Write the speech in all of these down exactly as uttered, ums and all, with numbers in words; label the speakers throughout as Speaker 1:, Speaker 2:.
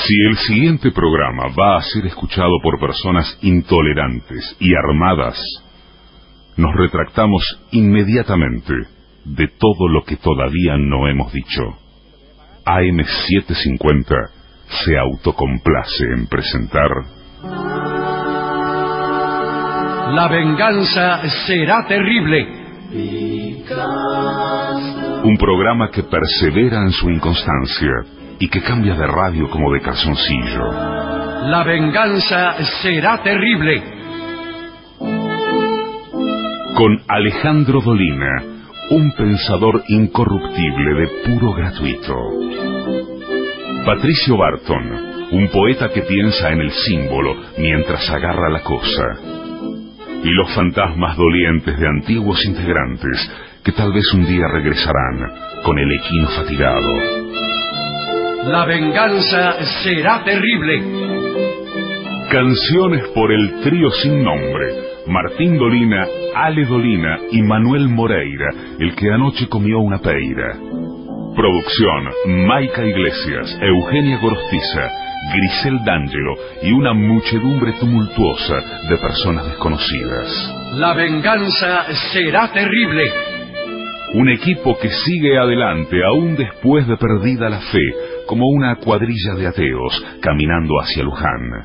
Speaker 1: Si el siguiente programa va a ser escuchado por personas intolerantes y armadas, nos retractamos inmediatamente de todo lo que todavía no hemos dicho. A M setecientos cincuenta se autocomplace en presentar
Speaker 2: La venganza será terrible.
Speaker 1: Un programa que persevera en su inconstancia y que cambia de radio como de calzoncillo.
Speaker 2: La venganza será terrible.
Speaker 1: Con Alejandro Dolina, un pensador incorruptible de puro gratuito. Patricio Barton, un poeta que piensa en el símbolo mientras agarra la cosa. Y los fantasmas dolientes de antiguos integrantes que tal vez un día regresarán con el equino fatigado.
Speaker 2: La venganza será terrible.
Speaker 1: Canciones por el trío sin nombre: Martín Dolina, Ale Dolina y Manuel Moreira, el que anoche comió una peira. Producción: Maica Iglesias, Eugenia Gorostiza, Grisel D'Angelo y una muchedumbre tumultuosa de personas desconocidas.
Speaker 2: La venganza será terrible.
Speaker 1: Un equipo que sigue adelante aún después de perdida la fe, como una cuadrilla de ateos caminando hacia Luján.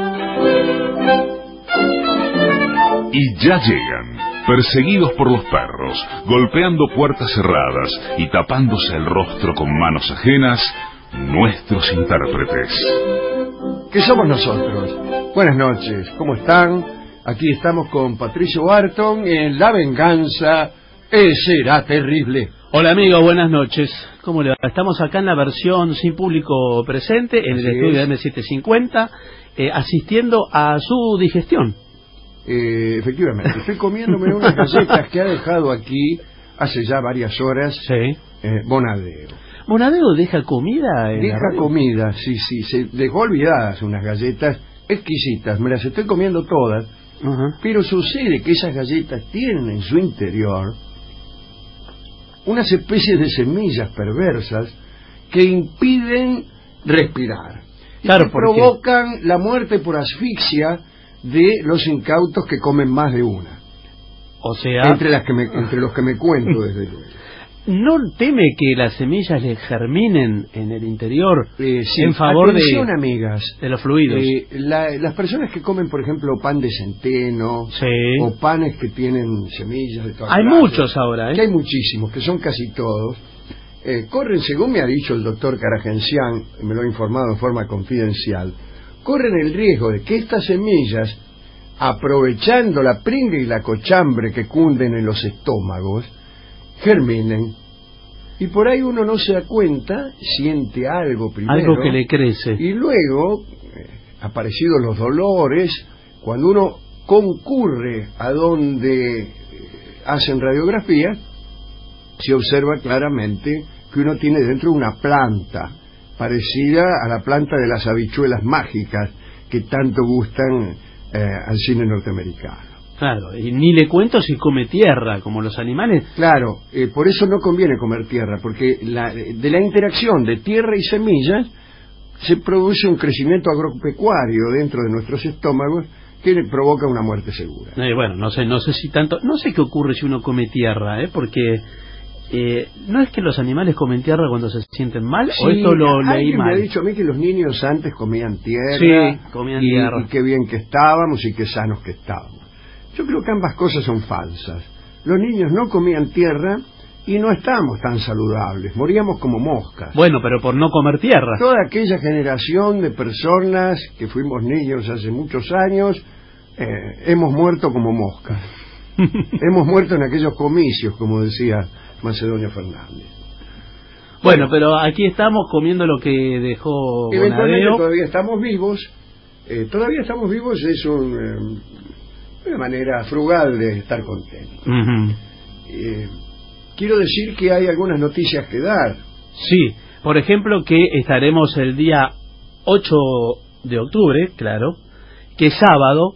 Speaker 1: Y ya llegan, perseguidos por los perros, golpeando puertas cerradas y tapándose el rostro con manos ajenas, nuestros intérpretes.
Speaker 3: ¿Qué somos nosotros? Buenas noches, ¿cómo están? Aquí estamos con Patricio Barton en La venganza eh, será terrible.
Speaker 4: Hola amigo, buenas noches. ¿Cómo le va? Estamos acá en la versión sin público presente, en el
Speaker 3: Así
Speaker 4: estudio
Speaker 3: es.
Speaker 4: de M setecientos cincuenta, eh, asistiendo a su digestión.
Speaker 3: Eh, efectivamente, estoy comiéndome unas galletas que ha dejado aquí hace ya varias horas
Speaker 4: Sí.
Speaker 3: eh, Bonadeo.
Speaker 4: ¿Bonadeo deja comida en la
Speaker 3: Deja
Speaker 4: radio?
Speaker 3: comida, sí, sí, se dejó olvidadas unas galletas exquisitas, me las estoy comiendo todas,
Speaker 4: Ajá.
Speaker 3: pero sucede que esas galletas tienen en su interior unas especies de semillas perversas que impiden respirar y
Speaker 4: Claro,
Speaker 3: que
Speaker 4: ¿por qué?
Speaker 3: provocan la muerte por asfixia de los incautos que comen más de una,
Speaker 4: O sea,
Speaker 3: entre las que me, entre los que me cuento desde luego.
Speaker 4: ¿no teme que las semillas le germinen en el interior
Speaker 3: Eh, sí,
Speaker 4: en favor
Speaker 3: atención,
Speaker 4: de,
Speaker 3: amigas,
Speaker 4: de los fluidos?
Speaker 3: Eh, la- las personas que comen, por ejemplo, pan de centeno
Speaker 4: Sí.
Speaker 3: o panes que tienen semillas de todas
Speaker 4: Hay
Speaker 3: clases,
Speaker 4: muchos ahora, ¿eh?
Speaker 3: que hay muchísimos, que son casi todos, eh, corren, según me ha dicho el doctor Caragencián, me lo ha informado en forma confidencial, corren el riesgo de que estas semillas, aprovechando la pringa y la cochambre que cunden en los estómagos, germinen. Y por ahí uno no se da cuenta, siente algo primero,
Speaker 4: Algo que le crece.
Speaker 3: y luego, eh, aparecidos los dolores, cuando uno concurre a donde eh, hacen radiografía, se observa claramente que uno tiene dentro una planta, parecida a la planta de las habichuelas mágicas que tanto gustan eh, al cine norteamericano.
Speaker 4: Claro, y ni le cuento si come tierra, como los animales.
Speaker 3: Claro, eh, por eso no conviene comer tierra, porque la, de la interacción de tierra y semillas se produce un crecimiento agropecuario dentro de nuestros estómagos que provoca una muerte segura.
Speaker 4: Eh, bueno, no sé, no sé si tanto, no sé qué ocurre si uno come tierra, ¿eh? Porque eh, no es que los animales comen tierra cuando se sienten mal, o
Speaker 3: Sí,
Speaker 4: esto lo leí
Speaker 3: alguien me
Speaker 4: mal.
Speaker 3: ha dicho a mí que los niños antes comían tierra,
Speaker 4: Sí, comían
Speaker 3: y,
Speaker 4: tierra.
Speaker 3: y qué bien que estábamos y qué sanos que estábamos. Yo creo que ambas cosas son falsas. Los niños no comían tierra y no estábamos tan saludables, moríamos como moscas.
Speaker 4: Bueno, pero por no comer tierra.
Speaker 3: Toda aquella generación de personas que fuimos niños hace muchos años, eh, hemos muerto como moscas. Hemos muerto en aquellos comicios, como decía Macedonio Fernández.
Speaker 4: Bueno, pero aquí estamos comiendo lo que dejó
Speaker 3: Eventualmente
Speaker 4: Bonadeo.
Speaker 3: todavía estamos vivos. Eh, todavía estamos vivos es un, eh, una manera frugal de estar contentos.
Speaker 4: Ujú.
Speaker 3: Eh, quiero decir que hay algunas noticias que dar.
Speaker 4: Sí, por ejemplo que estaremos el día ocho de octubre, claro, que es sábado,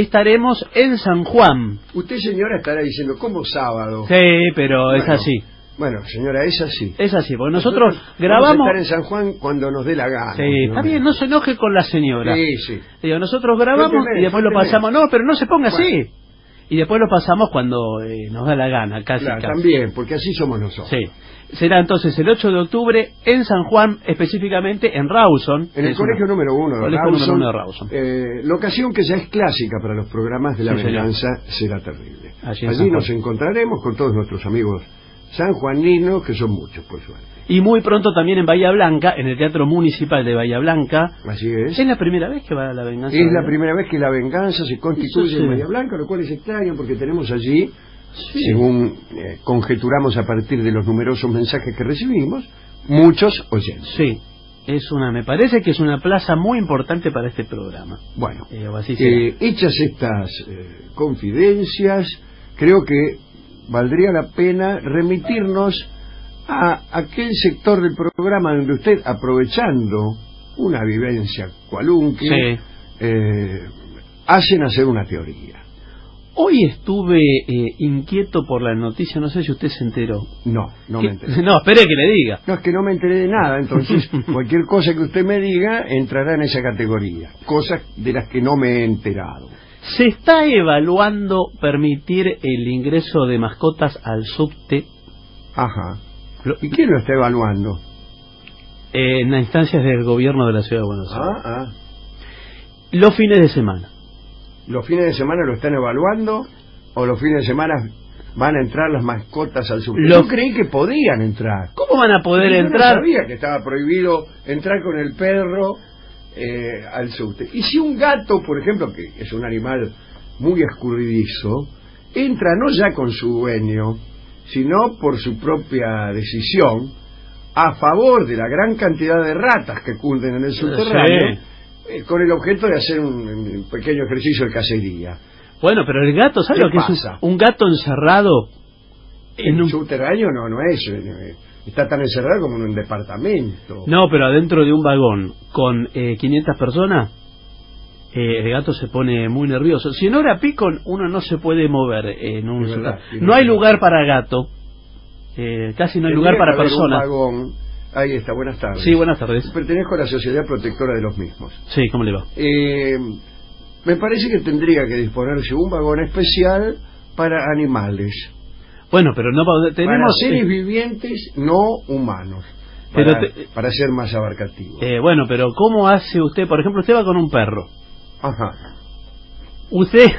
Speaker 4: estaremos en San Juan.
Speaker 3: Usted, señora, estará diciendo, ¿cómo sábado?
Speaker 4: Sí, pero es
Speaker 3: Bueno,
Speaker 4: así.
Speaker 3: Bueno, señora, es así.
Speaker 4: Es así, porque nosotros, nosotros grabamos...
Speaker 3: Vamos a estar en San Juan cuando nos dé la gana.
Speaker 4: Sí, está bien, no se enoje con la señora.
Speaker 3: Sí, sí.
Speaker 4: Digo, nosotros grabamos
Speaker 3: Suélteme,
Speaker 4: y después lo
Speaker 3: suélteme.
Speaker 4: pasamos... No, pero no se ponga
Speaker 3: Bueno.
Speaker 4: así. Y después lo pasamos cuando eh, nos da la gana, casi,
Speaker 3: Claro,
Speaker 4: casi.
Speaker 3: también, porque así somos nosotros.
Speaker 4: Sí. Será entonces el ocho de octubre en San Juan, específicamente en Rawson.
Speaker 3: En el
Speaker 4: Es
Speaker 3: colegio
Speaker 4: una-
Speaker 3: número uno de
Speaker 4: colegio
Speaker 3: Rawson,
Speaker 4: número uno de Rawson.
Speaker 3: eh, locación que ya es clásica para los programas de La
Speaker 4: Sí, señor.
Speaker 3: Venganza será terrible.
Speaker 4: Allí en
Speaker 3: Allí
Speaker 4: San
Speaker 3: nos
Speaker 4: Juan.
Speaker 3: encontraremos con todos nuestros amigos sanjuaninos, que son muchos, por suerte.
Speaker 4: Y muy pronto también en Bahía Blanca, en el Teatro Municipal de Bahía Blanca.
Speaker 3: Así es.
Speaker 4: ¿Es la primera vez que va a La Venganza?
Speaker 3: Es la
Speaker 4: ¿verdad?
Speaker 3: primera vez que La Venganza se constituye
Speaker 4: Eso sí.
Speaker 3: en Bahía Blanca, lo cual es extraño porque tenemos allí,
Speaker 4: Sí.
Speaker 3: según eh, conjeturamos a partir de los numerosos mensajes que recibimos, muchos oyentes.
Speaker 4: Sí. Es una, me parece que es una plaza muy importante para este programa.
Speaker 3: Bueno,
Speaker 4: Eh, o así será.
Speaker 3: eh, hechas estas eh, confidencias, creo que valdría la pena remitirnos a aquel sector del programa donde usted, aprovechando una vivencia cualunque,
Speaker 4: Sí.
Speaker 3: eh, hacen hacer una teoría.
Speaker 4: Hoy estuve eh, inquieto por la noticia, no sé si usted se enteró.
Speaker 3: No, no
Speaker 4: Que-
Speaker 3: me enteré.
Speaker 4: No, espere que le diga.
Speaker 3: No, es que no me enteré de nada, entonces cualquier cosa que usted me diga entrará en esa categoría. Cosas de las que no me he enterado.
Speaker 4: Se está evaluando permitir el ingreso de mascotas al subte
Speaker 3: Ajá.
Speaker 4: lo-
Speaker 3: ¿Y quién lo está evaluando?
Speaker 4: eh, en las instancias del gobierno de la Ciudad de Buenos Aires.
Speaker 3: Ah, ah.
Speaker 4: Los fines de semana.
Speaker 3: ¿Los fines de semana lo están evaluando o los fines de semana van a entrar las mascotas al subte?
Speaker 4: Los-
Speaker 3: Yo creí que podían entrar.
Speaker 4: ¿Cómo van a poder
Speaker 3: Yo
Speaker 4: entrar?
Speaker 3: No sabía que estaba prohibido entrar con el perro eh, al subte. Y si un gato, por ejemplo, que es un animal muy escurridizo, entra no ya con su dueño, sino por su propia decisión, a favor de la gran cantidad de ratas que cunden en el subterráneo, eh, con el objeto de hacer un, un pequeño ejercicio de cacería.
Speaker 4: Bueno, pero el gato, ¿sabe
Speaker 3: ¿Qué
Speaker 4: lo que es
Speaker 3: pasa?
Speaker 4: un, un gato encerrado en
Speaker 3: El
Speaker 4: un...
Speaker 3: subterráneo no, no es, eh, está tan encerrado como en un departamento.
Speaker 4: No, pero adentro de un vagón con eh, quinientas personas, eh, el gato se pone muy nervioso. Si en hora pico uno no se puede mover en un
Speaker 3: Es verdad,
Speaker 4: subterráneo.
Speaker 3: tiene
Speaker 4: No hay
Speaker 3: razón.
Speaker 4: lugar para gato, eh, casi no hay
Speaker 3: Tendría
Speaker 4: lugar para
Speaker 3: que haber
Speaker 4: personas.
Speaker 3: Un vagón. Ahí está, buenas tardes.
Speaker 4: Sí, buenas tardes.
Speaker 3: Pertenezco a la Sociedad Protectora de los mismos.
Speaker 4: Sí, ¿cómo le va?
Speaker 3: Eh, me parece que tendría que disponerse un vagón especial para animales,
Speaker 4: Bueno, pero no
Speaker 3: para
Speaker 4: tenemos...
Speaker 3: seres
Speaker 4: eh,
Speaker 3: vivientes no humanos,
Speaker 4: Pero
Speaker 3: para,
Speaker 4: te-
Speaker 3: para ser más abarcativo.
Speaker 4: eh, bueno, pero ¿cómo hace usted? Por ejemplo, usted va con un perro.
Speaker 3: Ajá.
Speaker 4: Usted...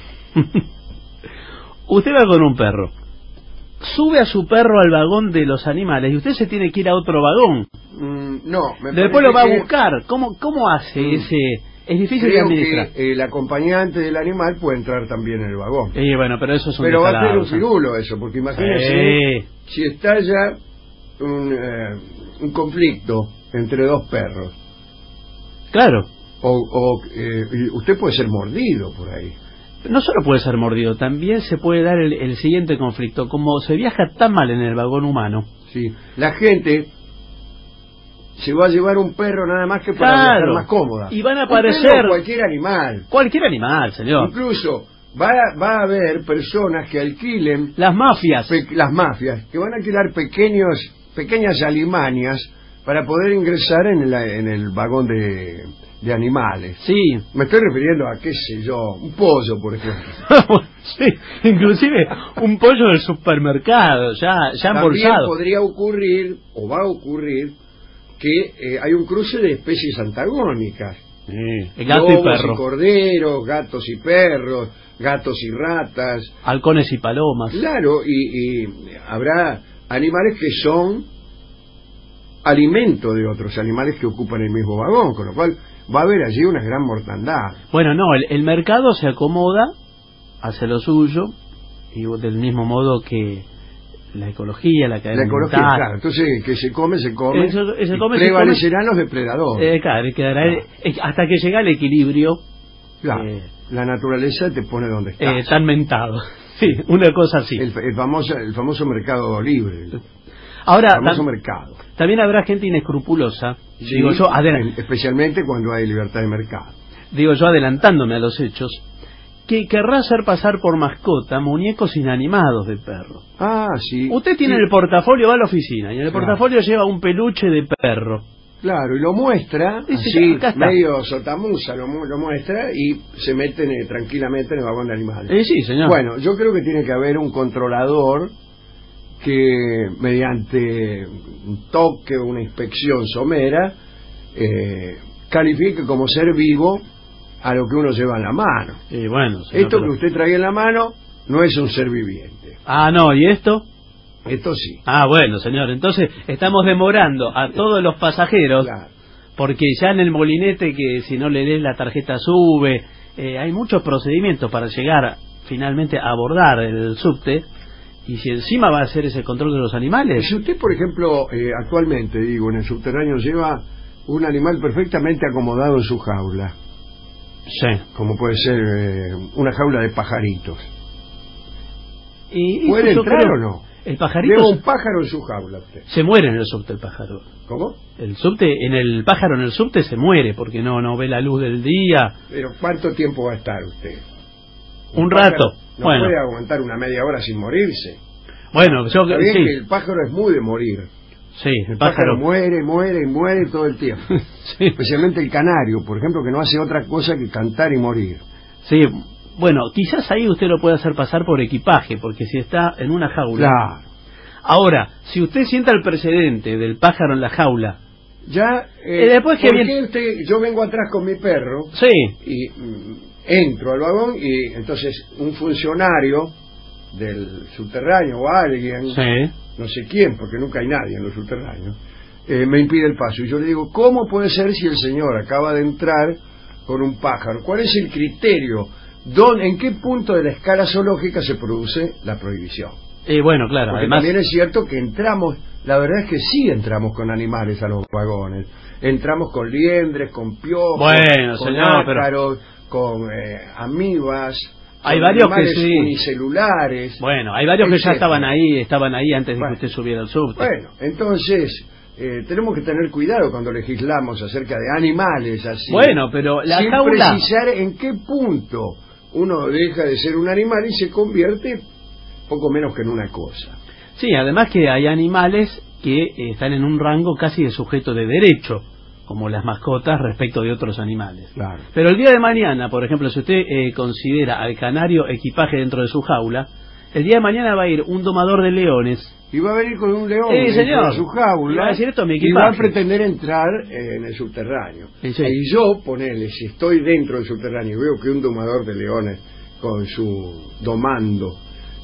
Speaker 4: usted va con un perro. Sube a su perro al vagón de los animales y usted se tiene que ir a otro vagón.
Speaker 3: Mm, no, me
Speaker 4: Después
Speaker 3: parece
Speaker 4: lo va a
Speaker 3: que-
Speaker 4: buscar. ¿Cómo, cómo hace
Speaker 3: Mm.
Speaker 4: ese...? Es difícil de
Speaker 3: Creo
Speaker 4: administrar.
Speaker 3: que el acompañante del animal puede entrar también en el vagón.
Speaker 4: Y bueno, pero eso es un
Speaker 3: Pero va a ser un
Speaker 4: descalabro.
Speaker 3: pirulo eso, porque imagínese
Speaker 4: Sí.
Speaker 3: si estalla un, eh, un conflicto entre dos perros,
Speaker 4: Claro.
Speaker 3: o, o, eh, y usted puede ser mordido por ahí.
Speaker 4: No solo puede ser mordido, también se puede dar el, el siguiente conflicto. Como se viaja tan mal en el vagón humano.
Speaker 3: Sí. La gente se va a llevar un perro nada más que para
Speaker 4: Claro.
Speaker 3: viajar más cómoda.
Speaker 4: Y van a
Speaker 3: Un perro
Speaker 4: aparecer-
Speaker 3: o cualquier animal.
Speaker 4: Cualquier animal, señor.
Speaker 3: Incluso va a, va a haber personas que alquilen,
Speaker 4: Las mafias.
Speaker 3: pe- las mafias, que van a alquilar pequeños, pequeñas alimanias para poder ingresar en, la- en el vagón de, de animales.
Speaker 4: Sí.
Speaker 3: Me estoy refiriendo a, qué sé yo, un pollo, por ejemplo.
Speaker 4: Sí, inclusive un pollo del supermercado, ya, ya
Speaker 3: También
Speaker 4: embolsado.
Speaker 3: podría ocurrir, o va a ocurrir, que eh, hay un cruce de especies antagónicas.
Speaker 4: Sí, el gato y
Speaker 3: Lobos
Speaker 4: perro.
Speaker 3: corderos, gatos y perros, gatos y ratas.
Speaker 4: Halcones y palomas.
Speaker 3: Claro, y, y habrá animales que son alimento de otros animales que ocupan el mismo vagón, con lo cual va a haber allí una gran mortandad.
Speaker 4: Bueno, no, el, el mercado se acomoda, hace lo suyo, y del mismo modo que la ecología, la cadena
Speaker 3: La ecología,
Speaker 4: alimentar.
Speaker 3: claro. Entonces, que se come, se come.
Speaker 4: Eso- se
Speaker 3: y
Speaker 4: come, se
Speaker 3: prevalecerán los depredadores.
Speaker 4: Eh, claro, quedará el- eh, hasta que llega el equilibrio
Speaker 3: Claro,
Speaker 4: eh,
Speaker 3: la naturaleza te pone donde estás.
Speaker 4: eh, tan mentado. Sí, una cosa así.
Speaker 3: el, el famoso el famoso mercado libre, el
Speaker 4: Ahora,
Speaker 3: famoso
Speaker 4: tam-
Speaker 3: mercado.
Speaker 4: también habrá gente inescrupulosa,
Speaker 3: Sí,
Speaker 4: digo yo, adela-
Speaker 3: en- especialmente cuando hay libertad de mercado.
Speaker 4: digo yo adelantándome a los hechos, que querrá hacer pasar por mascota muñecos inanimados de perro.
Speaker 3: Ah, sí.
Speaker 4: Usted tiene
Speaker 3: sí.
Speaker 4: el portafolio, va a la oficina, y en el
Speaker 3: Claro.
Speaker 4: portafolio lleva un peluche de perro.
Speaker 3: Claro, y lo muestra,
Speaker 4: Dice,
Speaker 3: así,
Speaker 4: acá está.
Speaker 3: medio sotamusa, lo, mu- lo muestra y se meten eh, tranquilamente en el vagón de animales.
Speaker 4: Eh, sí, señor.
Speaker 3: Bueno, yo creo que tiene que haber un controlador que mediante un toque o una inspección somera eh, califique como ser vivo a lo que uno lleva en la mano.
Speaker 4: Y bueno, señor,
Speaker 3: Esto
Speaker 4: pero-
Speaker 3: que usted trae en la mano no es un ser viviente.
Speaker 4: Ah, no, ¿y esto?
Speaker 3: Esto sí.
Speaker 4: Ah, bueno, señor, entonces estamos demorando a todos los pasajeros,
Speaker 3: Claro.
Speaker 4: porque ya en el molinete, que si no le des la tarjeta sube, eh, hay muchos procedimientos para llegar finalmente a abordar el subte, y si encima va a hacer ese control de los animales.
Speaker 3: Si usted, por ejemplo, eh, actualmente, digo, en el subterráneo lleva un animal perfectamente acomodado en su jaula,
Speaker 4: Sí.
Speaker 3: como puede ser eh, una jaula de pajaritos,
Speaker 4: Y, y
Speaker 3: ¿puede
Speaker 4: yo
Speaker 3: entrar
Speaker 4: creo-
Speaker 3: o no?
Speaker 4: El pajarito
Speaker 3: Lleva
Speaker 4: se-
Speaker 3: un pájaro en su jaula usted.
Speaker 4: se muere en el subte, el pájaro.
Speaker 3: ¿Cómo?
Speaker 4: El subte, en el pájaro en el subte se muere porque no no ve la luz del día.
Speaker 3: Pero ¿cuánto tiempo va a estar usted?
Speaker 4: Un
Speaker 3: pájaro
Speaker 4: rato.
Speaker 3: No
Speaker 4: Bueno.
Speaker 3: puede aguantar una media hora sin morirse.
Speaker 4: Bueno, yo
Speaker 3: Está bien
Speaker 4: sí,
Speaker 3: que el pájaro es muy de morir.
Speaker 4: sí, el
Speaker 3: El pájaro
Speaker 4: pájaro.
Speaker 3: muere, muere y muere todo el tiempo.
Speaker 4: Sí.
Speaker 3: Especialmente el canario, por ejemplo, que no hace otra cosa que cantar y morir.
Speaker 4: Sí, bueno, quizás ahí usted lo puede hacer pasar por equipaje, porque si está en una jaula.
Speaker 3: Claro.
Speaker 4: Ahora, si usted sienta el precedente del pájaro en la jaula,
Speaker 3: Ya,
Speaker 4: Eh, después que
Speaker 3: ¿por
Speaker 4: viene-
Speaker 3: qué usted- yo vengo atrás con mi perro
Speaker 4: sí,
Speaker 3: y mm, entro al vagón y entonces un funcionario del subterráneo o alguien,
Speaker 4: sí,
Speaker 3: no sé quién, porque nunca hay nadie en los subterráneos, eh, me impide el paso. Y yo le digo, ¿cómo puede ser si el señor acaba de entrar con un pájaro? ¿Cuál es el criterio? ¿Dónde, ¿En qué punto de la escala zoológica se produce la prohibición?
Speaker 4: eh, bueno, claro,
Speaker 3: Porque
Speaker 4: además,
Speaker 3: también es cierto que entramos, la verdad es que sí entramos con animales a los vagones. Entramos con liendres, con piojos,
Speaker 4: Bueno,
Speaker 3: con
Speaker 4: señor, pero-
Speaker 3: ácaros, con eh, amibas,
Speaker 4: Hay
Speaker 3: con
Speaker 4: varios que
Speaker 3: animales
Speaker 4: sí.
Speaker 3: unicelulares.
Speaker 4: bueno, hay varios que ya
Speaker 3: etcétera.
Speaker 4: estaban ahí, estaban ahí antes de
Speaker 3: Bueno.
Speaker 4: que usted subiera al subte.
Speaker 3: Bueno, entonces eh, tenemos que tener cuidado cuando legislamos acerca de animales así.
Speaker 4: Bueno, pero la
Speaker 3: sin
Speaker 4: jaula-
Speaker 3: precisar en qué punto uno deja de ser un animal y se convierte poco menos que en una cosa.
Speaker 4: Sí, además que hay animales que eh, están en un rango casi de sujeto de derecho, como las mascotas respecto de otros animales.
Speaker 3: Claro.
Speaker 4: Pero el día de mañana, por ejemplo, si usted eh, considera al canario equipaje dentro de su jaula, el día de mañana va a ir un domador de leones.
Speaker 3: Y va a venir con un león
Speaker 4: Sí,
Speaker 3: dentro
Speaker 4: señor.
Speaker 3: de su jaula
Speaker 4: Y va a decir, esto es mi
Speaker 3: y va a
Speaker 4: equipaje.
Speaker 3: pretender entrar eh, en el subterráneo.
Speaker 4: Sí, sí.
Speaker 3: Y yo, ponele, si estoy dentro del subterráneo y veo que un domador de leones con su domando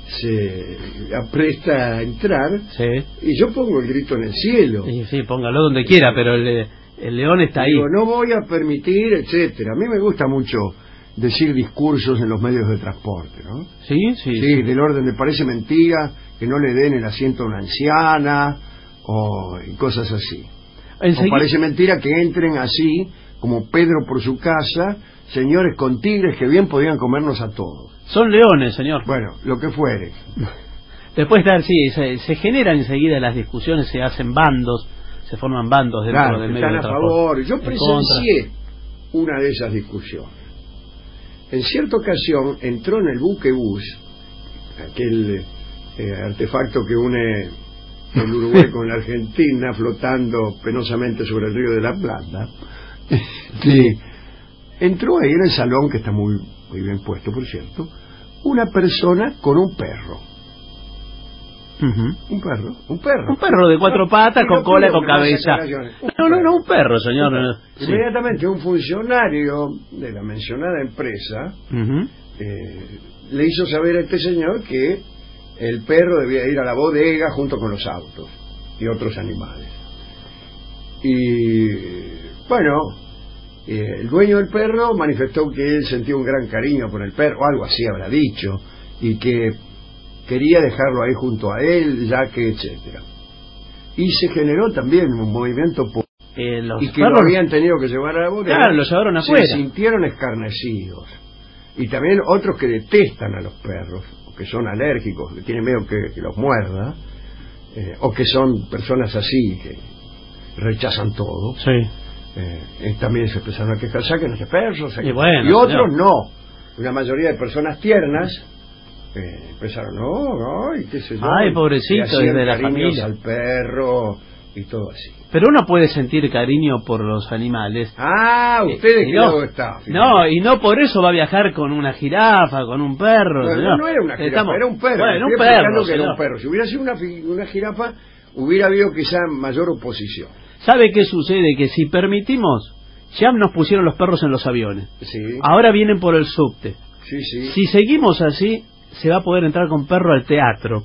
Speaker 3: se apresta a entrar,
Speaker 4: Sí,
Speaker 3: y yo pongo el grito en el cielo.
Speaker 4: sí, sí, póngalo donde quiera, pero el, el león está ahí.
Speaker 3: Digo, no voy a permitir, etcétera. A mí me gusta mucho decir discursos en los medios de transporte, ¿no?
Speaker 4: Sí, sí,
Speaker 3: Sí,
Speaker 4: sí.
Speaker 3: del orden de parece mentira que no le den el asiento a una anciana o y cosas así. O
Speaker 4: Enseguida-
Speaker 3: parece mentira que entren así, como Pedro por su casa, señores con tigres que bien podían comernos a todos.
Speaker 4: Son leones, señor.
Speaker 3: Bueno, lo que fuere.
Speaker 4: Después, tal, sí, se, se generan enseguida las discusiones, se hacen bandos, se forman bandos dentro
Speaker 3: Claro,
Speaker 4: del
Speaker 3: que
Speaker 4: medio
Speaker 3: están
Speaker 4: de
Speaker 3: a
Speaker 4: transporte.
Speaker 3: favor. Yo
Speaker 4: En
Speaker 3: presencié una de esas discusiones. En cierta ocasión entró en el buquebús, aquel eh, artefacto que une el Uruguay con la Argentina, flotando penosamente sobre el río de la Plata. Sí. Entró ahí en el salón, que está muy, muy bien puesto, por cierto, una persona con un perro.
Speaker 4: Ujú.
Speaker 3: Un perro, un perro.
Speaker 4: Un perro de cuatro
Speaker 3: No,
Speaker 4: patas,
Speaker 3: y
Speaker 4: con
Speaker 3: no
Speaker 4: cola y
Speaker 3: pido
Speaker 4: con
Speaker 3: que más
Speaker 4: cabeza.
Speaker 3: aclaraciones. Un
Speaker 4: No, no,
Speaker 3: perro.
Speaker 4: no, un perro, señor. Sí.
Speaker 3: Inmediatamente un funcionario de la mencionada empresa
Speaker 4: Ujú.
Speaker 3: eh, le hizo saber a este señor que el perro debía ir a la bodega junto con los autos y otros animales. Y bueno, eh, el dueño del perro manifestó que él sentía un gran cariño por el perro, o algo así habrá dicho, y que quería dejarlo ahí junto a él, ya que etcétera. Y se generó también un movimiento por
Speaker 4: Eh, los
Speaker 3: y que
Speaker 4: perros,
Speaker 3: lo habían tenido que llevar a la bodega.
Speaker 4: Claro, lo llevaron afuera.
Speaker 3: Se sintieron escarnecidos. Y también otros que detestan a los perros, o que son alérgicos, que tienen miedo que, que los muerda, eh, o que son personas así, que rechazan todo.
Speaker 4: Sí.
Speaker 3: Eh, eh, también se empezaron a quejar, saquen ese perro, saquen-".
Speaker 4: Y bueno,
Speaker 3: y otros
Speaker 4: señor.
Speaker 3: no. una mayoría de personas tiernas eh, empezaron, no, no, y qué sé yo.
Speaker 4: Ay, pobrecito, desde la familia.
Speaker 3: Al perro y todo así.
Speaker 4: Pero uno puede sentir cariño por los animales.
Speaker 3: Ah, ustedes
Speaker 4: eh,
Speaker 3: que
Speaker 4: no,
Speaker 3: no está. Fíjate.
Speaker 4: No, y no por eso va a viajar con una jirafa, con un perro.
Speaker 3: No, no, no era una jirafa,
Speaker 4: Estamos...
Speaker 3: era un perro.
Speaker 4: Bueno, un
Speaker 3: Estoy
Speaker 4: perro,
Speaker 3: que era un perro. Si hubiera sido una, una jirafa, hubiera habido quizá mayor oposición.
Speaker 4: ¿Sabe qué sucede? Que si permitimos, ya nos pusieron los perros en los aviones.
Speaker 3: Sí.
Speaker 4: Ahora vienen por el subte.
Speaker 3: Sí, sí.
Speaker 4: Si seguimos así, se va a poder entrar con perro al teatro,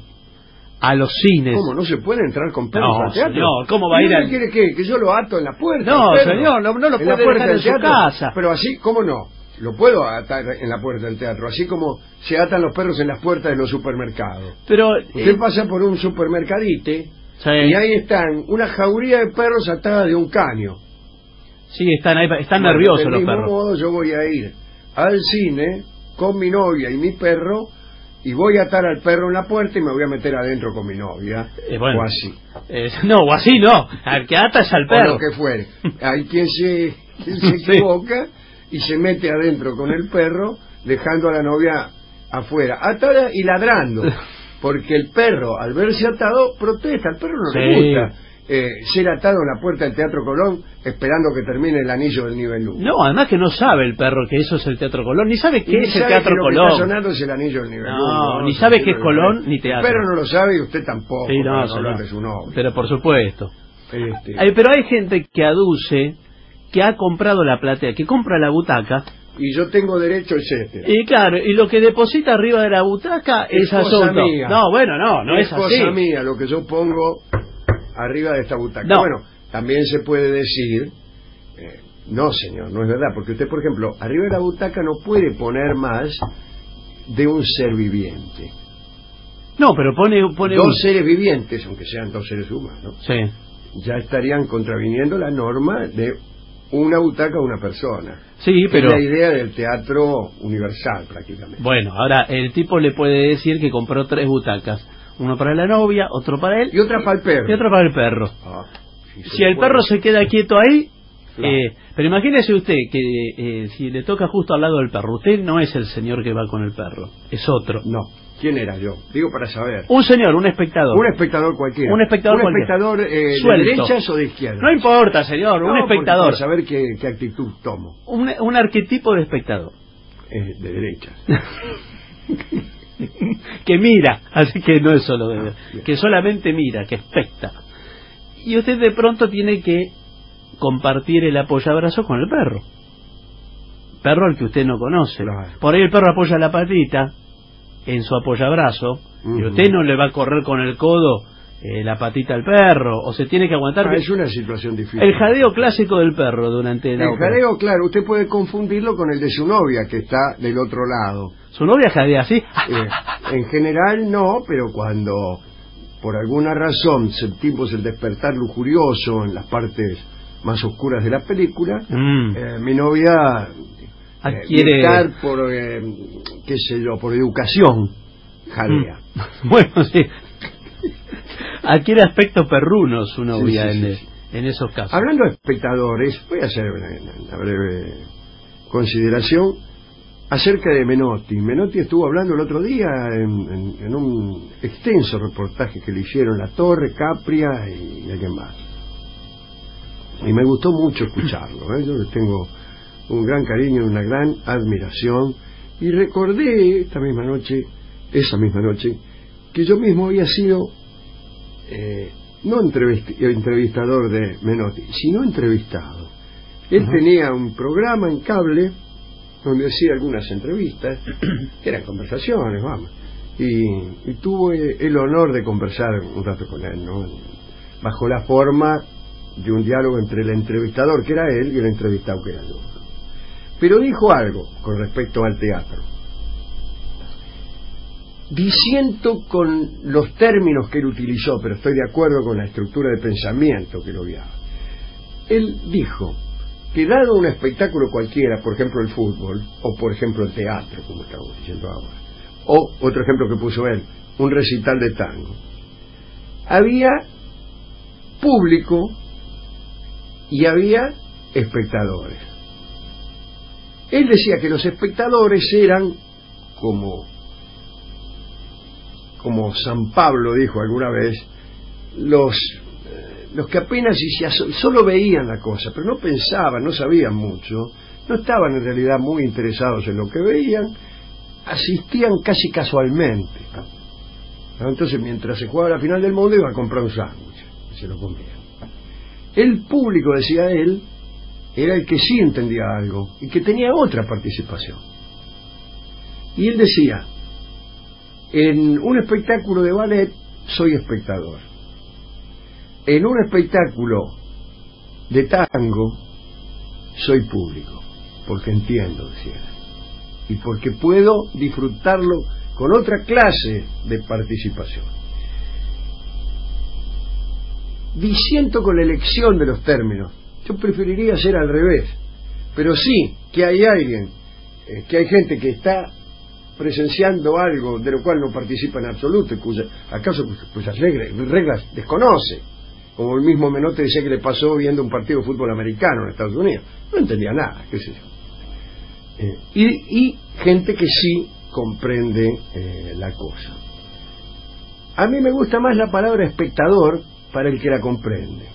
Speaker 4: a los cines.
Speaker 3: ¿Cómo? ¿No se puede entrar con perros
Speaker 4: No,
Speaker 3: al teatro?
Speaker 4: señor, ¿cómo va a ir
Speaker 3: ¿No
Speaker 4: al...
Speaker 3: quiere que, que yo lo ato en la puerta?
Speaker 4: No,
Speaker 3: perro?
Speaker 4: señor, no, no lo
Speaker 3: en la
Speaker 4: puede
Speaker 3: puerta
Speaker 4: dejar en
Speaker 3: del
Speaker 4: su
Speaker 3: teatro.
Speaker 4: casa.
Speaker 3: Pero así, ¿cómo no? Lo puedo atar en la puerta del teatro, así como se atan los perros en las puertas de los supermercados.
Speaker 4: Pero...
Speaker 3: Usted
Speaker 4: eh,
Speaker 3: pasa por un supermercadite
Speaker 4: sí.
Speaker 3: y ahí están una jauría de perros atadas de un caño.
Speaker 4: Sí, están ahí, están
Speaker 3: Bueno,
Speaker 4: nerviosos
Speaker 3: del
Speaker 4: los
Speaker 3: mismo
Speaker 4: perros.
Speaker 3: modo yo voy a ir al cine con mi novia y mi perro y voy a atar al perro en la puerta y me voy a meter adentro con mi novia,
Speaker 4: Eh, bueno.
Speaker 3: o así,
Speaker 4: Eh, no, o así no. Al que ata es al
Speaker 3: o
Speaker 4: perro.
Speaker 3: lo que fuere. Hay quien se, quien se
Speaker 4: Sí.
Speaker 3: equivoca y se mete adentro con el perro dejando a la novia afuera, atada y ladrando, porque el perro al verse atado protesta, al perro no
Speaker 4: Sí.
Speaker 3: le gusta eh, ser atado en la puerta del Teatro Colón esperando que termine el anillo del nivel uno.
Speaker 4: No, además que no sabe el perro que eso es el Teatro Colón, ni sabe
Speaker 3: Y
Speaker 4: qué
Speaker 3: ni
Speaker 4: es el
Speaker 3: sabe
Speaker 4: Teatro
Speaker 3: que lo que
Speaker 4: Colón.
Speaker 3: está sonando es el anillo del nivel
Speaker 4: No,
Speaker 3: uno,
Speaker 4: ni
Speaker 3: ¿no?
Speaker 4: sabe
Speaker 3: Sí,
Speaker 4: qué es
Speaker 3: lo
Speaker 4: Colón
Speaker 3: sabe.
Speaker 4: ni teatro.
Speaker 3: El perro no lo sabe y usted tampoco,
Speaker 4: Sí, no,
Speaker 3: para no
Speaker 4: señor.
Speaker 3: hablar de su novio.
Speaker 4: Pero por supuesto.
Speaker 3: Este,
Speaker 4: Ay, pero hay gente que aduce que ha comprado la platea, que compra la butaca,
Speaker 3: y yo tengo derecho, etcétera.
Speaker 4: y claro, y lo que deposita arriba de la butaca es,
Speaker 3: Es cosa
Speaker 4: asunto.
Speaker 3: mía.
Speaker 4: No, bueno, no, no es,
Speaker 3: es
Speaker 4: así.
Speaker 3: cosa mía lo que yo pongo arriba de esta butaca.
Speaker 4: No.
Speaker 3: Bueno, también se puede decir, eh, no señor, no es verdad, porque usted, por ejemplo, arriba de la butaca no puede poner más de un ser viviente.
Speaker 4: No, pero pone, pone
Speaker 3: Dos
Speaker 4: un...
Speaker 3: seres vivientes, aunque sean dos seres humanos,
Speaker 4: Sí.
Speaker 3: ya estarían contraviniendo la norma de una butaca a una persona.
Speaker 4: Sí,
Speaker 3: Que
Speaker 4: pero...
Speaker 3: es la idea del teatro universal, prácticamente.
Speaker 4: Bueno, ahora el tipo le puede decir que compró tres butacas. Uno para la novia, otro para él
Speaker 3: Y otra para el perro.
Speaker 4: y otro para el perro.
Speaker 3: Ah, sí se
Speaker 4: Si el
Speaker 3: puede.
Speaker 4: perro se queda quieto ahí,
Speaker 3: Claro.
Speaker 4: eh, pero imagínese usted que eh, si le toca justo al lado del perro, usted no es el señor que va con el perro, es otro.
Speaker 3: No, ¿quién era yo? Digo para saber.
Speaker 4: Un señor, un espectador.
Speaker 3: Un espectador cualquiera.
Speaker 4: Un espectador
Speaker 3: Un
Speaker 4: cualquiera.
Speaker 3: espectador eh, de
Speaker 4: Suelto.
Speaker 3: derechas o de izquierdas.
Speaker 4: No importa, señor, un
Speaker 3: No, porque
Speaker 4: espectador.
Speaker 3: para saber qué, qué actitud tomo.
Speaker 4: Un, un arquetipo de espectador.
Speaker 3: Es de derechas.
Speaker 4: Que mira, así que no es solo de
Speaker 3: Ah,
Speaker 4: ver,
Speaker 3: bien.
Speaker 4: que solamente mira, que especta. Y usted de pronto tiene que compartir el apoyabrazo con el perro. Perro al que usted no conoce.
Speaker 3: Claro.
Speaker 4: Por ahí el perro apoya la patita en su apoyabrazo y
Speaker 3: Ujú.
Speaker 4: usted no le va a correr con el codo eh, la patita al perro, o se tiene que aguantar.
Speaker 3: Ah,
Speaker 4: que-
Speaker 3: es una situación difícil.
Speaker 4: El jadeo clásico del perro durante la
Speaker 3: El
Speaker 4: ópera.
Speaker 3: jadeo, claro, usted puede confundirlo con el de su novia, que está del otro lado.
Speaker 4: Su novia jadea así.
Speaker 3: Eh, en general no, pero cuando por alguna razón sentimos el despertar lujurioso en las partes más oscuras de la película,
Speaker 4: Mm.
Speaker 3: eh, mi novia eh,
Speaker 4: Adquiere-
Speaker 3: dictar por, eh, qué sé yo, por educación, jadea.
Speaker 4: Mm. Bueno, sí. Adquiere aspecto perruno su novia
Speaker 3: Sí, sí,
Speaker 4: en,
Speaker 3: sí,
Speaker 4: en esos casos.
Speaker 3: Hablando de espectadores, voy a hacer una, una breve consideración acerca de Menotti. Menotti estuvo hablando el otro día en, en- en un extenso reportaje que le hicieron La Torre, Capria y, y alguien más. Y me gustó mucho escucharlo, ¿eh? Yo le tengo un gran cariño, una gran admiración. Y recordé esta misma noche, esa misma noche, que yo mismo había sido eh, no entrevist- entrevistador de Menotti, sino entrevistado. Él
Speaker 4: Ajá.
Speaker 3: tenía un programa en cable donde hacía algunas entrevistas, que eran conversaciones, vamos, y, y tuve el honor de conversar un rato con él, ¿no? Bajo la forma de un diálogo entre el entrevistador, que era él, y el entrevistado, que era yo. Pero dijo algo con respecto al teatro, diciendo con los términos que él utilizó, pero estoy de acuerdo con la estructura de pensamiento que lo guiaba. Él dijo que dado un espectáculo cualquiera, por ejemplo el fútbol, o por ejemplo el teatro, como estamos diciendo ahora, o otro ejemplo que puso él, un recital de tango, había público y había espectadores. Él decía que los espectadores eran como, como San Pablo dijo alguna vez, los, eh, los que apenas y si solo veían la cosa, pero no pensaban, no sabían mucho, no estaban en realidad muy interesados en lo que veían, asistían casi casualmente, ¿no? Entonces, mientras se jugaba la final del mundo, iba a comprar un sándwich y se lo comía. El público, decía él, era el que sí entendía algo y que tenía otra participación. Y él decía, en un espectáculo de ballet soy espectador, en un espectáculo de tango soy público, porque entiendo, decía, y porque puedo disfrutarlo con otra clase de participación. Disiento con la elección de los términos. Yo preferiría ser al revés, pero sí que hay alguien, eh, que hay gente que está presenciando algo de lo cual no participa en absoluto, cuya, acaso cuyas reglas, reglas desconoce, como el mismo Menotti decía que le pasó viendo un partido de fútbol americano en Estados Unidos, no entendía nada, qué sé yo. Eh, y, y gente que sí comprende eh, la cosa. A mí me gusta más la palabra espectador para el que la comprende,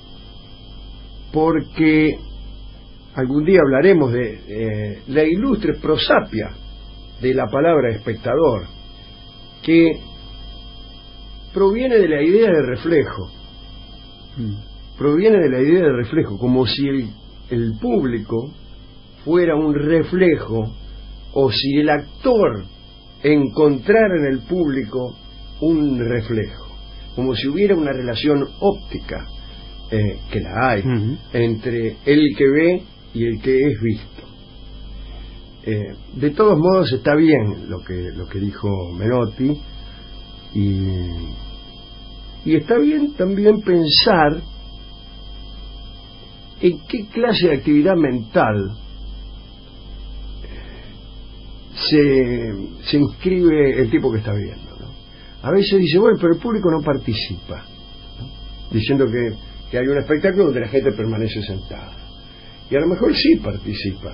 Speaker 3: porque algún día hablaremos de eh, la ilustre prosapia de la palabra espectador, que proviene de la idea de reflejo, mm. proviene de la idea de reflejo, como si el, el público fuera un reflejo, o si el actor encontrara en el público un reflejo, como si hubiera una relación óptica, eh, que la hay, uh-huh. entre el que ve y el que es visto. Eh, de todos modos está bien lo que lo que dijo Menotti, y, y está bien también pensar en qué clase de actividad mental se, se inscribe el tipo que está viendo, ¿no? A veces dice, bueno, pero el público no participa, ¿no? Diciendo que, que hay un espectáculo donde la gente permanece sentada, y a lo mejor sí participa.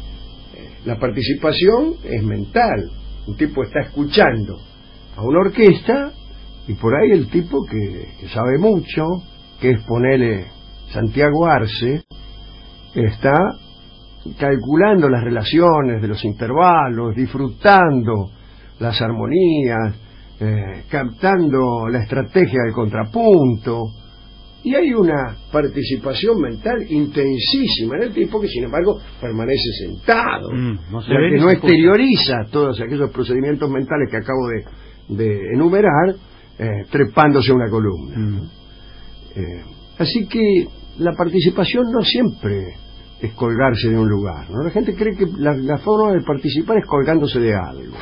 Speaker 3: La participación es mental. Un tipo está escuchando a una orquesta y por ahí el tipo que, que sabe mucho, que es, ponele, Santiago Arce, está calculando las relaciones de los intervalos, disfrutando las armonías, eh, captando la estrategia del contrapunto, y hay una participación mental intensísima en el tipo que sin embargo permanece sentado, mm, no se ve, que no exterioriza todos aquellos procedimientos mentales que acabo de, de enumerar, eh, trepándose a una columna. Mm. Eh, así que la participación no siempre es colgarse de un lugar, ¿no? La gente cree que la, la forma de participar es colgándose de algo.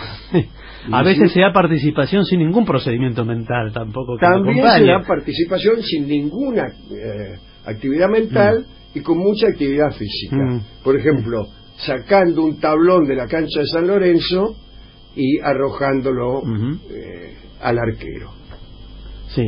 Speaker 4: A veces se da participación sin ningún procedimiento mental tampoco. Que
Speaker 3: también se da participación sin ninguna eh, actividad mental mm. y con mucha actividad física. Mm. Por ejemplo, sacando un tablón de la cancha de San Lorenzo y arrojándolo mm-hmm. eh, al arquero.
Speaker 4: Sí.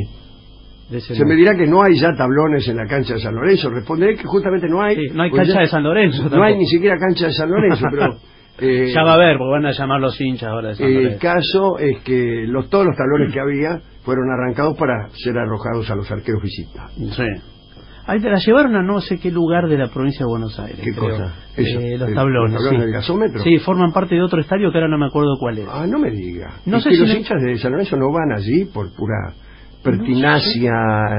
Speaker 3: Se me dirá que no hay ya tablones en la cancha de San Lorenzo. Responderé que justamente no hay.
Speaker 4: Sí, no hay pues cancha ya, de San Lorenzo.
Speaker 3: No
Speaker 4: tampoco.
Speaker 3: hay ni siquiera cancha de San Lorenzo, pero
Speaker 4: eh, ya va a haber, porque van a llamar los hinchas ahora de San Lorenzo.
Speaker 3: El caso es que los, todos los tablones que había fueron arrancados para ser arrojados a los arqueros visitantes.
Speaker 4: Sí. Ahí te la llevaron a no sé qué lugar de la provincia de Buenos Aires.
Speaker 3: ¿Qué
Speaker 4: creo.
Speaker 3: cosa?
Speaker 4: Eso, eh, los tablones.
Speaker 3: ¿Los tablones
Speaker 4: sí.
Speaker 3: del gasómetro?
Speaker 4: Sí, forman parte de otro estadio que ahora no me acuerdo cuál es.
Speaker 3: Ah, no me diga.
Speaker 4: No
Speaker 3: es
Speaker 4: sé
Speaker 3: que
Speaker 4: si
Speaker 3: los
Speaker 4: no...
Speaker 3: hinchas de San Lorenzo no van allí por pura pertinacia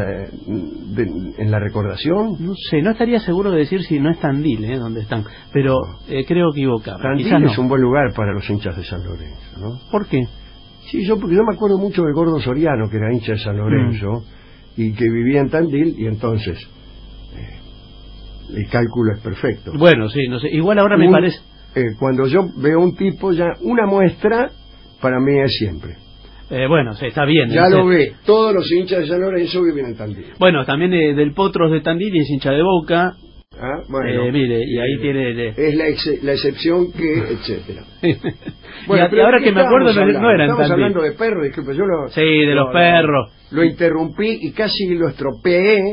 Speaker 3: no de, en la recordación.
Speaker 4: No sé, no estaría seguro de decir si no es Tandil, ¿eh? Donde están, pero eh, creo equivocado.
Speaker 3: Tandil
Speaker 4: Quizás
Speaker 3: es
Speaker 4: no.
Speaker 3: un buen lugar para los hinchas de San Lorenzo, ¿no?
Speaker 4: ¿Por qué?
Speaker 3: Sí, yo porque yo me acuerdo mucho del Gordo Soriano, que era hincha de San Lorenzo, mm. y que vivía en Tandil, y entonces eh, el cálculo es perfecto.
Speaker 4: Bueno, sí, no sé, igual ahora
Speaker 3: un,
Speaker 4: me parece...
Speaker 3: Eh, cuando yo veo un tipo, ya una muestra para mí es siempre.
Speaker 4: Eh, bueno, sí, está bien.
Speaker 3: Ya lo ve, todos los hinchas de San Lorenzo viven en Tandil.
Speaker 4: Bueno, también eh, del Potros de Tandil y es hincha de Boca.
Speaker 3: Ah, bueno.
Speaker 4: Eh, mire, y ahí
Speaker 3: eh,
Speaker 4: tiene... De...
Speaker 3: Es la, ex la excepción que, etcétera.
Speaker 4: Bueno, y, y ahora que me acuerdo no, no eran
Speaker 3: Estamos hablando de perros, disculpe, yo lo...
Speaker 4: Sí, de
Speaker 3: lo,
Speaker 4: los perros.
Speaker 3: Lo interrumpí y casi lo estropeé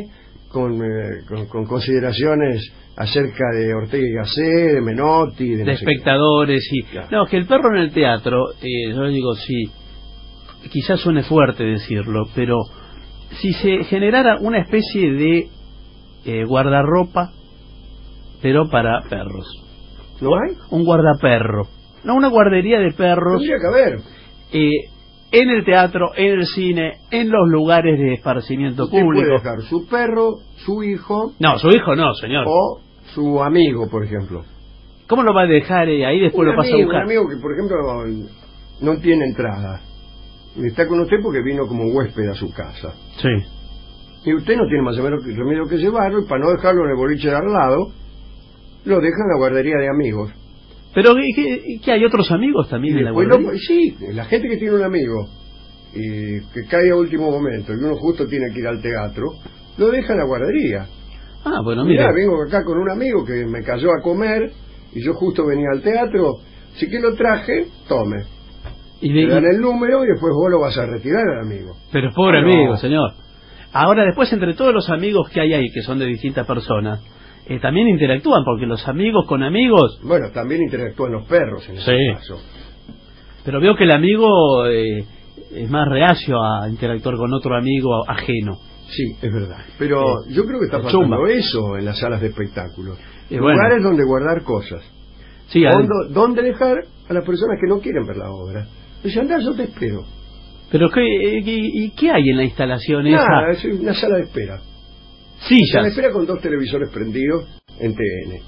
Speaker 3: con, eh, con, con consideraciones acerca de Ortega y Gasset, de Menotti, de,
Speaker 4: de
Speaker 3: no sé
Speaker 4: espectadores y
Speaker 3: Claro.
Speaker 4: no, que el perro en el teatro, eh, yo digo sí, quizás suene fuerte decirlo, pero si se generara una especie de eh, guardarropa, pero para perros,
Speaker 3: qué. ¿No hay?
Speaker 4: un guardaperro, no, una guardería de perros.
Speaker 3: Tendría que haber.
Speaker 4: Eh, en el teatro, en el cine, en los lugares de esparcimiento
Speaker 3: Usted puede
Speaker 4: público.
Speaker 3: dejar su perro, su hijo
Speaker 4: No, su hijo no, señor.
Speaker 3: o su amigo, por ejemplo.
Speaker 4: ¿Cómo lo va a dejar eh, ahí después
Speaker 3: un
Speaker 4: lo pasa
Speaker 3: amigo,
Speaker 4: a buscar?
Speaker 3: Un amigo que, por ejemplo, no tiene entrada. Está con usted porque vino como huésped a su casa.
Speaker 4: Sí.
Speaker 3: Y usted no tiene más o menos remedio que llevarlo, y para no dejarlo en el boliche de al lado, lo deja en la guardería de amigos.
Speaker 4: Pero ¿qué, qué, qué hay otros amigos también
Speaker 3: Y
Speaker 4: en la
Speaker 3: después
Speaker 4: guardería?
Speaker 3: lo- sí, la gente que tiene un amigo y que cae a último momento y uno justo tiene que ir al teatro, lo deja en la guardería.
Speaker 4: Ah, bueno,
Speaker 3: Mirá,
Speaker 4: mire.
Speaker 3: vengo acá con un amigo que me cayó a comer y yo justo venía al teatro, si que lo traje, tome.
Speaker 4: Y
Speaker 3: Le
Speaker 4: de-
Speaker 3: dan el número y después vos lo vas a retirar al amigo.
Speaker 4: Pero pobre
Speaker 3: Ah, no.
Speaker 4: amigo, señor. Ahora, después, entre todos los amigos que hay ahí, que son de distintas personas, eh, también interactúan, porque los amigos con amigos...
Speaker 3: Bueno, también interactúan los perros en ese
Speaker 4: Sí.
Speaker 3: caso.
Speaker 4: Pero veo que el amigo eh, es más reacio a interactuar con otro amigo ajeno.
Speaker 3: Sí, es verdad. Pero
Speaker 4: Sí.
Speaker 3: yo creo que está
Speaker 4: El
Speaker 3: pasando
Speaker 4: chumba.
Speaker 3: eso en las salas de espectáculos.
Speaker 4: Y bueno.
Speaker 3: Lugares donde guardar cosas.
Speaker 4: Sí, a-
Speaker 3: Donde, donde dejar a las personas que no quieren ver la obra. Dice, andá, yo te espero.
Speaker 4: pero ¿qué, eh, qué- ¿y qué hay en la instalación
Speaker 3: Nada,
Speaker 4: esa?
Speaker 3: es una sala de espera. Una sala de
Speaker 4: Sillas.
Speaker 3: espera con dos televisores prendidos en T N.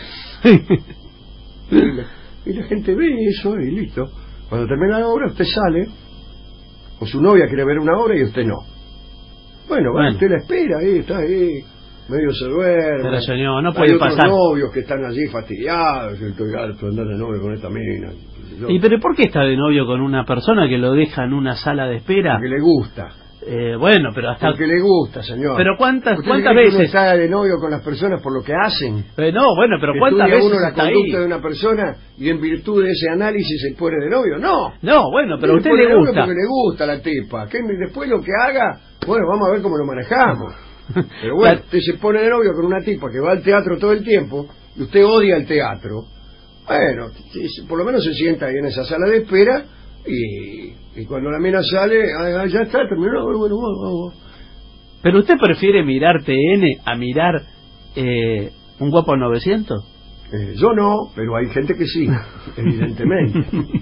Speaker 3: Y la, y la gente ve eso y listo. Cuando termina la obra, usted sale, o su novia quiere ver una obra y usted no. Bueno, bueno,
Speaker 4: Bueno.
Speaker 3: usted la espera, ahí está ahí, medio se duerme.
Speaker 4: Pero, señor, no
Speaker 3: Hay
Speaker 4: puede
Speaker 3: otros
Speaker 4: pasar.
Speaker 3: novios que están allí fastidiados, yo estoy harto de andar de novio con esta mina. Yo-
Speaker 4: ¿Y pero por qué está de novio con una persona que lo deja en una sala de espera?
Speaker 3: Porque le gusta.
Speaker 4: Eh, bueno, pero hasta...
Speaker 3: Porque le gusta, señor.
Speaker 4: Pero ¿cuántas,
Speaker 3: ¿Usted
Speaker 4: cuántas
Speaker 3: cree que uno
Speaker 4: veces?
Speaker 3: está de novio con las personas por lo que hacen?
Speaker 4: Eh, no, bueno, pero ¿cuántas
Speaker 3: Estudia
Speaker 4: veces
Speaker 3: uno la
Speaker 4: está ahí?
Speaker 3: conducta de una persona y en virtud de ese análisis se pone de novio? No.
Speaker 4: No, bueno, pero a
Speaker 3: Se
Speaker 4: usted
Speaker 3: pone
Speaker 4: le
Speaker 3: de novio
Speaker 4: gusta.
Speaker 3: porque le gusta la tipa. Que después lo que haga, bueno, vamos a ver cómo lo manejamos. Pero bueno,
Speaker 4: La-
Speaker 3: usted se pone de novio con una tipa que va al teatro todo el tiempo y usted odia el teatro. Bueno, si- por lo menos se sienta ahí en esa sala de espera y, y cuando la mina sale, ah, ya está, terminó, bueno, bueno, vamos, vamos.
Speaker 4: ¿Pero usted prefiere mirar T N a mirar eh, un guapo novecientos?
Speaker 3: Eh, yo no, pero hay gente que sí, evidentemente.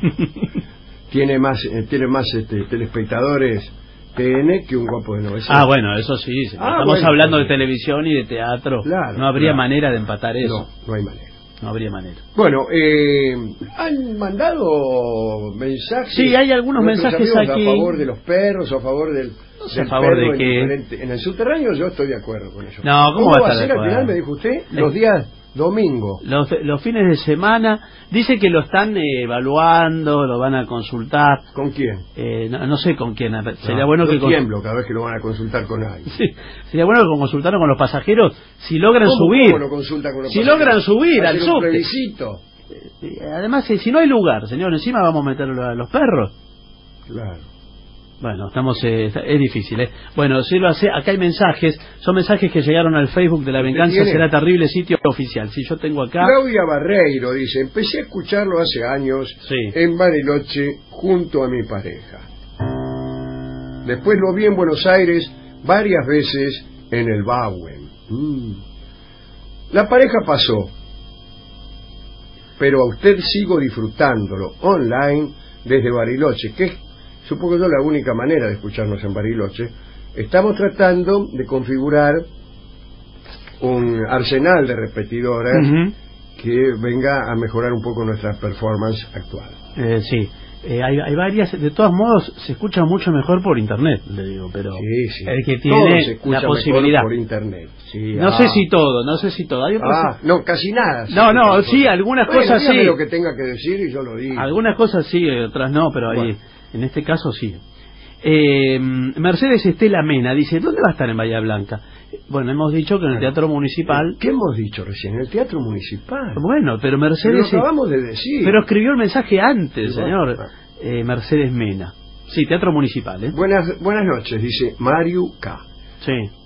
Speaker 3: Tiene más, eh, tiene más este, telespectadores T N que un guapo de novecientos.
Speaker 4: Ah, bueno, eso sí. sí.
Speaker 3: Ah,
Speaker 4: Estamos
Speaker 3: bueno,
Speaker 4: hablando de
Speaker 3: bueno.
Speaker 4: televisión y de teatro.
Speaker 3: Claro,
Speaker 4: no habría
Speaker 3: claro.
Speaker 4: manera de empatar eso.
Speaker 3: No, no hay manera.
Speaker 4: No habría manera.
Speaker 3: Bueno, eh, han mandado mensajes.
Speaker 4: Sí, hay algunos
Speaker 3: nuestros
Speaker 4: mensajes
Speaker 3: amigos
Speaker 4: aquí.
Speaker 3: A favor de los perros, o a favor del,
Speaker 4: No sé
Speaker 3: del
Speaker 4: a favor
Speaker 3: perro
Speaker 4: de
Speaker 3: en,
Speaker 4: qué.
Speaker 3: diferente- en el subterráneo. Yo estoy de acuerdo con eso.
Speaker 4: No, ¿cómo va a
Speaker 3: va a
Speaker 4: estar de
Speaker 3: ser al
Speaker 4: acuerdo?
Speaker 3: final, me dijo usted? Los días domingo.
Speaker 4: Los, los fines de semana, dice que lo están eh, evaluando, lo van a consultar.
Speaker 3: ¿Con quién?
Speaker 4: Eh, no, no sé con quién. Sería
Speaker 3: No,
Speaker 4: bueno
Speaker 3: yo
Speaker 4: que con-
Speaker 3: tiemblo cada vez que lo van a consultar con alguien.
Speaker 4: Sí, sería bueno que consultaran con los pasajeros si logran
Speaker 3: ¿Cómo,
Speaker 4: subir.
Speaker 3: cómo no consulta con los
Speaker 4: Si
Speaker 3: pasajeros?
Speaker 4: logran subir al
Speaker 3: Hacer un
Speaker 4: subte.
Speaker 3: plebiscito.
Speaker 4: Eh, Además, eh, si no hay lugar, señor, encima vamos a meter a los perros.
Speaker 3: Claro.
Speaker 4: Bueno, estamos eh, es difícil, ¿eh? Bueno, si lo hace, acá hay mensajes, son mensajes que llegaron al Facebook de La Venganza
Speaker 3: tiene?
Speaker 4: Será Terrible, sitio oficial. Si yo tengo acá...
Speaker 3: Claudia Barreiro dice, empecé a escucharlo hace años
Speaker 4: Sí.
Speaker 3: en Bariloche junto a mi pareja. Después lo vi en Buenos Aires varias veces en el Bauen. Mm. La pareja pasó, pero a usted sigo disfrutándolo online desde Bariloche, que es, supongo yo, la única manera de escucharnos en Bariloche. Estamos tratando de configurar un arsenal de repetidoras
Speaker 4: Ujú.
Speaker 3: que venga a mejorar un poco nuestra performance actual.
Speaker 4: Eh, sí, eh, hay, hay varias, de todos modos se escucha mucho mejor por internet, le digo, pero
Speaker 3: Sí, sí.
Speaker 4: el que
Speaker 3: Todo se
Speaker 4: tiene
Speaker 3: escucha
Speaker 4: la
Speaker 3: mejor
Speaker 4: posibilidad.
Speaker 3: por internet. Sí,
Speaker 4: No
Speaker 3: ah.
Speaker 4: sé si todo, no sé si todo. Hay otras-
Speaker 3: Ah, no, casi nada.
Speaker 4: No, no,
Speaker 3: escucha
Speaker 4: sí,
Speaker 3: mejor.
Speaker 4: algunas
Speaker 3: Bueno,
Speaker 4: cosas
Speaker 3: dígame
Speaker 4: sí.
Speaker 3: lo que tenga que decir y yo lo digo.
Speaker 4: Algunas cosas sí, otras no, pero ahí,
Speaker 3: Bueno.
Speaker 4: en este caso sí. Eh, Mercedes Estela Mena dice, ¿dónde va a estar en Bahía Blanca? Bueno, hemos dicho que en el Teatro Municipal.
Speaker 3: ¿Qué hemos dicho recién? En el Teatro Municipal.
Speaker 4: Bueno, pero
Speaker 3: Pero
Speaker 4: Mercedes...
Speaker 3: lo acabamos de decir.
Speaker 4: Pero escribió el mensaje antes,
Speaker 3: Sí,
Speaker 4: señor.
Speaker 3: bueno.
Speaker 4: Eh, Mercedes Mena. Sí, Teatro Municipal, ¿eh?
Speaker 3: Buenas, buenas noches, dice Mario K.
Speaker 4: Sí.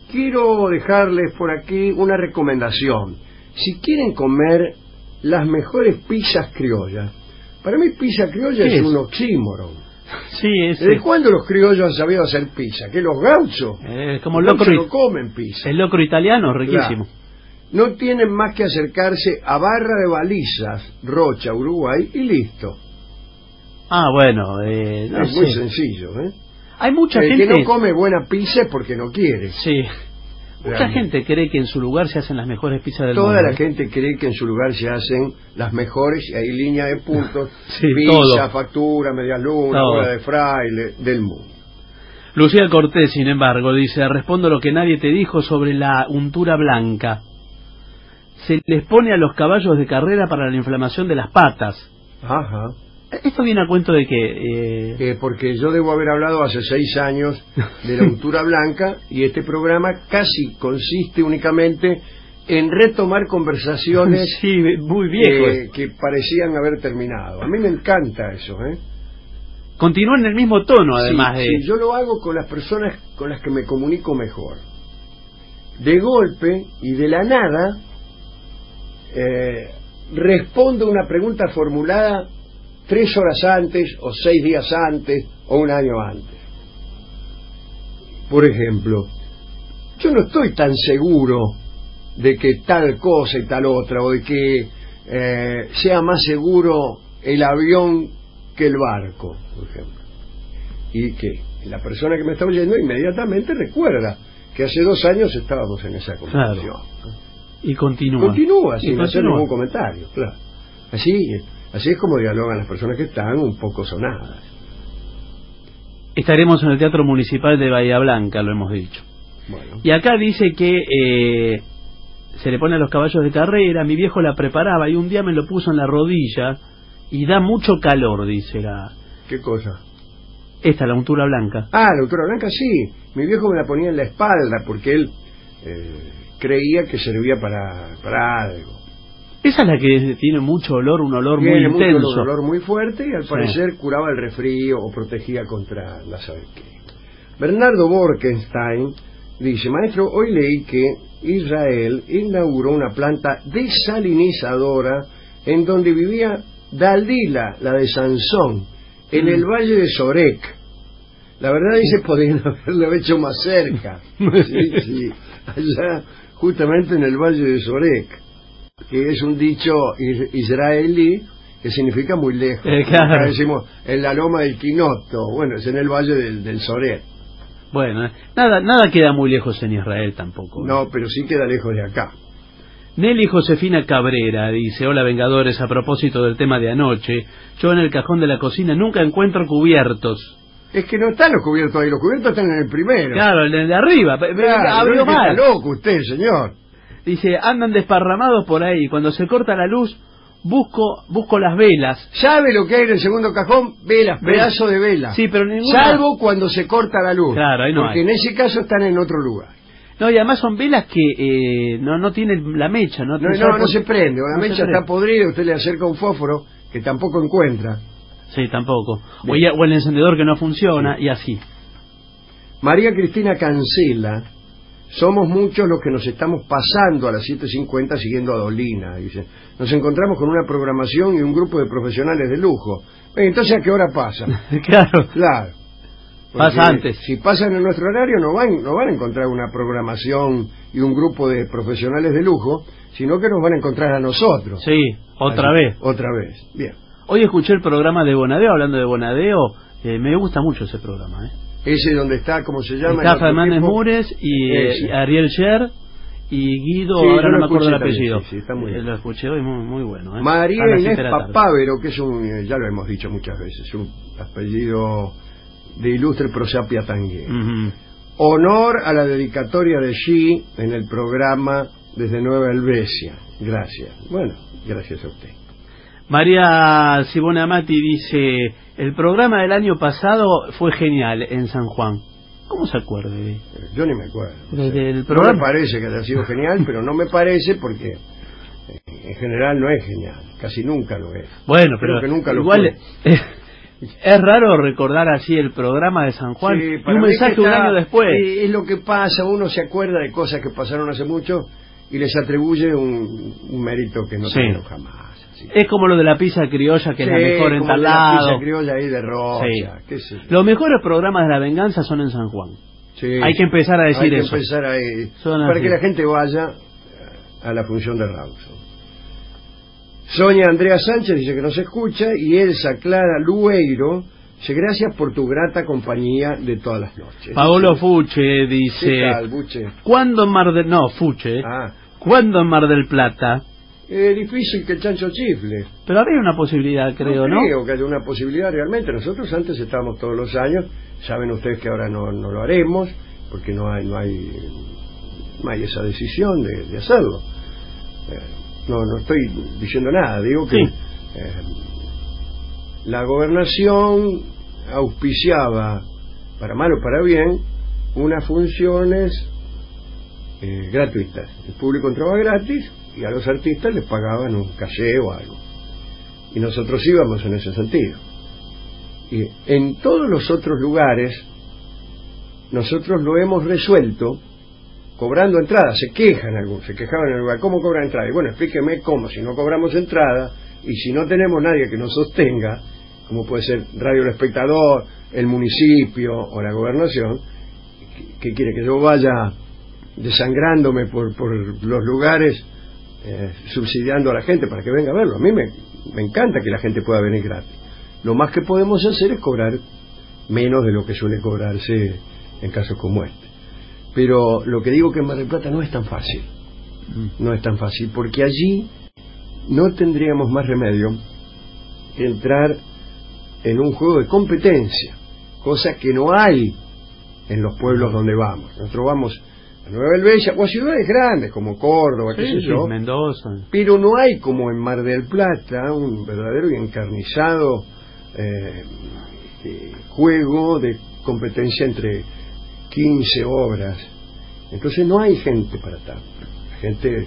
Speaker 3: quiero dejarles por aquí una recomendación. Si quieren comer las mejores pizzas criollas, para mí pizza criolla es, es un oxímoron.
Speaker 4: Sí, es.
Speaker 3: ¿Desde cuándo los criollos han sabido hacer pizza? ¿Que los gauchos?
Speaker 4: Eh, como el
Speaker 3: los
Speaker 4: locro,
Speaker 3: no comen pizza.
Speaker 4: El locro italiano, riquísimo.
Speaker 3: Claro. No tienen más que acercarse a Barra de Balizas, Rocha, Uruguay, y listo.
Speaker 4: Ah, bueno, eh, no
Speaker 3: es
Speaker 4: sé.
Speaker 3: muy sencillo, ¿eh?
Speaker 4: Hay mucha
Speaker 3: El
Speaker 4: gente
Speaker 3: que no come buena pizza es porque no quiere.
Speaker 4: Sí. Mucha
Speaker 3: Realmente.
Speaker 4: gente cree que en su lugar se hacen las mejores pizzas del
Speaker 3: Toda
Speaker 4: mundo.
Speaker 3: la
Speaker 4: ¿eh?
Speaker 3: gente cree que en su lugar se hacen las mejores, y hay línea de puntos,
Speaker 4: Sí,
Speaker 3: pizza,
Speaker 4: todo.
Speaker 3: factura, media luna,
Speaker 4: Todo.
Speaker 3: bola de fraile, del mundo.
Speaker 4: Lucía Cortés, sin embargo, dice: respondo lo que nadie te dijo sobre la untura blanca. Se les pone a los caballos de carrera para la inflamación de las patas.
Speaker 3: Ajá.
Speaker 4: Esto viene a cuento de que... Eh...
Speaker 3: Eh, porque yo debo haber hablado hace seis años de la untura blanca, y este programa casi consiste únicamente en retomar conversaciones
Speaker 4: sí, muy viejos.
Speaker 3: eh, que parecían haber terminado. A mí me encanta eso, ¿eh?
Speaker 4: Continúa en el mismo tono, además
Speaker 3: sí,
Speaker 4: de...
Speaker 3: sí, yo lo hago con las personas con las que me comunico mejor. De golpe y de la nada eh, respondo una pregunta formulada tres horas antes, o seis días antes, o un año antes. Por ejemplo, yo no estoy tan seguro de que tal cosa y tal otra, o de que eh, sea más seguro el avión que el barco, por ejemplo. Y que la persona que me está oyendo inmediatamente recuerda que hace dos años estábamos en esa conversación.
Speaker 4: Claro. Y continúa.
Speaker 3: Continúa,
Speaker 4: y
Speaker 3: sin
Speaker 4: continúa.
Speaker 3: hacer ningún comentario, claro. Así, así es como dialogan las personas que están un poco sonadas.
Speaker 4: Estaremos en el Teatro Municipal de Bahía Blanca, lo hemos dicho.
Speaker 3: Bueno.
Speaker 4: Y acá dice que eh, se le pone a los caballos de carrera, mi viejo la preparaba y un día me lo puso en la rodilla y da mucho calor, dice la...
Speaker 3: ¿Qué cosa?
Speaker 4: Esta, la untura blanca.
Speaker 3: Ah, la untura blanca, sí. Mi viejo me la ponía en la espalda porque él eh, creía que servía para, para algo.
Speaker 4: Esa es la que tiene mucho olor, un olor
Speaker 3: Tiene
Speaker 4: muy
Speaker 3: mucho
Speaker 4: intenso.
Speaker 3: olor, olor muy fuerte, y al
Speaker 4: Sí.
Speaker 3: parecer curaba el resfrío o protegía contra la sabe qué. Bernardo Borkenstein dice: maestro, hoy leí que Israel inauguró una planta desalinizadora en donde vivía Dalila, la de Sansón, en el valle de Sorek. La verdad, dice, podrían haberlo hecho más cerca. Sí, sí, allá justamente en el valle de Sorek, que es un dicho israelí que significa muy lejos.
Speaker 4: Eh, claro.
Speaker 3: Acá decimos en la loma del Quinoto, bueno, es en el valle del, del Sorek.
Speaker 4: Bueno, eh, nada nada queda muy lejos en Israel tampoco. ¿eh?
Speaker 3: No, pero sí queda lejos de acá.
Speaker 4: Nelly Josefina Cabrera dice: hola Vengadores, a propósito del tema de anoche, yo en el cajón de la cocina nunca encuentro cubiertos.
Speaker 3: Es que no están los cubiertos ahí, los cubiertos están en el primero.
Speaker 4: Claro, el de arriba, pe- pe-
Speaker 3: Claro,
Speaker 4: abrió
Speaker 3: no es que
Speaker 4: mal.
Speaker 3: está loco usted, señor.
Speaker 4: Dice, andan desparramados por ahí, cuando se corta la luz, busco busco las velas.
Speaker 3: ¿Sabe lo que hay en el segundo cajón? Velas, pedazo de vela.
Speaker 4: Sí, pero ninguna...
Speaker 3: Salvo cuando se corta la luz.
Speaker 4: Claro, ahí no
Speaker 3: porque
Speaker 4: hay.
Speaker 3: en ese caso están en otro lugar.
Speaker 4: No, y además son velas que eh, no no tienen la mecha, ¿no?
Speaker 3: No,
Speaker 4: ¿Tú
Speaker 3: no,
Speaker 4: sabes
Speaker 3: no
Speaker 4: por-
Speaker 3: se prende. La
Speaker 4: no se
Speaker 3: mecha
Speaker 4: prende.
Speaker 3: está podrida, usted le acerca un fósforo que tampoco encuentra.
Speaker 4: Sí, tampoco. O,
Speaker 3: Bien.
Speaker 4: ya- o el encendedor que no funciona,
Speaker 3: Sí.
Speaker 4: y así.
Speaker 3: María Cristina Cancela: somos muchos los que nos estamos pasando a las siete cincuenta siguiendo a Dolina. Dice, nos encontramos con una programación y un grupo de profesionales de lujo. Eh, Entonces, ¿a qué hora pasa?
Speaker 4: Claro.
Speaker 3: Claro.
Speaker 4: Pasa
Speaker 3: Porque
Speaker 4: antes.
Speaker 3: Si pasan en nuestro horario no van, no van a encontrar una programación y un grupo de profesionales de lujo, sino que nos van a encontrar a nosotros.
Speaker 4: Sí, otra
Speaker 3: Así,
Speaker 4: vez.
Speaker 3: Otra vez. Bien.
Speaker 4: Hoy escuché el programa de Bonadeo, hablando de Bonadeo, eh, me gusta mucho ese programa, ¿eh?
Speaker 3: Ese donde está, ¿cómo se llama?
Speaker 4: Está
Speaker 3: el otro
Speaker 4: Fernández
Speaker 3: tipo?
Speaker 4: Mures y eh,
Speaker 3: Ese.
Speaker 4: y Ariel Sher y Guido,
Speaker 3: Sí, yo
Speaker 4: ahora no
Speaker 3: lo
Speaker 4: me acuerdo el
Speaker 3: escuché también,
Speaker 4: apellido.
Speaker 3: sí, sí, está muy
Speaker 4: Eh,
Speaker 3: bien.
Speaker 4: lo escuché hoy, muy, muy bueno. ¿eh?
Speaker 3: María
Speaker 4: A las
Speaker 3: Inés
Speaker 4: siete de la tarde.
Speaker 3: Papávero, que es un, eh, ya lo hemos dicho muchas veces, un apellido de ilustre prosapia tangué.
Speaker 4: Ujú.
Speaker 3: Honor a la dedicatoria de Xi en el programa desde Nueva Helvecia. Gracias. Bueno, gracias a usted.
Speaker 4: María Sibona Amati dice, el programa del año pasado fue genial en San Juan. ¿Cómo se acuerda? de-
Speaker 3: Eh, Yo ni me acuerdo.
Speaker 4: de-
Speaker 3: O sea,
Speaker 4: del
Speaker 3: no
Speaker 4: programa?
Speaker 3: me parece que haya sido genial, pero no me parece porque eh, en general no es genial. Casi nunca lo es.
Speaker 4: Bueno,
Speaker 3: Creo
Speaker 4: pero
Speaker 3: que nunca lo
Speaker 4: igual
Speaker 3: fue.
Speaker 4: Es raro recordar así el programa de San Juan
Speaker 3: Sí,
Speaker 4: y
Speaker 3: para
Speaker 4: un
Speaker 3: mí
Speaker 4: mensaje
Speaker 3: que
Speaker 4: un
Speaker 3: está-
Speaker 4: año después.
Speaker 3: eh, Es lo que pasa, uno se acuerda de cosas que pasaron hace mucho y les atribuye un, un mérito que no
Speaker 4: Sí.
Speaker 3: tuvieron jamás. Así.
Speaker 4: Es como lo de la pizza criolla, que
Speaker 3: Sí,
Speaker 4: es la mejor en
Speaker 3: como
Speaker 4: tal
Speaker 3: la
Speaker 4: lado.
Speaker 3: pizza criolla ahí de Rocha,
Speaker 4: Sí.
Speaker 3: qué sé yo.
Speaker 4: Los mejores programas de la venganza son en San Juan.
Speaker 3: Sí,
Speaker 4: Hay que empezar a decir
Speaker 3: hay que
Speaker 4: eso.
Speaker 3: empezar ahí,
Speaker 4: Son
Speaker 3: para
Speaker 4: así.
Speaker 3: que la gente vaya a la función de Rawson. Sonia Andrea Sánchez dice que nos escucha y Elsa Clara Lueiro dice gracias por tu grata compañía de todas las noches.
Speaker 4: Paolo
Speaker 3: Dice,
Speaker 4: Fuche
Speaker 3: ¿qué
Speaker 4: dice,
Speaker 3: tal, Buche?
Speaker 4: ¿cuándo en Mar del... No, Fuche.
Speaker 3: Ah,
Speaker 4: ¿Cuándo en Mar del Plata?
Speaker 3: es difícil que el chancho chifle.
Speaker 4: Pero habría una posibilidad, creo, ¿no?
Speaker 3: Creo que haya una posibilidad realmente. Nosotros antes estábamos todos los años, saben ustedes que ahora no, no lo haremos, porque no hay no hay, no hay esa decisión de, de hacerlo. Eh, no, no estoy diciendo nada, digo que
Speaker 4: Sí.
Speaker 3: eh, la gobernación auspiciaba, para mal o para bien, unas funciones eh, gratuitas. El público entraba gratis y a los artistas les pagaban un caché o algo. Y nosotros íbamos en ese sentido. Y en todos los otros lugares, nosotros lo hemos resuelto cobrando entrada. Se quejan algunos, se quejaban en el lugar. ¿Cómo cobran entrada? Y bueno, explíqueme cómo, si no cobramos entrada y si no tenemos nadie que nos sostenga, como puede ser Radio El Espectador, el municipio o la gobernación, ¿qué quiere? Que yo vaya desangrándome por, por los lugares eh, subsidiando a la gente para que venga a verlo. A mí me, me encanta que la gente pueda venir gratis. Lo más que podemos hacer es cobrar menos de lo que suele cobrarse en casos como este. Pero lo que digo que en Mar del Plata no es tan fácil. No es tan fácil, porque allí no tendríamos más remedio que entrar en un juego de competencia, cosa que no hay en los pueblos donde vamos. Nosotros vamos a Nueva Helvecia o a ciudades grandes como Córdoba, qué
Speaker 4: Sí,
Speaker 3: sé
Speaker 4: sí,
Speaker 3: yo,
Speaker 4: Mendoza.
Speaker 3: pero no hay como en Mar del Plata un verdadero y encarnizado eh, eh, juego de competencia entre quince obras. Entonces no hay gente para tanto. La gente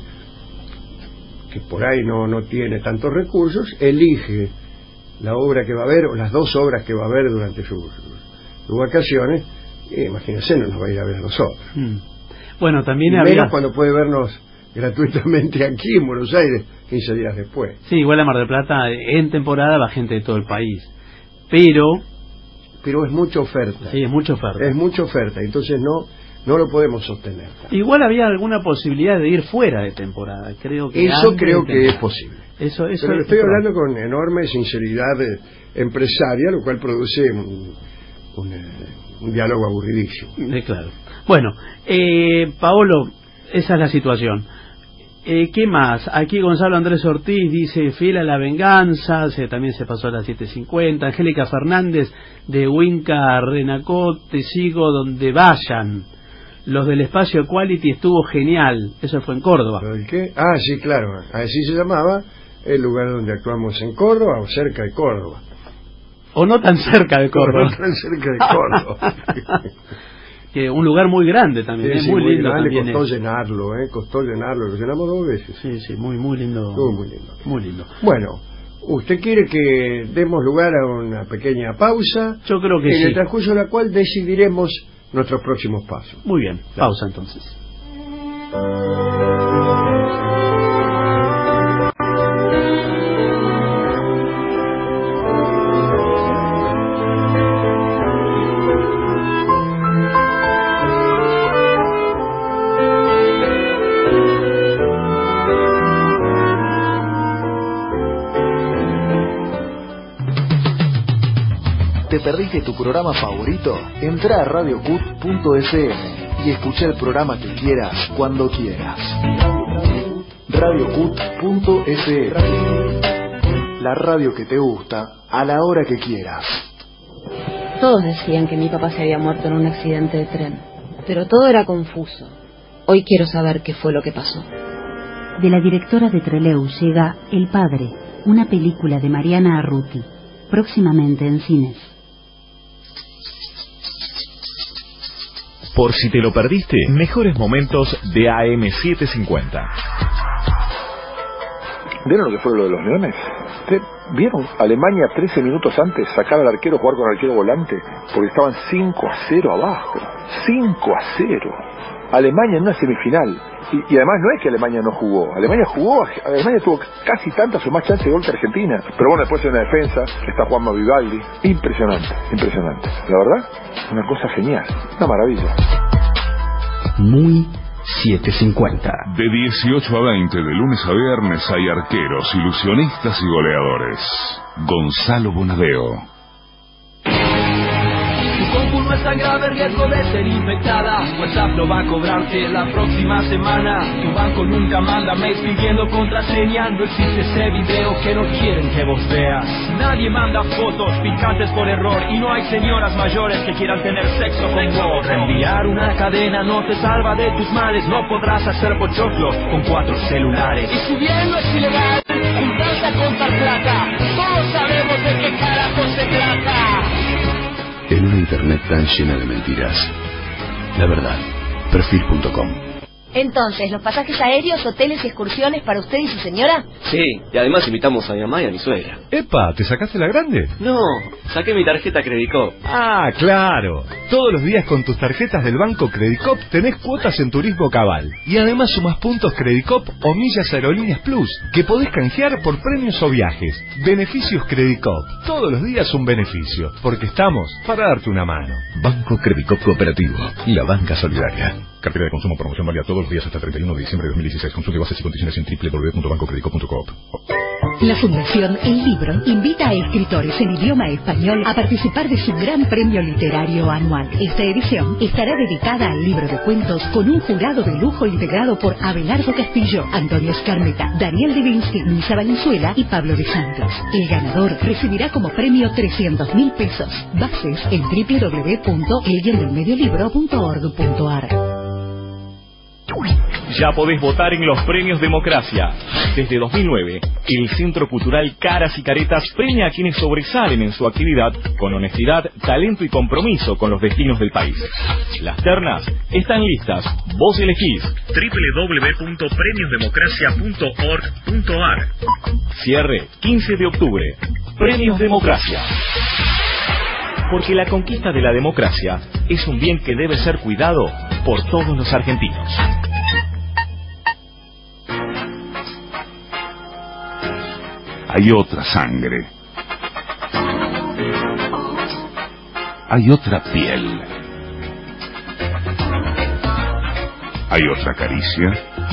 Speaker 3: que por ahí no, no tiene tantos recursos elige la obra que va a ver o las dos obras que va a ver durante sus, sus vacaciones. Eh, imagínense, no nos va a ir a ver a nosotros.
Speaker 4: Mm. Bueno, también
Speaker 3: Y
Speaker 4: había...
Speaker 3: menos cuando puede vernos gratuitamente aquí en Buenos Aires quince días después.
Speaker 4: Sí, igual a Mar del Plata en temporada va gente de todo el país. Pero...
Speaker 3: Pero es mucha oferta.
Speaker 4: Sí, es mucha oferta.
Speaker 3: Es mucha oferta, entonces no no lo podemos sostener.
Speaker 4: Igual había alguna posibilidad de ir fuera de temporada, creo que
Speaker 3: Eso
Speaker 4: antes
Speaker 3: creo
Speaker 4: de
Speaker 3: que
Speaker 4: temporada.
Speaker 3: es posible.
Speaker 4: Eso, eso
Speaker 3: Pero
Speaker 4: es
Speaker 3: estoy
Speaker 4: probable.
Speaker 3: hablando con enorme sinceridad eh, empresaria, lo cual produce un, un, eh, un diálogo aburridísimo.
Speaker 4: Eh, claro. Bueno, eh, Paolo, esa es la situación. Eh, ¿Qué más? Aquí Gonzalo Andrés Ortiz dice, fiel a la venganza, se, también se pasó a las siete cincuenta. Angélica Fernández de Huinca Renacó, te sigo donde vayan. Los del espacio Equality estuvo genial. Eso fue en Córdoba.
Speaker 3: ¿Lo del qué? Ah, sí, claro, así se llamaba el lugar donde actuamos en Córdoba o cerca de Córdoba.
Speaker 4: O no tan cerca de Córdoba.
Speaker 3: No tan cerca de Córdoba.
Speaker 4: Que un lugar muy grande también,
Speaker 3: Sí,
Speaker 4: es
Speaker 3: sí,
Speaker 4: muy lindo
Speaker 3: grande,
Speaker 4: también.
Speaker 3: costó
Speaker 4: es.
Speaker 3: llenarlo, ¿eh? Costó llenarlo, lo llenamos dos veces.
Speaker 4: Sí, sí, muy, muy lindo.
Speaker 3: Estuvo muy lindo.
Speaker 4: Muy lindo.
Speaker 3: Bueno, ¿usted quiere que demos lugar a una pequeña pausa?
Speaker 4: Yo creo que
Speaker 3: en
Speaker 4: sí.
Speaker 3: el transcurso de la cual decidiremos nuestros próximos pasos.
Speaker 4: Muy bien, pausa entonces.
Speaker 5: ¿Te perdiste tu programa favorito? Entrá a radio cut punto f m y escucha el programa que quieras, cuando quieras. radio cut punto f m, la radio que te gusta, a la hora que quieras.
Speaker 6: Todos decían que mi papá se había muerto en un accidente de tren, pero todo era confuso. Hoy quiero saber qué fue lo que pasó.
Speaker 7: De la directora de Trelew llega El Padre, una película de Mariana Arruti, próximamente en cines.
Speaker 8: Por si te lo perdiste, mejores momentos de A M setecientos cincuenta.
Speaker 9: ¿Vieron lo que fue lo de los leones? ¿Usted vieron Alemania trece minutos antes sacar al arquero, jugar con el arquero volante? Porque estaban cinco a cero abajo. cinco a cero. Alemania en una semifinal. Y, y además no es que Alemania no jugó. Alemania jugó, Alemania tuvo casi tantas o más chances de gol que Argentina. Pero bueno, después en la defensa está Juanma Vivaldi. Impresionante, impresionante. La verdad, una cosa genial, una maravilla.
Speaker 10: Muy setecientos cincuenta.
Speaker 1: De dieciocho a veinte, de lunes a viernes, hay arqueros, ilusionistas y goleadores. Gonzalo Bonadeo.
Speaker 11: Tu compu no es tan grave, riesgo de ser infectada. WhatsApp lo va a cobrarte la próxima semana. Tu banco nunca manda mails pidiendo contraseña. No existe ese video que no quieren que vos veas. Nadie manda fotos picantes por error. Y no hay señoras mayores que quieran tener sexo con vos. Reenviar una cadena no te salva de tus males. No podrás hacer pochoclos con cuatro celulares. Y si bien no es ilegal juntarse a contar plata, todos sabemos de qué carajo se trata.
Speaker 10: En una internet tan llena de mentiras. La verdad. Perfil punto com.
Speaker 12: Entonces, ¿los pasajes aéreos, hoteles y excursiones para usted y su señora?
Speaker 13: Sí, y además invitamos a mi mamá y a mi suegra.
Speaker 14: ¡Epa! ¿Te sacaste la grande?
Speaker 13: No, saqué mi tarjeta Credicop.
Speaker 14: Ah, claro. Todos los días con tus tarjetas del banco Credicop tenés cuotas en Turismo Cabal. Y además sumas puntos Credicop o millas Aerolíneas Plus, que podés canjear por premios o viajes. Beneficios Credicop. Todos los días un beneficio, porque estamos para darte una mano.
Speaker 10: Banco Credicop Cooperativo. La banca solidaria.
Speaker 15: Cartera de consumo, promoción válida todos los días hasta el treinta y uno de diciembre de dos mil dieciséis. Consulte bases y condiciones en doble u doble u doble u punto banco credicop punto coop.
Speaker 16: La Fundación El Libro invita a escritores en idioma español a participar de su gran premio literario anual. Esta edición estará dedicada al libro de cuentos con un jurado de lujo integrado por Abelardo Castillo, Antonio Escarmeta, Daniel Divinsky, Luisa Valenzuela y Pablo de Santos. El ganador recibirá como premio trescientos mil pesos. Bases en doble u doble u doble u punto el guion del medio libro punto org punto a r.
Speaker 8: Ya podés votar en los premios Democracia. Desde dos mil nueve, el Centro Cultural Caras y Caretas premia a quienes sobresalen en su actividad con honestidad, talento y compromiso con los destinos del país. Las ternas están listas. Vos elegís. doble u doble u doble u punto premios democracia punto org punto a r. Cierre quince de octubre. Premios Democracia. Porque la conquista de la democracia es un bien que debe ser cuidado por todos los argentinos.
Speaker 1: Hay otra sangre. Hay otra piel. Hay otra caricia.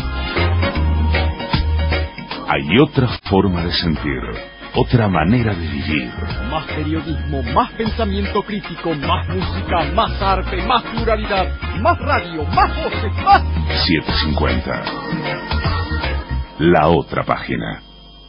Speaker 1: Hay otra forma de sentir. Otra manera de vivir.
Speaker 2: Más periodismo, más pensamiento crítico, más música, más arte, más pluralidad, más radio, más voces, más...
Speaker 1: setecientos cincuenta. La otra página.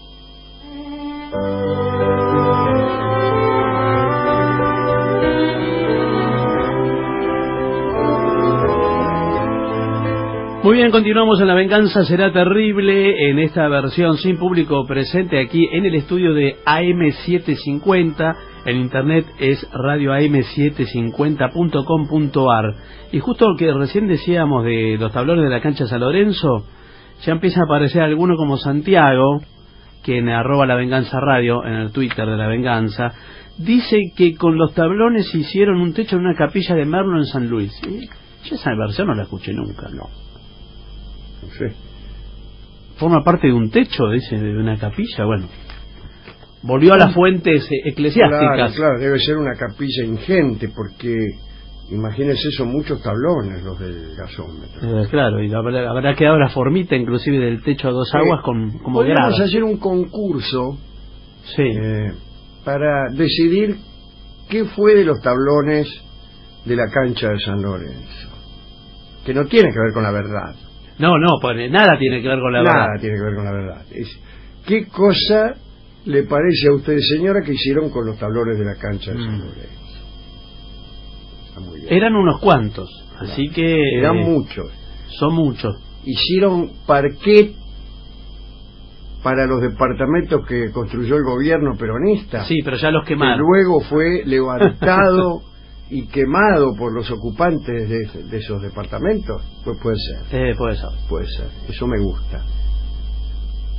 Speaker 4: Muy bien, continuamos en La Venganza Será Terrible, en esta versión sin público presente aquí en el estudio de A M setecientos cincuenta. En internet es radio a m setecientos cincuenta punto com punto a r. Y justo lo que recién decíamos de los tablones de la cancha San Lorenzo, ya empieza a aparecer alguno como Santiago, quien arroba La Venganza Radio en el Twitter de La Venganza, dice que con los tablones hicieron un techo en una capilla de Merlo en San Luis. ¿Sí? Yo esa versión no la escuché nunca, no.
Speaker 3: Sí.
Speaker 4: Forma parte de un techo, dice, de una capilla. Bueno, volvió a las fuentes eclesiásticas.
Speaker 3: Claro, claro, debe ser una capilla ingente, porque imagínense, son muchos tablones los del gasómetro.
Speaker 4: Eh, claro, y habrá, habrá quedado la formita inclusive del techo a dos
Speaker 3: sí.
Speaker 4: aguas con como
Speaker 3: podríamos
Speaker 4: gradas.
Speaker 3: hacer un concurso
Speaker 4: sí.
Speaker 3: eh, para decidir qué fue de los tablones de la cancha de San Lorenzo, que no tiene que ver con la verdad.
Speaker 4: No, no, pues nada tiene que ver con la
Speaker 3: nada
Speaker 4: verdad.
Speaker 3: Nada tiene que ver con la verdad. Es, ¿qué cosa le parece a usted, señora, que hicieron con los tablones de la cancha de mm. San Lorenzo? Está muy bien.
Speaker 4: Eran unos cuantos, claro. Así que...
Speaker 3: Eran
Speaker 4: eh,
Speaker 3: muchos.
Speaker 4: Son muchos.
Speaker 3: Hicieron parquet para los departamentos que construyó el gobierno peronista.
Speaker 4: Sí, pero ya los quemaron.
Speaker 3: Que luego fue levantado y quemado por los ocupantes de, de esos departamentos. Pues puede ser.
Speaker 4: Eh, puede ser.
Speaker 3: Puede ser. Eso me gusta.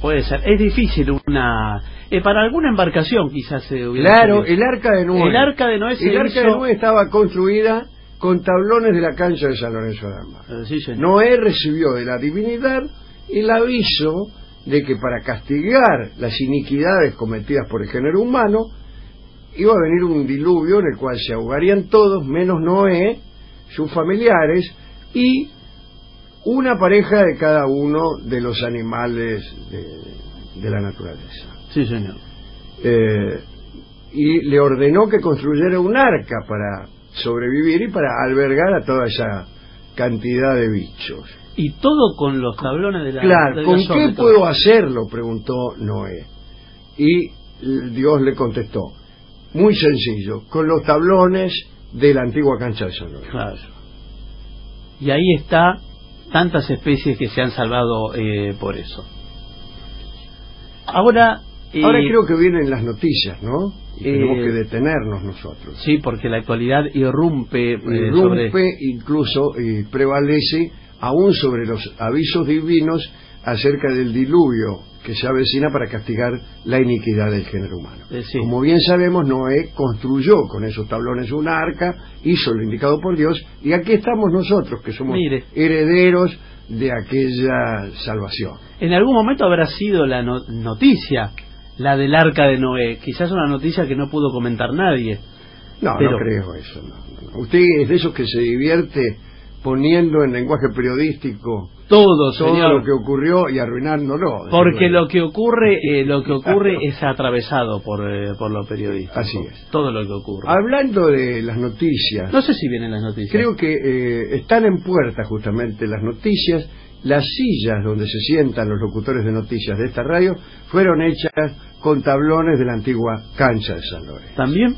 Speaker 4: Puede ser, es difícil una... Eh, para alguna embarcación quizás se hubiera...
Speaker 3: Claro,
Speaker 4: servido.
Speaker 3: el Arca de Noé.
Speaker 4: El Arca de Noé se
Speaker 3: El Arca
Speaker 4: hizo...
Speaker 3: de Noé estaba construida con tablones de la cancha de San Lorenzo de Almagro.
Speaker 4: Eh, sí, señor.
Speaker 3: Noé recibió de la divinidad el aviso de que para castigar las iniquidades cometidas por el género humano iba a venir un diluvio en el cual se ahogarían todos menos Noé, sus familiares y una pareja de cada uno de los animales de, de la naturaleza.
Speaker 4: Sí, señor.
Speaker 3: Eh, y le ordenó que construyera un arca para sobrevivir y para albergar a toda esa cantidad de bichos.
Speaker 4: Y todo con los tablones de la...
Speaker 3: Claro,
Speaker 4: de
Speaker 3: ¿con
Speaker 4: la
Speaker 3: qué puedo hacerlo?, preguntó Noé. Y Dios le contestó, muy sencillo, con los tablones de la antigua cancha de San Lorenzo.
Speaker 4: Claro. Y ahí está tantas especies que se han salvado eh, por eso. Ahora... Eh,
Speaker 3: Ahora creo que vienen las noticias, ¿no? Y
Speaker 4: eh,
Speaker 3: tenemos que detenernos nosotros.
Speaker 4: Sí, porque la actualidad irrumpe, eh,
Speaker 3: irrumpe
Speaker 4: sobre...
Speaker 3: incluso y prevalece aún sobre los avisos divinos acerca del diluvio que se avecina para castigar la iniquidad del género humano.
Speaker 4: Eh, sí.
Speaker 3: Como bien sabemos, Noé construyó con esos tablones un arca, hizo lo indicado por Dios, y aquí estamos nosotros, que somos
Speaker 4: Mire.
Speaker 3: herederos de aquella salvación.
Speaker 4: En algún momento habrá sido la no- noticia, la del Arca de Noé, quizás una noticia que no pudo comentar nadie.
Speaker 3: No,
Speaker 4: pero...
Speaker 3: no creo eso. No, no, no. Usted es de esos que se divierte poniendo en lenguaje periodístico
Speaker 4: todo,
Speaker 3: todo
Speaker 4: señor,
Speaker 3: lo que ocurrió y arruinándolo.
Speaker 4: porque lo que ocurre eh, lo que ocurre es atravesado por eh, por los periodistas.
Speaker 3: Así es.
Speaker 4: Todo lo que ocurre.
Speaker 3: Hablando de las noticias,
Speaker 4: No sé si vienen las noticias.
Speaker 3: creo que eh, están en puerta justamente las noticias. Las sillas donde se sientan los locutores de noticias de esta radio fueron hechas con tablones de la antigua cancha de San Lorenzo.
Speaker 4: ¿También?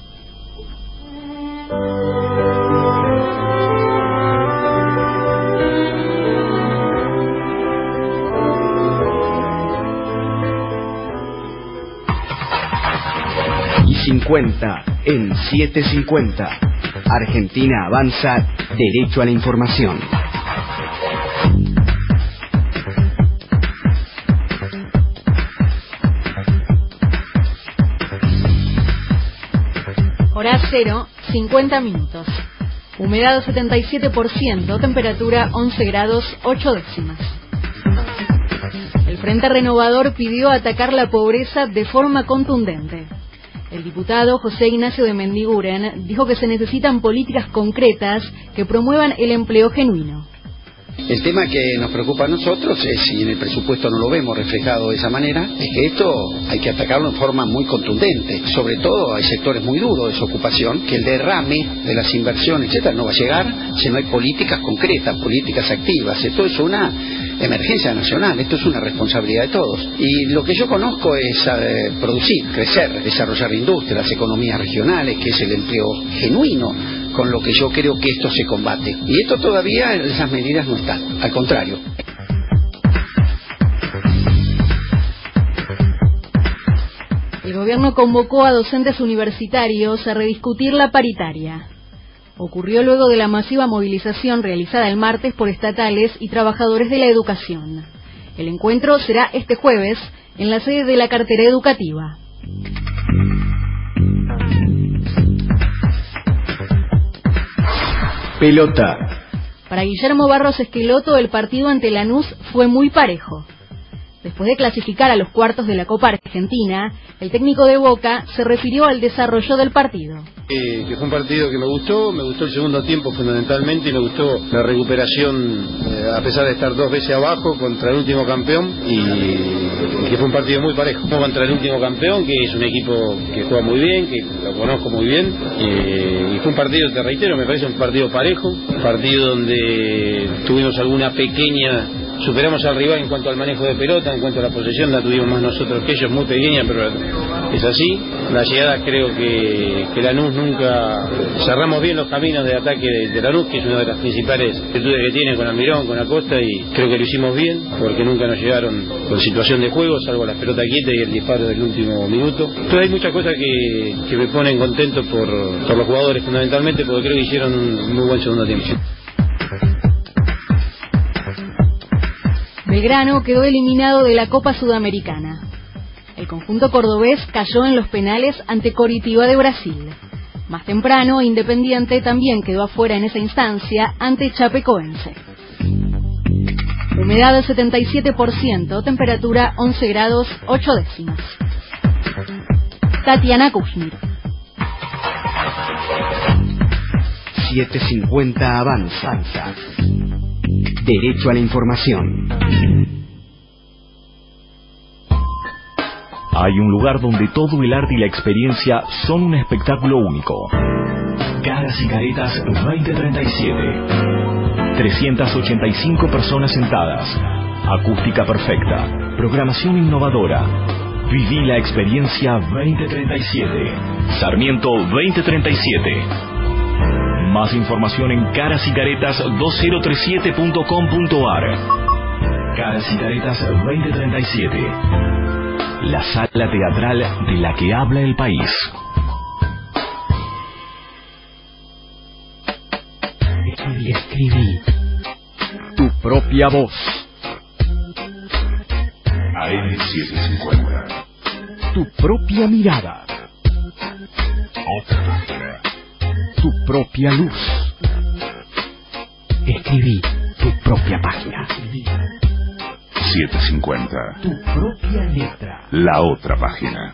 Speaker 17: Y cincuenta en setecientos cincuenta. Argentina avanza derecho a la información.
Speaker 18: Hora cero, cincuenta minutos. Humedad setenta y siete por ciento, temperatura once grados ocho décimas. El Frente Renovador pidió atacar la pobreza de forma contundente. El diputado José Ignacio de Mendiguren dijo que se necesitan políticas concretas que promuevan el empleo genuino.
Speaker 19: El tema que nos preocupa a nosotros es, si en el presupuesto no lo vemos reflejado de esa manera, es que esto hay que atacarlo en forma muy contundente. Sobre todo hay sectores muy duros de desocupación, que el derrame de las inversiones, etcétera, no va a llegar si no hay políticas concretas, políticas activas. Esto es una emergencia nacional, esto es una responsabilidad de todos. Y lo que yo conozco es eh, producir, crecer, desarrollar industrias, economías regionales, que es el empleo genuino, con lo que yo creo que esto se combate. Y esto todavía, esas medidas no están, al contrario.
Speaker 18: El gobierno convocó a docentes universitarios a rediscutir la paritaria. Ocurrió luego de la masiva movilización realizada el martes por estatales y trabajadores de la educación. El encuentro será este jueves en la sede de la cartera educativa.
Speaker 17: Pelota.
Speaker 18: Para Guillermo Barros Esqueloto, el partido ante Lanús fue muy parejo. Después de clasificar a los cuartos de la Copa Argentina, el técnico de Boca se refirió al desarrollo del partido.
Speaker 20: Eh, que fue un partido que me gustó, me gustó el segundo tiempo fundamentalmente y me gustó la recuperación, eh, a pesar de estar dos veces abajo contra el último campeón, y, y que fue un partido muy parejo. Contra el último campeón, que es un equipo que juega muy bien, que lo conozco muy bien, eh, y fue un partido, te reitero, me parece un partido parejo, un partido donde tuvimos alguna pequeña... Superamos al rival en cuanto al manejo de pelota, en cuanto a la posesión la tuvimos más nosotros que ellos, muy pequeña, pero es así. La llegada creo que, que Lanús nunca... Cerramos bien los caminos de ataque de, de Lanús, que es una de las principales virtudes que tiene con Almirón, con Acosta, y creo que lo hicimos bien, porque nunca nos llegaron con situación de juego, salvo la pelota quieta y el disparo del último minuto. Entonces hay muchas cosas que, que me ponen contento por, por los jugadores fundamentalmente, porque creo que hicieron un muy buen segundo tiempo.
Speaker 18: Belgrano quedó eliminado de la Copa Sudamericana. El conjunto cordobés cayó en los penales ante Coritiba de Brasil. Más temprano, Independiente también quedó afuera en esa instancia ante Chapecoense. Humedad del setenta y siete por ciento, temperatura once grados ocho décimas. Tatiana Kushner.
Speaker 17: setecientos cincuenta Avanza. Derecho a la información.
Speaker 8: Hay un lugar donde todo el arte y la experiencia son un espectáculo único. Caras y Caretas veinte treinta y siete. trescientas ochenta y cinco personas sentadas. Acústica perfecta. Programación innovadora. Viví la experiencia veinte treinta y siete. Sarmiento veinte treinta y siete. Más información en caras y caretas dos mil treinta y siete punto com punto ar. Caras y Caretas veinte treinta y siete. La sala teatral de la que habla el país.
Speaker 17: Escribí, escribí. Tu propia voz.
Speaker 1: A M setecientos cincuenta.
Speaker 17: Tu propia mirada.
Speaker 1: Otra página.
Speaker 17: Tu propia luz. Escribí tu propia página.
Speaker 1: setecientos cincuenta.
Speaker 17: Tu propia letra.
Speaker 1: La otra página.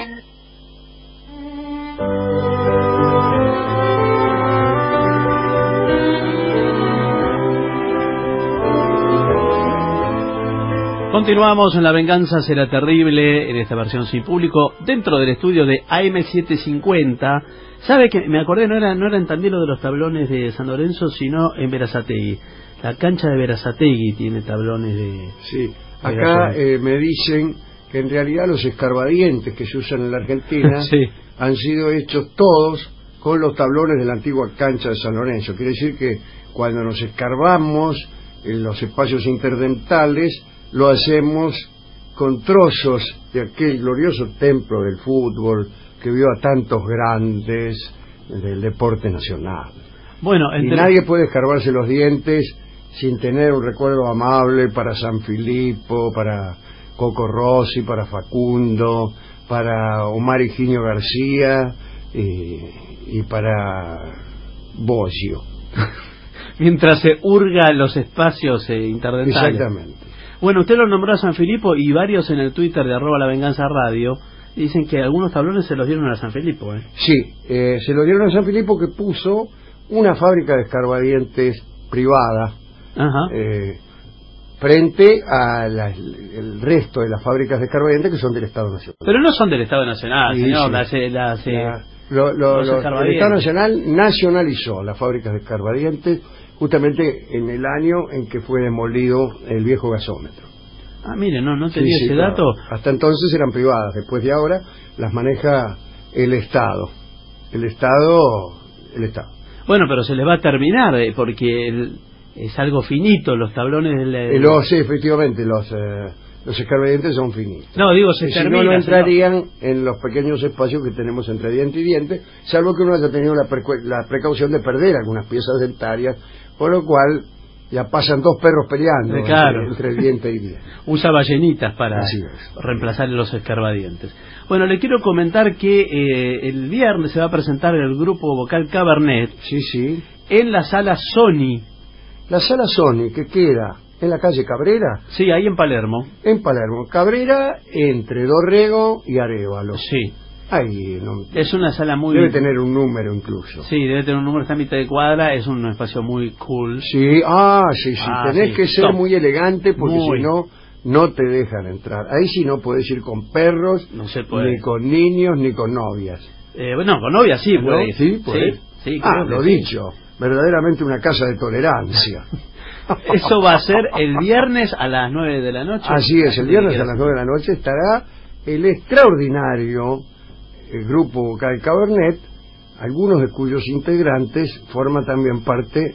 Speaker 4: Continuamos en La Venganza Será Terrible, en esta versión sin público, dentro del estudio de A M setecientos cincuenta. ¿Sabe que me acordé? No, era, no eran también los de los tablones de San Lorenzo, sino en Berazategui. La cancha de Berazategui tiene tablones de...
Speaker 3: Sí, acá eh, me dicen que en realidad los escarbadientes que se usan en la Argentina
Speaker 4: sí.
Speaker 3: han sido hechos todos con los tablones de la antigua cancha de San Lorenzo. Quiere decir que cuando nos escarbamos en los espacios interdentales, lo hacemos con trozos de aquel glorioso templo del fútbol que vio a tantos grandes del deporte nacional.
Speaker 4: Bueno, entre...
Speaker 3: Y nadie puede escarbarse los dientes sin tener un recuerdo amable para San Filipo, para Coco Rossi, para Facundo, para Omar Higinio García y, y para Boggio.
Speaker 4: Mientras se hurga los espacios eh, interdentales.
Speaker 3: Exactamente.
Speaker 4: Bueno, usted lo nombró a San Filipo y varios en el Twitter de arroba La Venganza Radio dicen que algunos tablones se los dieron a San Filipo. ¿eh?
Speaker 3: Sí, eh, se los dieron a San Filipo, que puso una fábrica de escarbadientes privada eh, frente al resto de las fábricas de escarbadientes que son del Estado Nacional.
Speaker 4: Pero no son del Estado Nacional,
Speaker 3: sí,
Speaker 4: señor.
Speaker 3: Sí.
Speaker 4: Las, las,
Speaker 3: la, lo, lo, lo, el Estado Nacional nacionalizó las fábricas de escarbadientes justamente en el año en que fue demolido el viejo gasómetro.
Speaker 4: Ah, mire, no, no tenía
Speaker 3: sí, sí,
Speaker 4: ese
Speaker 3: claro.
Speaker 4: dato.
Speaker 3: Hasta entonces eran privadas, después de ahora las maneja el Estado. El Estado, el Estado.
Speaker 4: Bueno, pero se les va a terminar, eh, porque el, es algo finito, los tablones del...
Speaker 3: Eh, los, sí, efectivamente, los... Eh, los escarbadientes son finitos.
Speaker 4: No, digo, se
Speaker 3: y
Speaker 4: termina.
Speaker 3: Si no, no entrarían señor. en los pequeños espacios que tenemos entre diente y diente, salvo que uno haya tenido la, la precaución de perder algunas piezas dentarias, por lo cual ya pasan dos perros peleando
Speaker 4: claro.
Speaker 3: entre, entre diente y diente.
Speaker 4: Usa ballenitas para reemplazar los escarbadientes. Bueno, le quiero comentar que eh, el viernes se va a presentar el grupo vocal Cabernet.
Speaker 3: Sí, sí.
Speaker 4: En la sala Sony.
Speaker 3: La sala Sony, que queda en la calle Cabrera.
Speaker 4: Sí, ahí en Palermo.
Speaker 3: En Palermo. Cabrera entre Dorrego y Arévalo.
Speaker 4: Sí.
Speaker 3: Ahí, no,
Speaker 4: es una sala muy...
Speaker 3: Debe tener un número incluso.
Speaker 4: Sí, debe tener un número, está a mitad de cuadra, es un espacio muy cool.
Speaker 3: Sí, ah, sí, sí,
Speaker 4: ah,
Speaker 3: tenés
Speaker 4: sí.
Speaker 3: que ser
Speaker 4: Top.
Speaker 3: muy elegante porque
Speaker 4: muy.
Speaker 3: si no, no te dejan entrar. Ahí sí no podés ir con perros,
Speaker 4: no se puede.
Speaker 3: ni con niños, ni con novias.
Speaker 4: Eh, bueno, con novias sí,
Speaker 3: ¿no?
Speaker 4: puede ir.
Speaker 3: Sí, puede.
Speaker 4: Sí, sí,
Speaker 3: ah, lo
Speaker 4: sí.
Speaker 3: dicho, verdaderamente una casa de tolerancia.
Speaker 4: Eso va a ser el viernes a las nueve de la noche.
Speaker 3: Así es, el viernes a las nueve de la noche estará el extraordinario el grupo vocal Cabernet, algunos de cuyos integrantes forman también parte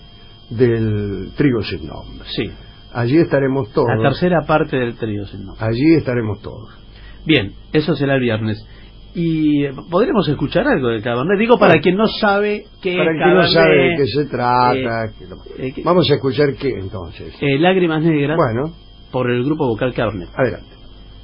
Speaker 3: del trío sin nombre.
Speaker 4: Sí.
Speaker 3: Allí estaremos todos.
Speaker 4: La tercera parte del trío sin nombre.
Speaker 3: Allí estaremos todos.
Speaker 4: Bien, eso será el viernes. Y podremos escuchar algo de Cabernet. Digo, para bueno, quien no sabe qué
Speaker 3: para
Speaker 4: es
Speaker 3: quien
Speaker 4: Cabernet,
Speaker 3: no sabe de qué se trata.
Speaker 4: Eh,
Speaker 3: que lo...
Speaker 4: eh,
Speaker 3: Vamos a escuchar qué entonces.
Speaker 4: Eh, Lágrimas Negras.
Speaker 3: Bueno.
Speaker 4: por el grupo vocal Cabernet.
Speaker 3: Adelante.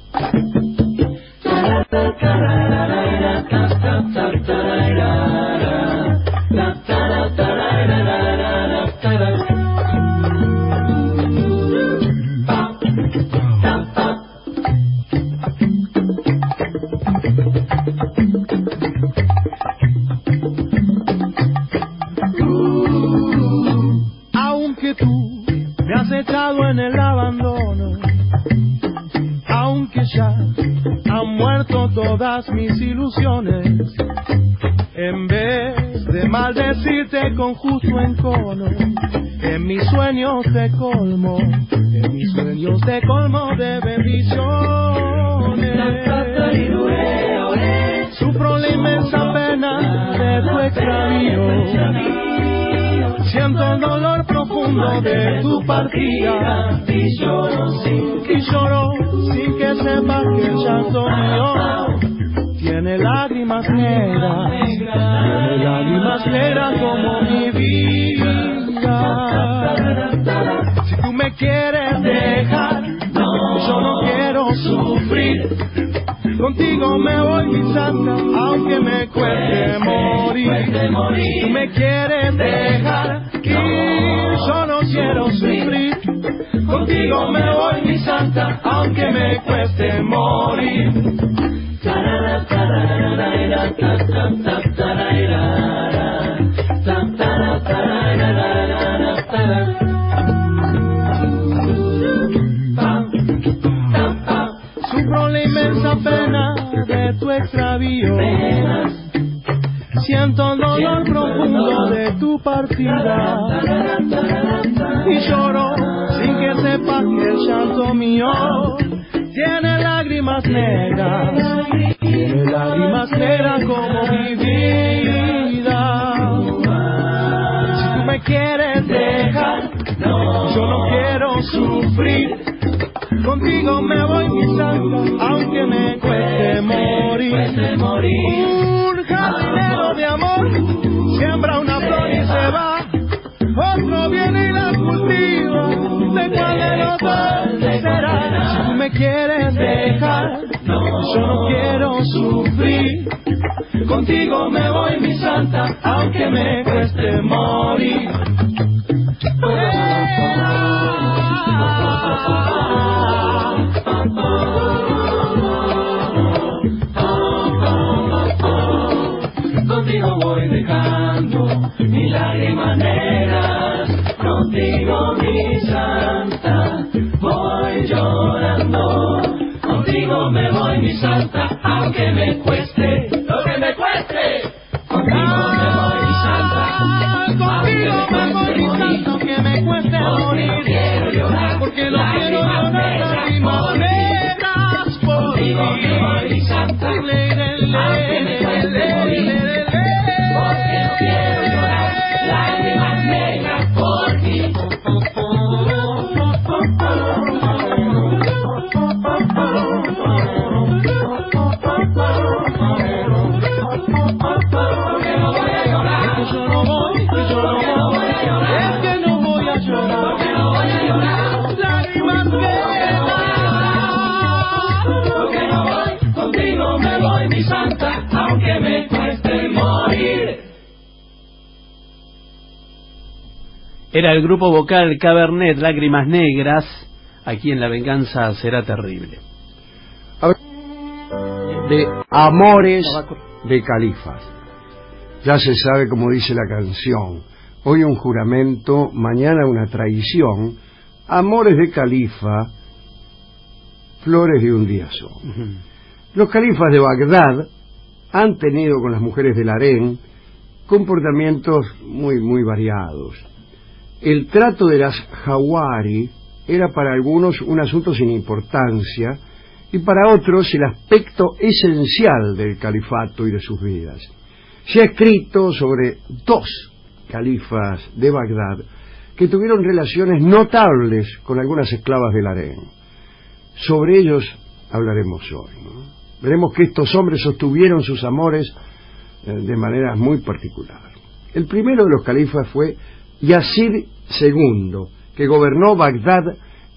Speaker 21: Aunque tú me has echado en el abandono, aunque ya han muerto todas mis ilusiones, en vez de maldecirte con justo encono, en mis sueños te colmo, en mis sueños te colmo de bendiciones. Sufro la inmensa pena de tu extravío, siento el dolor profundo de tu partida, y lloro sin, y lloro sin que sepas que el llanto mío tiene lágrimas negras, tiene lágrimas negras como mi vida. Si tú me quieres dejar, yo no quiero sufrir. Contigo me voy, mi santa, aunque me cueste morir. Si tú me quieres dejar ir, yo no quiero sufrir. Contigo me voy, mi santa, aunque me cueste morir. Sufro la inmensa pena de tu extravío, siento el dolor profundo de tu partida, y lloro sin que sepas que el llanto mío tiene lágrimas negras, tiene lágrimas negras como mi vida. Si tú me quieres dejar, yo no quiero sufrir. Contigo me voy, mi santa, aunque me cueste morir. Un jardinero de amor siembra una flor y se va, otro viene y la cultiva. ¿De cuál de los dos será? Si tú me quieres dejar, yo no quiero sufrir. Contigo me voy, mi santa, aunque me cueste morir. Contigo voy dejando mis lágrimas negras, contigo mi santa voy llorando. Contigo me voy, mi santa, aunque me cueste lo que me cueste. Contigo me voy, mi santa, contigo me voy, mi santa, aunque me cueste morir. No quiero llorar, porque no quiero llorar lágrimas negras por ti. Contigo me voy, mi santa, aunque me cueste morir. Porque no quiero llorar lágrimas negras por ti. Porque no voy a llorar, que yo no voy, que yo no voy a llorar, es que no voy a llorar, porque no voy a llorar lágrimas negras. Porque no voy, contigo me voy, mi santa, aunque me cueste morir.
Speaker 4: Era el grupo vocal Cabernet, Lágrimas Negras, aquí en La Venganza Será Terrible.
Speaker 3: De amores de califas. Ya se sabe como dice la canción. Hoy un juramento, mañana una traición. Amores de califa, flores de un día son. Uh-huh. Los califas de Bagdad han tenido con las mujeres del harén comportamientos muy, muy variados. El trato de las jawari era para algunos un asunto sin importancia y para otros el aspecto esencial del califato y de sus vidas. Se ha escrito sobre dos califas de Bagdad que tuvieron relaciones notables con algunas esclavas del harén. Sobre ellos hablaremos hoy, ¿no? Veremos que estos hombres sostuvieron sus amores eh, de manera muy particular. El primero de los califas fue Yazid segundo, que gobernó Bagdad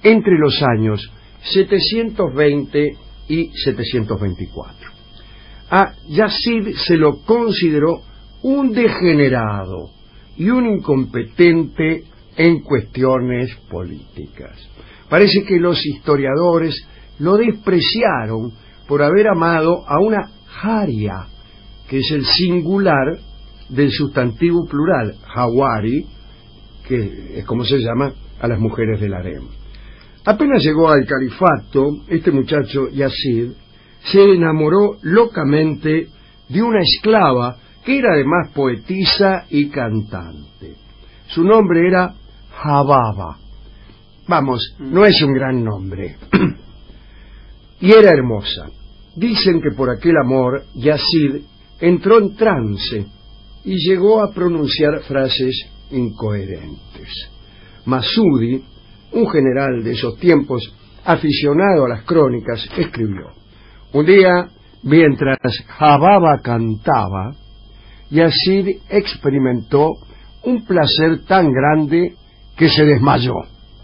Speaker 3: entre los años setecientos veinte y setecientos veinticuatro. A Yazid se lo consideró un degenerado y un incompetente en cuestiones políticas. Parece que los historiadores lo despreciaron por haber amado a una jaria, que es el singular del sustantivo plural, jawari, que es como se llama a las mujeres del harem. Apenas llegó al califato, este muchacho Yazid se enamoró locamente de una esclava que era además poetisa y cantante. Su nombre era Hababa. Vamos, no es un gran nombre. Y era hermosa. Dicen que por aquel amor Yazid entró en trance y llegó a pronunciar frases incoherentes. Masudi, un general de esos tiempos aficionado a las crónicas, escribió: un día, mientras Hababa cantaba, Yazid experimentó un placer tan grande que se desmayó.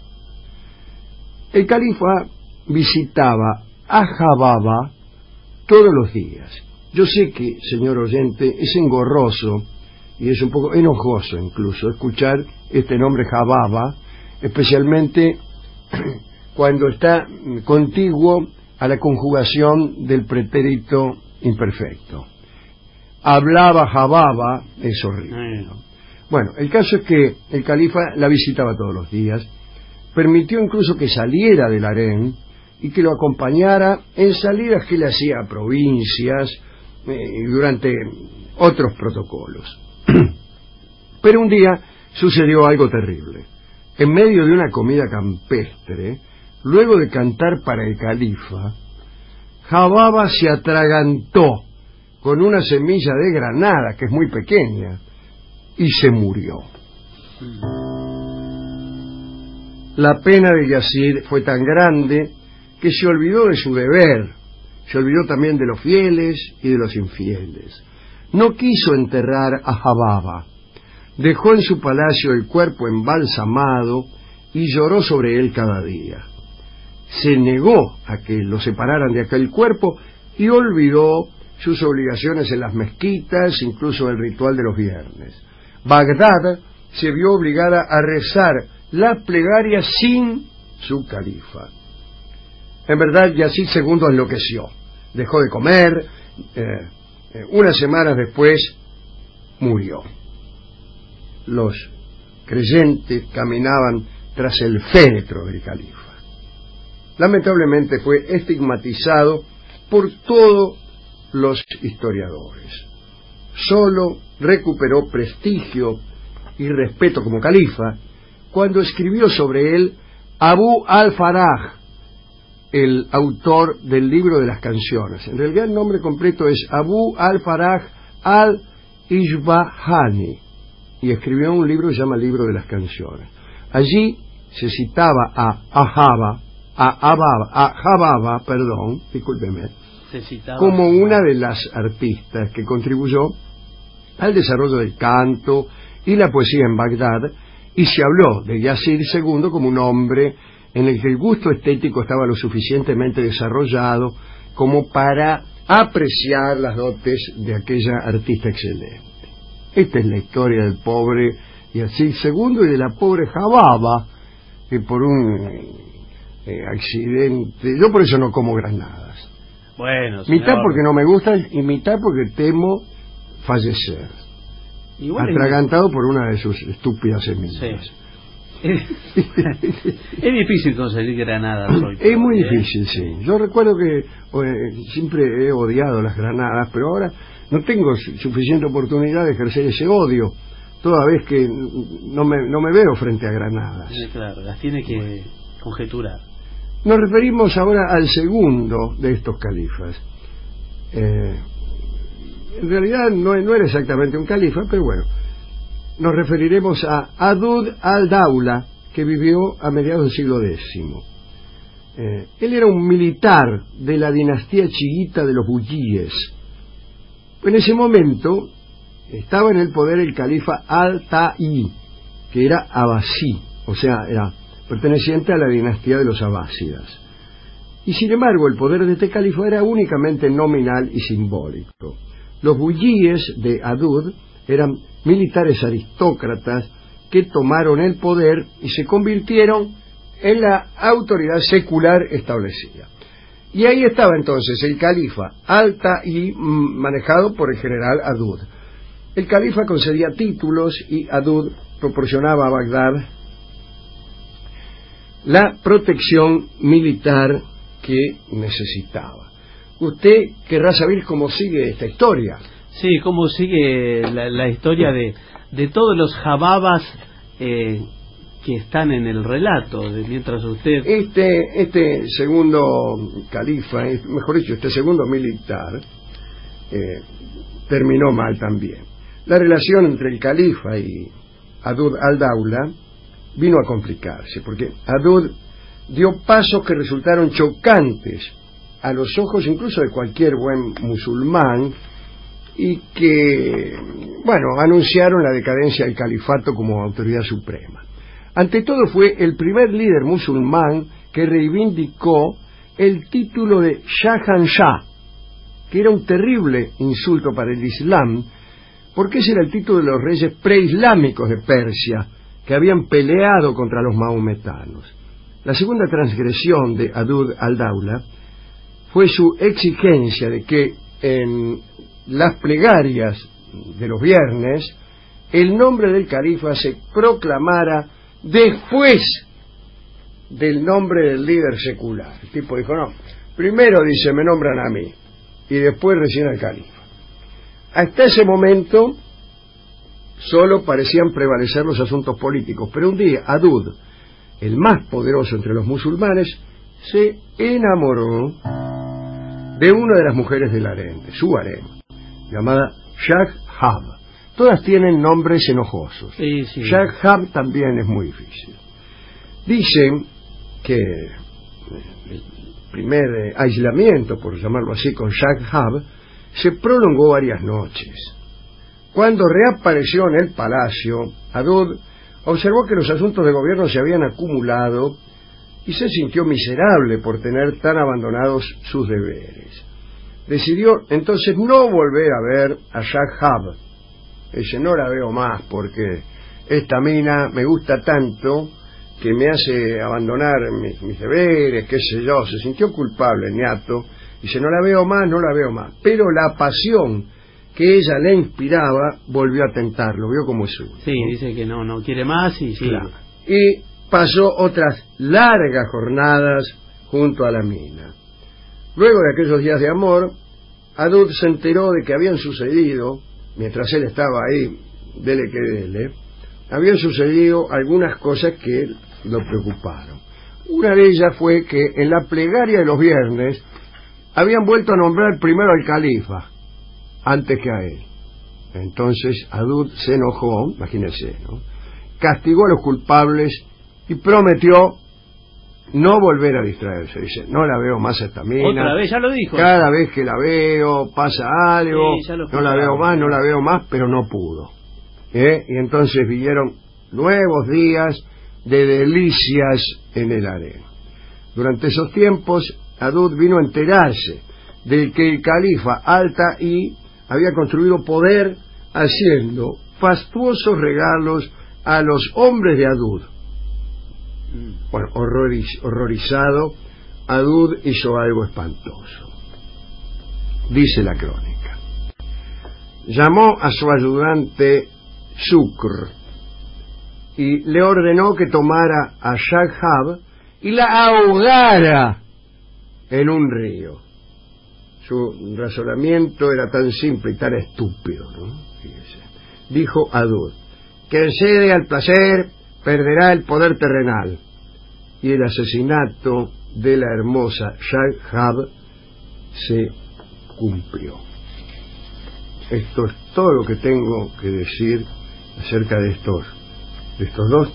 Speaker 3: El califa visitaba a Hababa todos los días. Yo sé que, señor oyente, es engorroso y es un poco enojoso incluso escuchar este nombre Hababa, especialmente cuando está contiguo a la conjugación del pretérito imperfecto. Hablaba Hababa, es horrible. Bueno, el caso es que el califa la visitaba todos los días, permitió incluso que saliera del harén y que lo acompañara en salidas que le hacía a provincias eh, durante otros protocolos. Pero un día sucedió algo terrible. En medio de una comida campestre, luego de cantar para el califa, Hababa se atragantó con una semilla de granada, que es muy pequeña, y se murió. La pena de Yazid fue tan grande que se olvidó de su deber, se olvidó también de los fieles y de los infieles. No quiso enterrar a Hababa, dejó en su palacio el cuerpo embalsamado y lloró sobre él cada día. Se negó a que lo separaran de aquel cuerpo y olvidó sus obligaciones en las mezquitas, incluso el ritual de los viernes. Bagdad se vio obligada a rezar las plegarias sin su califa. En verdad, Yazid segundo enloqueció, dejó de comer, eh, eh, unas semanas después murió. Los creyentes caminaban tras el féretro del califa. Lamentablemente fue estigmatizado por todos los historiadores. Solo recuperó prestigio y respeto como califa cuando escribió sobre él Abu al-Faraj, el autor del libro de las canciones. En realidad el nombre completo es Abu al-Faraj al-Isbahani, y escribió un libro que se llama Libro de las Canciones. Allí se citaba a Ahaba, a Ababa, a Hababa, perdón, discúlpeme, como una de las artistas que contribuyó al desarrollo del canto y la poesía en Bagdad, y se habló de Yazid segundo como un hombre en el que el gusto estético estaba lo suficientemente desarrollado como para apreciar las dotes de aquella artista excelente. Esta es la historia del pobre Yazid segundo y de la pobre Hababa, que por un eh, accidente... Yo por eso no como granadas.
Speaker 4: Bueno, señor.
Speaker 3: Mitad porque no me gustan y mitad porque temo fallecer. Igual atragantado es... por una de sus estúpidas semillas.
Speaker 4: Sí. Es difícil conseguir granadas hoy.
Speaker 3: Es muy ¿eh? difícil, sí. Yo recuerdo que eh, siempre he odiado las granadas, pero ahora no tengo suficiente oportunidad de ejercer ese odio, toda vez que no me, no me veo frente a granadas.
Speaker 4: Sí, claro, las tiene que bueno. conjeturar.
Speaker 3: Nos referimos ahora al segundo de estos califas. Eh, en realidad no, no era exactamente un califa, pero bueno, nos referiremos a Adud al-Daula, que vivió a mediados del siglo décimo. Eh, él era un militar de la dinastía chiita de los Buyíes. En ese momento estaba en el poder el califa al-Ta'i, que era abasí, o sea, era perteneciente a la dinastía de los abásidas. Y sin embargo, el poder de este califa era únicamente nominal y simbólico. Los buyíes de Adud eran militares aristócratas que tomaron el poder y se convirtieron en la autoridad secular establecida. Y ahí estaba entonces el califa, alta y mm, manejado por el general Adud. El califa concedía títulos y Adud proporcionaba a Bagdad la protección militar que necesitaba. Usted querrá saber cómo sigue esta historia.
Speaker 4: Sí, cómo sigue la, la historia de, de todos los jababas eh, que están en el relato, de mientras usted...
Speaker 3: Este, este segundo califa, mejor dicho, este segundo militar, eh, terminó mal también. La relación entre el califa y Adud al-Daula vino a complicarse, porque Adud dio pasos que resultaron chocantes a los ojos incluso de cualquier buen musulmán y que, bueno, anunciaron la decadencia del califato como autoridad suprema. Ante todo fue el primer líder musulmán que reivindicó el título de Shahanshah, que era un terrible insulto para el Islam, porque ese era el título de los reyes preislámicos de Persia, que habían peleado contra los maometanos. La segunda transgresión de Adud al-Daula fue su exigencia de que en las plegarias de los viernes el nombre del califa se proclamara después del nombre del líder secular. El tipo dijo, no, primero dice, me nombran a mí, y después recién al califa. Hasta ese momento solo parecían prevalecer los asuntos políticos, pero un día Adud, el más poderoso entre los musulmanes, se enamoró de una de las mujeres del harén, de su harén, llamada Shag-Hab. Todas tienen nombres enojosos.
Speaker 4: Sí, sí.
Speaker 3: Shag-Hab también es muy difícil. Dicen que el primer aislamiento, por llamarlo así, con Shag-Hab, se prolongó varias noches. Cuando reapareció en el palacio, Adud observó que los asuntos de gobierno se habían acumulado y se sintió miserable por tener tan abandonados sus deberes. Decidió entonces no volver a ver a Shag-Hab. Dice, no la veo más porque esta mina me gusta tanto que me hace abandonar mis, mis deberes, qué sé yo. Se sintió culpable, ñato. Dice, no la veo más, no la veo más. Pero la pasión que ella le inspiraba volvió a tentarlo. Vio cómo es su.
Speaker 4: Sí, dice que no, no quiere más y sigue.
Speaker 3: Claro. Y pasó otras largas jornadas junto a la mina. Luego de aquellos días de amor, Adud se enteró de que habían sucedido, mientras él estaba ahí, dele que dele, habían sucedido algunas cosas que lo preocuparon. Una de ellas fue que en la plegaria de los viernes habían vuelto a nombrar primero al califa antes que a él. Entonces Adud se enojó, imagínense, ¿no? Castigó a los culpables y prometió no volver a distraerse. Dice, no la veo más a esta mina.
Speaker 4: Otra vez, ya lo dijo.
Speaker 3: Cada vez que la veo pasa algo,
Speaker 4: sí,
Speaker 3: no la veo más, no la veo más, pero no pudo. ¿Eh? Y entonces vinieron nuevos días de delicias en el harén. Durante esos tiempos, Adud vino a enterarse de que el califa Al-Ta'i había construido poder haciendo fastuosos regalos a los hombres de Adud. Bueno, horroriz, horrorizado, Adud hizo algo espantoso. Dice la crónica. Llamó a su ayudante Shukr y le ordenó que tomara a Shag-Hab y la ahogara en un río. Su razonamiento era tan simple y tan estúpido, ¿no? Fíjese. Dijo Adud, quien cede al placer perderá el poder terrenal. Y el asesinato de la hermosa Shag-Hab se cumplió. Esto es todo lo que tengo que decir acerca de estos, de estos dos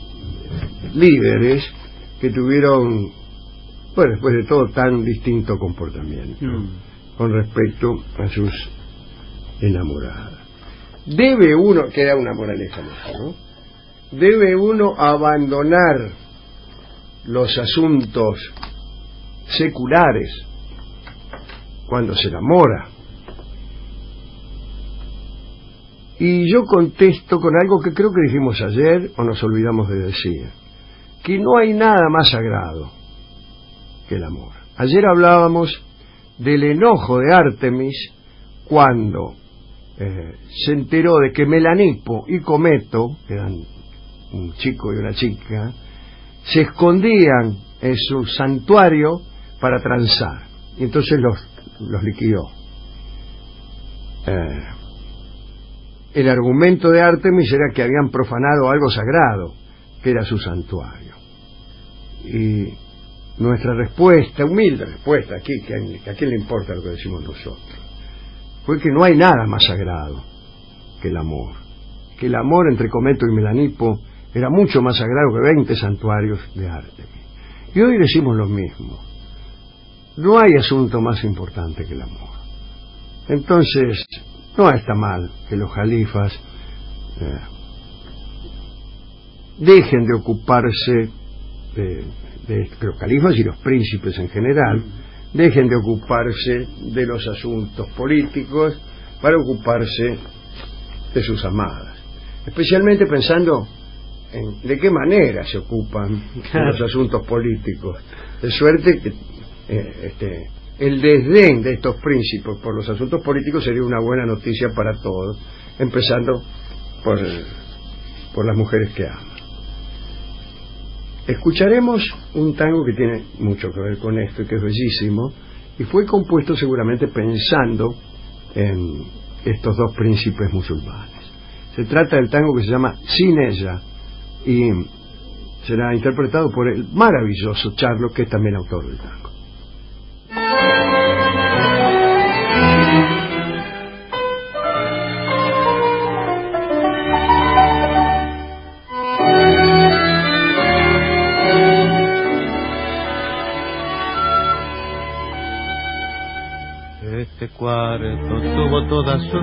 Speaker 3: líderes que tuvieron, bueno, después de todo, tan distinto comportamiento mm. con respecto a sus enamoradas. Debe uno, queda una moraleja, ¿no? Debe uno abandonar los asuntos seculares cuando se enamora. Y yo contesto con algo que creo que dijimos ayer o nos olvidamos de decir, que no hay nada más sagrado que el amor. Ayer hablábamos del enojo de Artemis cuando eh, se enteró de que Melanipo y Cometo, que eran un chico y una chica, se escondían en su santuario para transar, y entonces los, los liquidó. Eh, el argumento de Artemis era que habían profanado algo sagrado, que era su santuario. Y nuestra respuesta, humilde respuesta, aquí, que a quién le importa lo que decimos nosotros, fue que no hay nada más sagrado que el amor, que el amor entre Cometo y Melanipo era mucho más sagrado que veinte santuarios de Artemis. Y hoy decimos lo mismo, no hay asunto más importante que el amor. Entonces no está mal que los califas eh, dejen de ocuparse de, de los califas y los príncipes en general dejen de ocuparse de los asuntos políticos para ocuparse de sus amadas, especialmente pensando en de qué manera se ocupan de los asuntos políticos, de suerte que eh, este, el desdén de estos príncipes por los asuntos políticos sería una buena noticia para todos, empezando por, por las mujeres que aman. Escucharemos un tango que tiene mucho que ver con esto y que es bellísimo, y fue compuesto seguramente pensando en estos dos príncipes musulmanes. Se trata del tango que se llama Sin ella, y será interpretado por el maravilloso Charlo, que es también autor del tango.
Speaker 5: Este cuarto tuvo toda su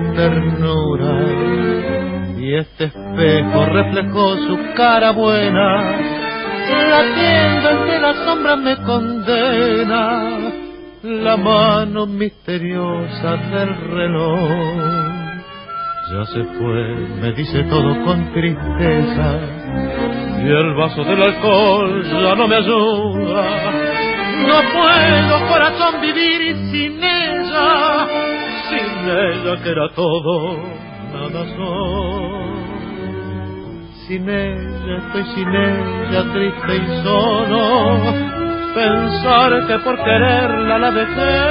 Speaker 5: ternura y este espejo reflejó su cara buena. La tienda entre las sombras me condena, la mano misteriosa del reloj. Ya se fue, me dice todo con tristeza, y el vaso del alcohol ya no me ayuda. No puedo, corazón, vivir sin ella, sin ella que era todo, nada soy. Sin ella estoy, sin ella triste y solo, pensar que por quererla la dejé,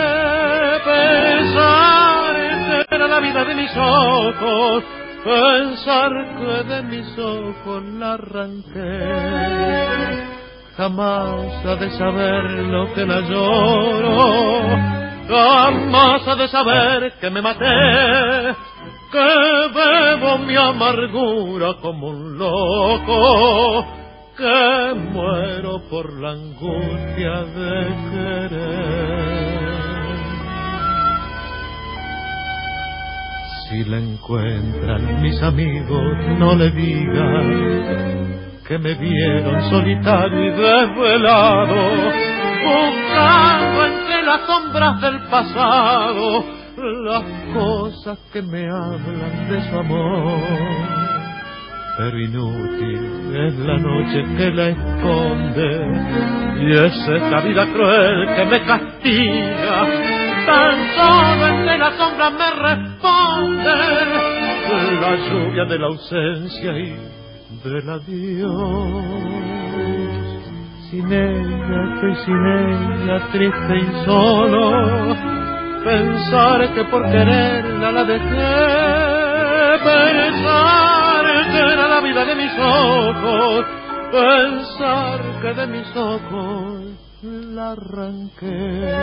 Speaker 5: pensar que era la vida de mis ojos, pensar que de mis ojos la arranqué. Jamás ha de saber lo que la lloro, jamás ha de saber que me maté, que bebo mi amargura como un loco, que muero por la angustia de querer. Si la encuentran mis amigos, no le digan que me vieron solitario y desvelado, buscando entre las sombras del pasado las cosas que me hablan de su amor. Pero inútil es la noche que la esconde, y es esta vida cruel que me castiga. Tan solo entre las sombras me responde la lluvia de la ausencia y del adiós. Sin ella estoy, sin ella triste y solo, pensar que por quererla la dejé, pensar que era la vida de mis ojos, pensar que de mis ojos la arranqué.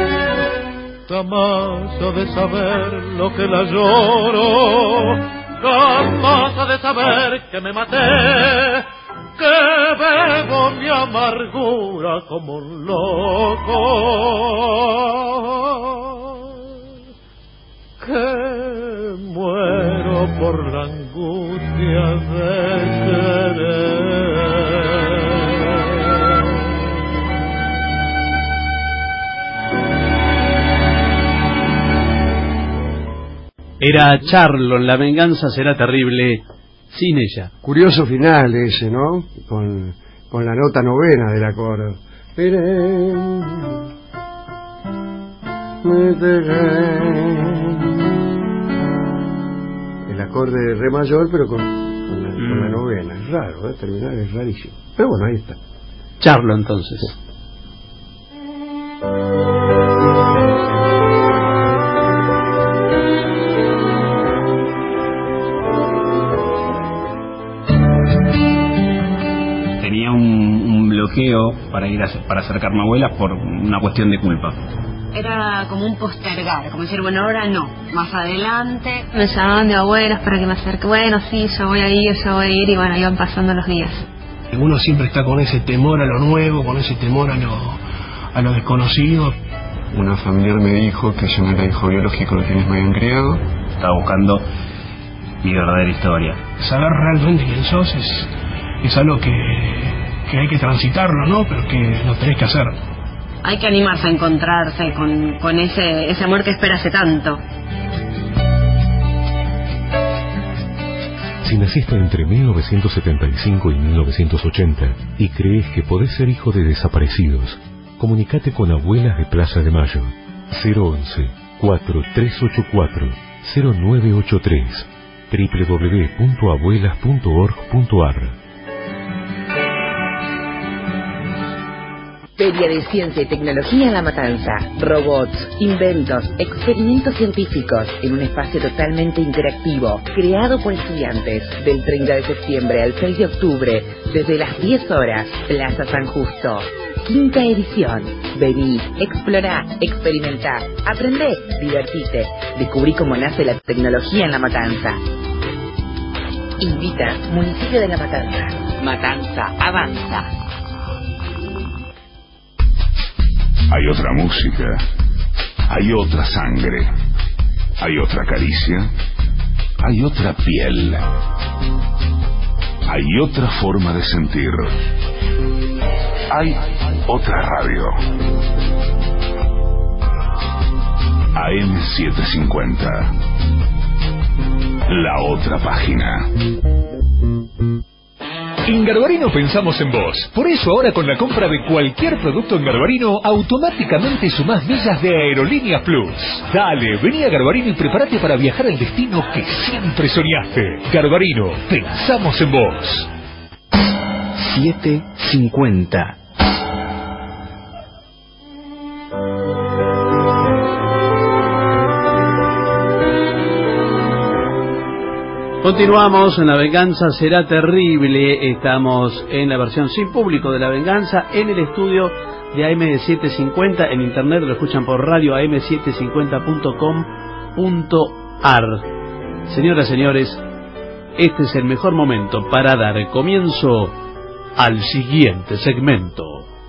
Speaker 5: Jamás ha de saber lo que la lloro, jamás ha de saber que me maté, que bebo mi amargura como un loco, que muero por la angustia de querer.
Speaker 4: Era Charlon, la venganza será terrible sin ella.
Speaker 3: Curioso final ese, ¿no? Con, con la nota novena del acorde. El acorde de re mayor, pero con, con, la, mm. con la novena. Es raro, ¿eh? Terminar es rarísimo. Pero bueno, ahí está.
Speaker 4: Charlon, entonces. Sí.
Speaker 6: Tenía un, un bloqueo para ir a, para acercarme a abuelas por una cuestión de culpa.
Speaker 22: Era como un postergar, como decir, bueno, ahora no, más adelante. Me llamaban de abuelas para que me acerque, bueno, sí, yo voy a ir, yo voy a ir, y bueno, iban pasando los días.
Speaker 23: Uno siempre está con ese temor a lo nuevo, con ese temor a lo, a lo desconocido.
Speaker 24: Una familiar me dijo que yo no era hijo biológico de quienes me habían criado.
Speaker 6: Estaba buscando mi verdadera historia.
Speaker 23: Saber realmente quién sos es, es algo que, que hay que transitarlo, ¿no? Pero que lo tenés que hacer.
Speaker 22: Hay que animarse a encontrarse con, con ese, ese amor que espera hace tanto.
Speaker 25: Si naciste entre mil novecientos setenta y cinco y mil novecientos ochenta y crees que podés ser hijo de desaparecidos, comunicate con Abuelas de Plaza de Mayo. cero once, cuatro tres ocho cuatro, cero nueve ocho tres, doble u doble u doble u punto abuelas punto org punto a r.
Speaker 26: Feria de Ciencia y Tecnología en La Matanza. Robots, inventos, experimentos científicos en un espacio totalmente interactivo, creado por estudiantes. Del treinta de septiembre al seis de octubre, desde las diez horas, Plaza San Justo. Quinta edición. Vení, explorá, experimentá, aprendé, divertite, descubrí cómo nace la tecnología en La Matanza. Invita Municipio de La Matanza. Matanza avanza.
Speaker 1: Hay otra música, hay otra sangre, hay otra caricia, hay otra piel, hay otra forma de sentir, hay otra radio. A M setecientos cincuenta, la otra página.
Speaker 8: En Garbarino pensamos en vos. Por eso ahora con la compra de cualquier producto en Garbarino, automáticamente sumás millas de Aerolíneas Plus. Dale, vení a Garbarino y prepárate para viajar al destino que siempre soñaste. Garbarino, pensamos en vos.
Speaker 17: siete cincuenta.
Speaker 4: Continuamos en La Venganza Será Terrible. Estamos en la versión sin público de La Venganza, en el estudio de A M setecientos cincuenta. En internet lo escuchan por radio a m setecientos cincuenta punto com punto a r. Señoras y señores, este es el mejor momento para dar comienzo al siguiente segmento.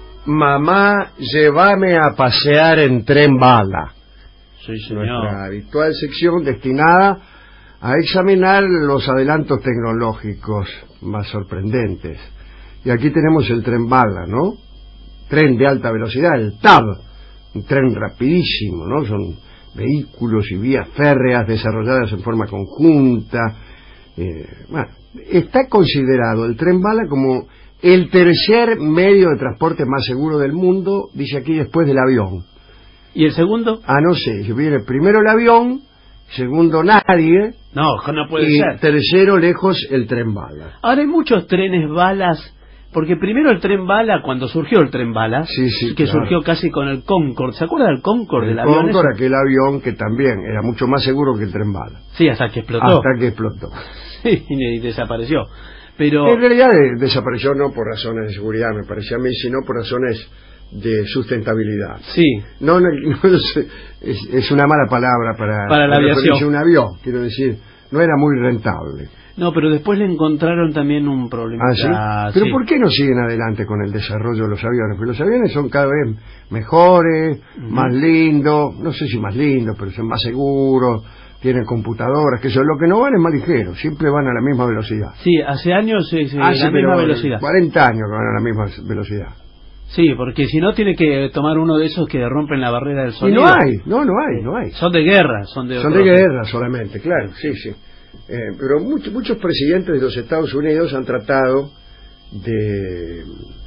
Speaker 3: Mamá, llévame a pasear en tren bala.
Speaker 4: Sí, señor.
Speaker 3: Nuestra habitual sección destinada a examinar los adelantos tecnológicos más sorprendentes. Y aquí tenemos el tren bala, ¿no? Tren de alta velocidad, el T A B, un tren rapidísimo, ¿no? Son vehículos y vías férreas desarrolladas en forma conjunta. Eh, bueno, está considerado el tren bala como el tercer medio de transporte más seguro del mundo, dice aquí, después del avión.
Speaker 4: ¿Y el segundo?
Speaker 3: Ah, no sé, viene primero el avión, segundo nadie.
Speaker 4: No, no puede
Speaker 3: y
Speaker 4: ser.
Speaker 3: Tercero lejos el tren bala.
Speaker 4: Ahora hay muchos trenes balas, porque primero el tren bala, cuando surgió el tren bala,
Speaker 3: sí, sí,
Speaker 4: que
Speaker 3: claro.
Speaker 4: surgió casi con el Concorde. ¿Se acuerda del Concorde?
Speaker 3: El
Speaker 4: del avión
Speaker 3: Concorde,
Speaker 4: ese?
Speaker 3: aquel avión que también era mucho más seguro que el tren bala.
Speaker 4: Sí, hasta que explotó.
Speaker 3: Hasta que explotó.
Speaker 4: Sí, y desapareció. Pero
Speaker 3: en realidad de, desapareció no por razones de seguridad, me parecía a mí, sino por razones de sustentabilidad.
Speaker 4: Sí.
Speaker 3: No, no, no es, es una mala palabra para,
Speaker 4: para la
Speaker 3: para
Speaker 4: aviación.
Speaker 3: Un avión, quiero decir, no era muy rentable.
Speaker 4: No, pero después le encontraron también un problema.
Speaker 3: ¿Ah, sí?
Speaker 4: Ah,
Speaker 3: ¿Pero
Speaker 4: sí.
Speaker 3: por qué no siguen adelante con el desarrollo de los aviones? Porque los aviones son cada vez mejores, uh-huh. más lindos, no sé si más lindos, pero son más seguros, tienen computadoras, que eso, lo que no van es más ligero, siempre van a la misma velocidad.
Speaker 4: Sí, hace años es eh,
Speaker 3: hace
Speaker 4: la misma velocidad.
Speaker 3: cuarenta años que van a la misma velocidad.
Speaker 4: Sí, porque si no tiene que tomar uno de esos que rompen la barrera del
Speaker 3: Y
Speaker 4: sonido.
Speaker 3: no hay, no, no hay, no hay.
Speaker 4: Son de guerra, son de
Speaker 3: Son
Speaker 4: otro-
Speaker 3: de guerra solamente, claro, sí, sí. Eh, pero muchos muchos presidentes de los Estados Unidos han tratado de eh,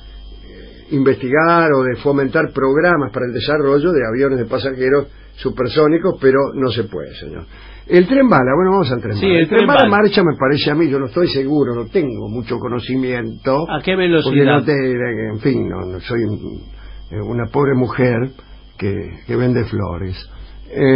Speaker 3: investigar o de fomentar programas para el desarrollo de aviones de pasajeros supersónicos, pero no se puede, señor. El tren bala, bueno, vamos al tren
Speaker 4: Sí,
Speaker 3: bala.
Speaker 4: el
Speaker 3: El tren
Speaker 4: tren
Speaker 3: bala en
Speaker 4: bala.
Speaker 3: marcha me parece a mí, yo no estoy seguro, no tengo mucho conocimiento.
Speaker 4: ¿A qué
Speaker 3: Porque
Speaker 4: velocidad?
Speaker 3: no te, en fin, no, no soy un- eh, una pobre mujer que, que vende flores. Eh,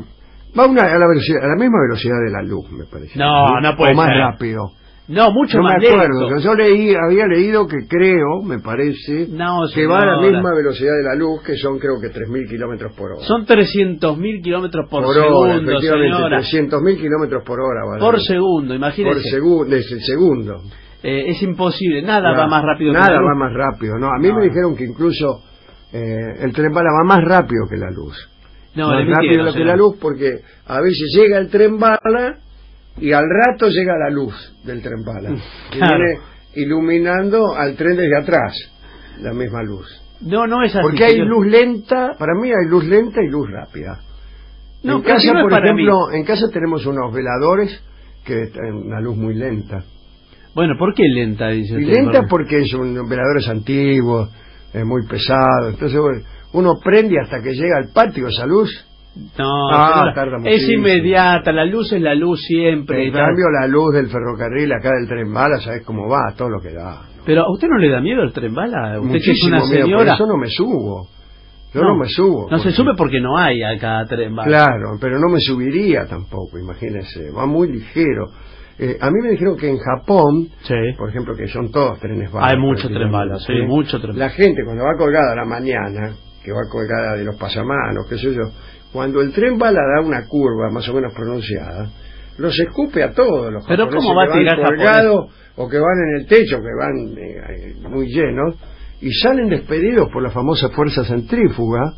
Speaker 3: va a, una, a, la velocidad, a la misma velocidad de la luz, me parece.
Speaker 4: No, no puede
Speaker 3: O más
Speaker 4: ser.
Speaker 3: rápido.
Speaker 4: No, mucho
Speaker 3: no
Speaker 4: más
Speaker 3: me acuerdo.
Speaker 4: lento.
Speaker 3: Yo leí, había leído que creo, me parece,
Speaker 4: No,
Speaker 3: que va a la
Speaker 4: señora.
Speaker 3: misma velocidad de la luz, que son creo que tres mil kilómetros por hora.
Speaker 4: Son trescientos mil kilómetros por,
Speaker 3: hora,
Speaker 4: segundo,
Speaker 3: efectivamente,
Speaker 4: señora.
Speaker 3: trescientos mil kilómetros por hora. va a
Speaker 4: Por
Speaker 3: dar.
Speaker 4: segundo, imagínese.
Speaker 3: Por segundo, es el segundo.
Speaker 4: Eh, es imposible, nada
Speaker 3: Claro,
Speaker 4: va más rápido que
Speaker 3: Nada
Speaker 4: la luz.
Speaker 3: va más rápido, no. A mí
Speaker 4: No.
Speaker 3: me dijeron que incluso eh, el tren bala va más rápido que la luz.
Speaker 4: No,
Speaker 3: más
Speaker 4: le
Speaker 3: rápido
Speaker 4: mintieron,
Speaker 3: que
Speaker 4: señor.
Speaker 3: la luz porque a veces llega el tren bala y al rato llega la luz del tren bala. Y
Speaker 4: Claro.
Speaker 3: viene iluminando al tren desde atrás, la misma luz.
Speaker 4: No, no es así.
Speaker 3: Porque hay
Speaker 4: señor.
Speaker 3: luz lenta, para mí hay luz lenta y luz rápida.
Speaker 4: No,
Speaker 3: en
Speaker 4: pero si
Speaker 3: casa,
Speaker 4: no es
Speaker 3: por
Speaker 4: para
Speaker 3: ejemplo,
Speaker 4: mí.
Speaker 3: en casa tenemos unos veladores que tienen una luz muy lenta.
Speaker 4: Bueno, ¿por qué lenta? Dice
Speaker 3: Y
Speaker 4: usted?
Speaker 3: lenta porque son veladores antiguos, eh, muy pesados. Entonces bueno, uno prende hasta que llega al patio esa luz.
Speaker 4: No,
Speaker 3: Ah,
Speaker 4: señora,
Speaker 3: tarda
Speaker 4: es
Speaker 3: muchísimo.
Speaker 4: inmediata, la luz es la luz siempre.
Speaker 3: En cambio, la luz del ferrocarril acá del tren bala, ¿sabes cómo va? Todo lo que da.
Speaker 4: Pero ¿a usted no le da miedo el tren bala? Usted que es
Speaker 3: Muchísimo
Speaker 4: una
Speaker 3: miedo, por
Speaker 4: señora.
Speaker 3: eso no me subo. Yo no, me subo.
Speaker 4: No se
Speaker 3: porque-
Speaker 4: sube porque no hay acá tren bala.
Speaker 3: Claro, pero no me subiría tampoco, imagínese. Va muy ligero. Eh, a mí me dijeron que en Japón, por ejemplo, que son todos trenes bala.
Speaker 4: Hay mucho tren bala, sí, mucho tren
Speaker 3: La gente cuando va colgada a la mañana, que va colgada de los pasamanos, qué sé yo, cuando el tren bala da una curva más o menos pronunciada, los escupe a todos los
Speaker 4: Pero
Speaker 3: japoneses
Speaker 4: ¿cómo va a
Speaker 3: que van
Speaker 4: tirar
Speaker 3: colgados o que van en el techo, que van eh, muy llenos, y salen despedidos por la famosa fuerza centrífuga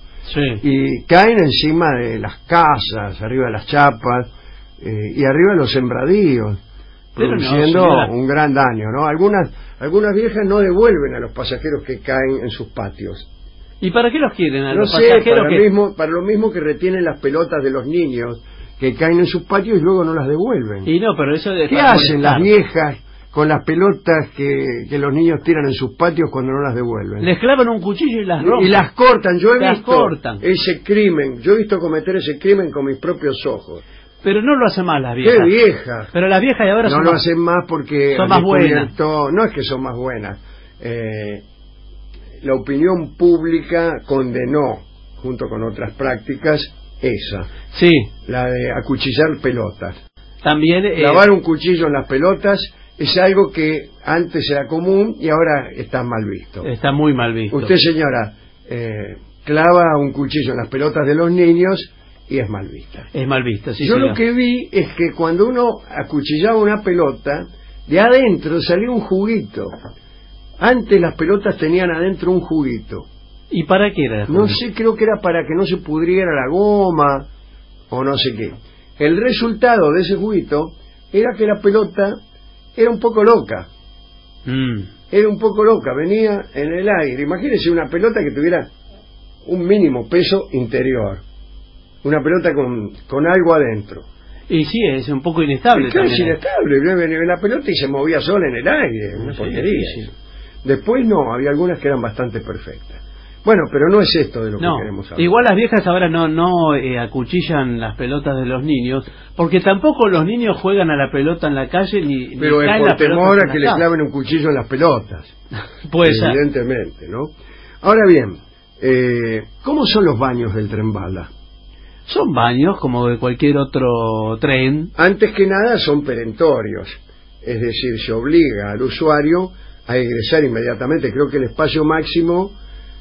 Speaker 3: y caen encima de las casas, arriba de las chapas eh, y arriba de los sembradíos,
Speaker 4: Pero no,
Speaker 3: produciendo
Speaker 4: señora.
Speaker 3: un gran daño, ¿no? Algunas algunas viejas no devuelven a los pasajeros que caen en sus patios.
Speaker 4: ¿Y para qué los quieren a
Speaker 3: No
Speaker 4: los
Speaker 3: sé,
Speaker 4: pasajeros
Speaker 3: para,
Speaker 4: que-
Speaker 3: lo mismo, para lo mismo que retienen las pelotas de los niños que caen en sus patios y luego no las devuelven.
Speaker 4: Y no, pero eso de
Speaker 3: ¿Qué
Speaker 4: para
Speaker 3: hacen
Speaker 4: molestar.
Speaker 3: las viejas con las pelotas que, que los niños tiran en sus patios cuando no las devuelven?
Speaker 4: Les clavan un cuchillo y las
Speaker 3: Y-
Speaker 4: rompen.
Speaker 3: Y las cortan. Yo he
Speaker 4: Las
Speaker 3: visto
Speaker 4: cortan.
Speaker 3: ese crimen. Yo he visto cometer ese crimen con mis propios ojos.
Speaker 4: Pero no lo hacen más las viejas.
Speaker 3: ¡Qué viejas!
Speaker 4: Pero las viejas de ahora
Speaker 3: No
Speaker 4: son
Speaker 3: lo
Speaker 4: más-
Speaker 3: hacen más porque
Speaker 4: son
Speaker 3: han
Speaker 4: más buenas.
Speaker 3: descubierto- no es que son más buenas. Eh, la opinión pública condenó, junto con otras prácticas, esa.
Speaker 4: Sí.
Speaker 3: La de acuchillar pelotas.
Speaker 4: También eh,
Speaker 3: Clavar un cuchillo en las pelotas es algo que antes era común y ahora está mal visto.
Speaker 4: está muy mal visto.
Speaker 3: Usted, señora, eh, clava un cuchillo en las pelotas de los niños y es mal vista.
Speaker 4: Es mal visto, sí,
Speaker 3: Yo
Speaker 4: señor.
Speaker 3: lo que vi es que cuando uno acuchillaba una pelota, de adentro salía un juguito. Antes las pelotas tenían adentro un juguito.
Speaker 4: ¿Y para qué era el
Speaker 3: No
Speaker 4: juguito?
Speaker 3: sé, creo que era para que no se pudriera la goma o no sé qué. El resultado de ese juguito era que la pelota era un poco loca.
Speaker 4: Mm.
Speaker 3: Era un poco loca, venía en el aire. Imagínese una pelota que tuviera un mínimo peso interior. Una pelota con, con algo adentro.
Speaker 4: Y sí, es un poco inestable
Speaker 3: Es que es
Speaker 4: también.
Speaker 3: inestable, venía la pelota y se movía sola en el aire, una
Speaker 4: Sí,
Speaker 3: porquería.
Speaker 4: sí, sí.
Speaker 3: Después no, había algunas que eran bastante perfectas. Bueno, pero no es esto de lo
Speaker 4: No,
Speaker 3: que queremos hablar.
Speaker 4: igual las viejas ahora no no eh, acuchillan las pelotas de los niños, porque tampoco los niños juegan a la pelota en la calle ni,
Speaker 3: Pero
Speaker 4: ni
Speaker 3: es
Speaker 4: caen
Speaker 3: por
Speaker 4: las pelotas
Speaker 3: temor
Speaker 4: en
Speaker 3: a
Speaker 4: la
Speaker 3: que le
Speaker 4: casa.
Speaker 3: claven un cuchillo en las pelotas.
Speaker 4: Puede ser.
Speaker 3: Evidentemente, ¿no? Ahora bien, eh, ¿cómo son los baños del tren bala?
Speaker 4: Son baños como de cualquier otro tren.
Speaker 3: Antes que nada son perentorios, es decir, se obliga al usuario a ingresar inmediatamente. Creo que el espacio máximo,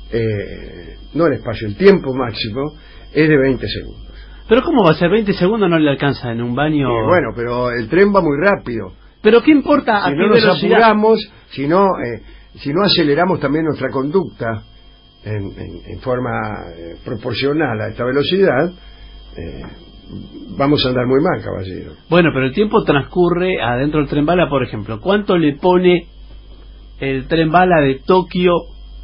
Speaker 3: eh, no el espacio, el tiempo máximo es de veinte segundos.
Speaker 4: Pero ¿cómo va a ser? veinte segundos no le alcanza en un baño.
Speaker 3: Y bueno, pero el tren va muy rápido.
Speaker 4: Pero ¿qué importa a
Speaker 3: Si
Speaker 4: qué
Speaker 3: no nos
Speaker 4: velocidad?
Speaker 3: apuramos, si no, eh, si no aceleramos también nuestra conducta en, en- en forma eh, proporcional a esta velocidad, eh, vamos a andar muy mal, caballero.
Speaker 4: Bueno, pero el tiempo transcurre adentro del tren bala, por ejemplo. ¿Cuánto le pone el tren bala de Tokio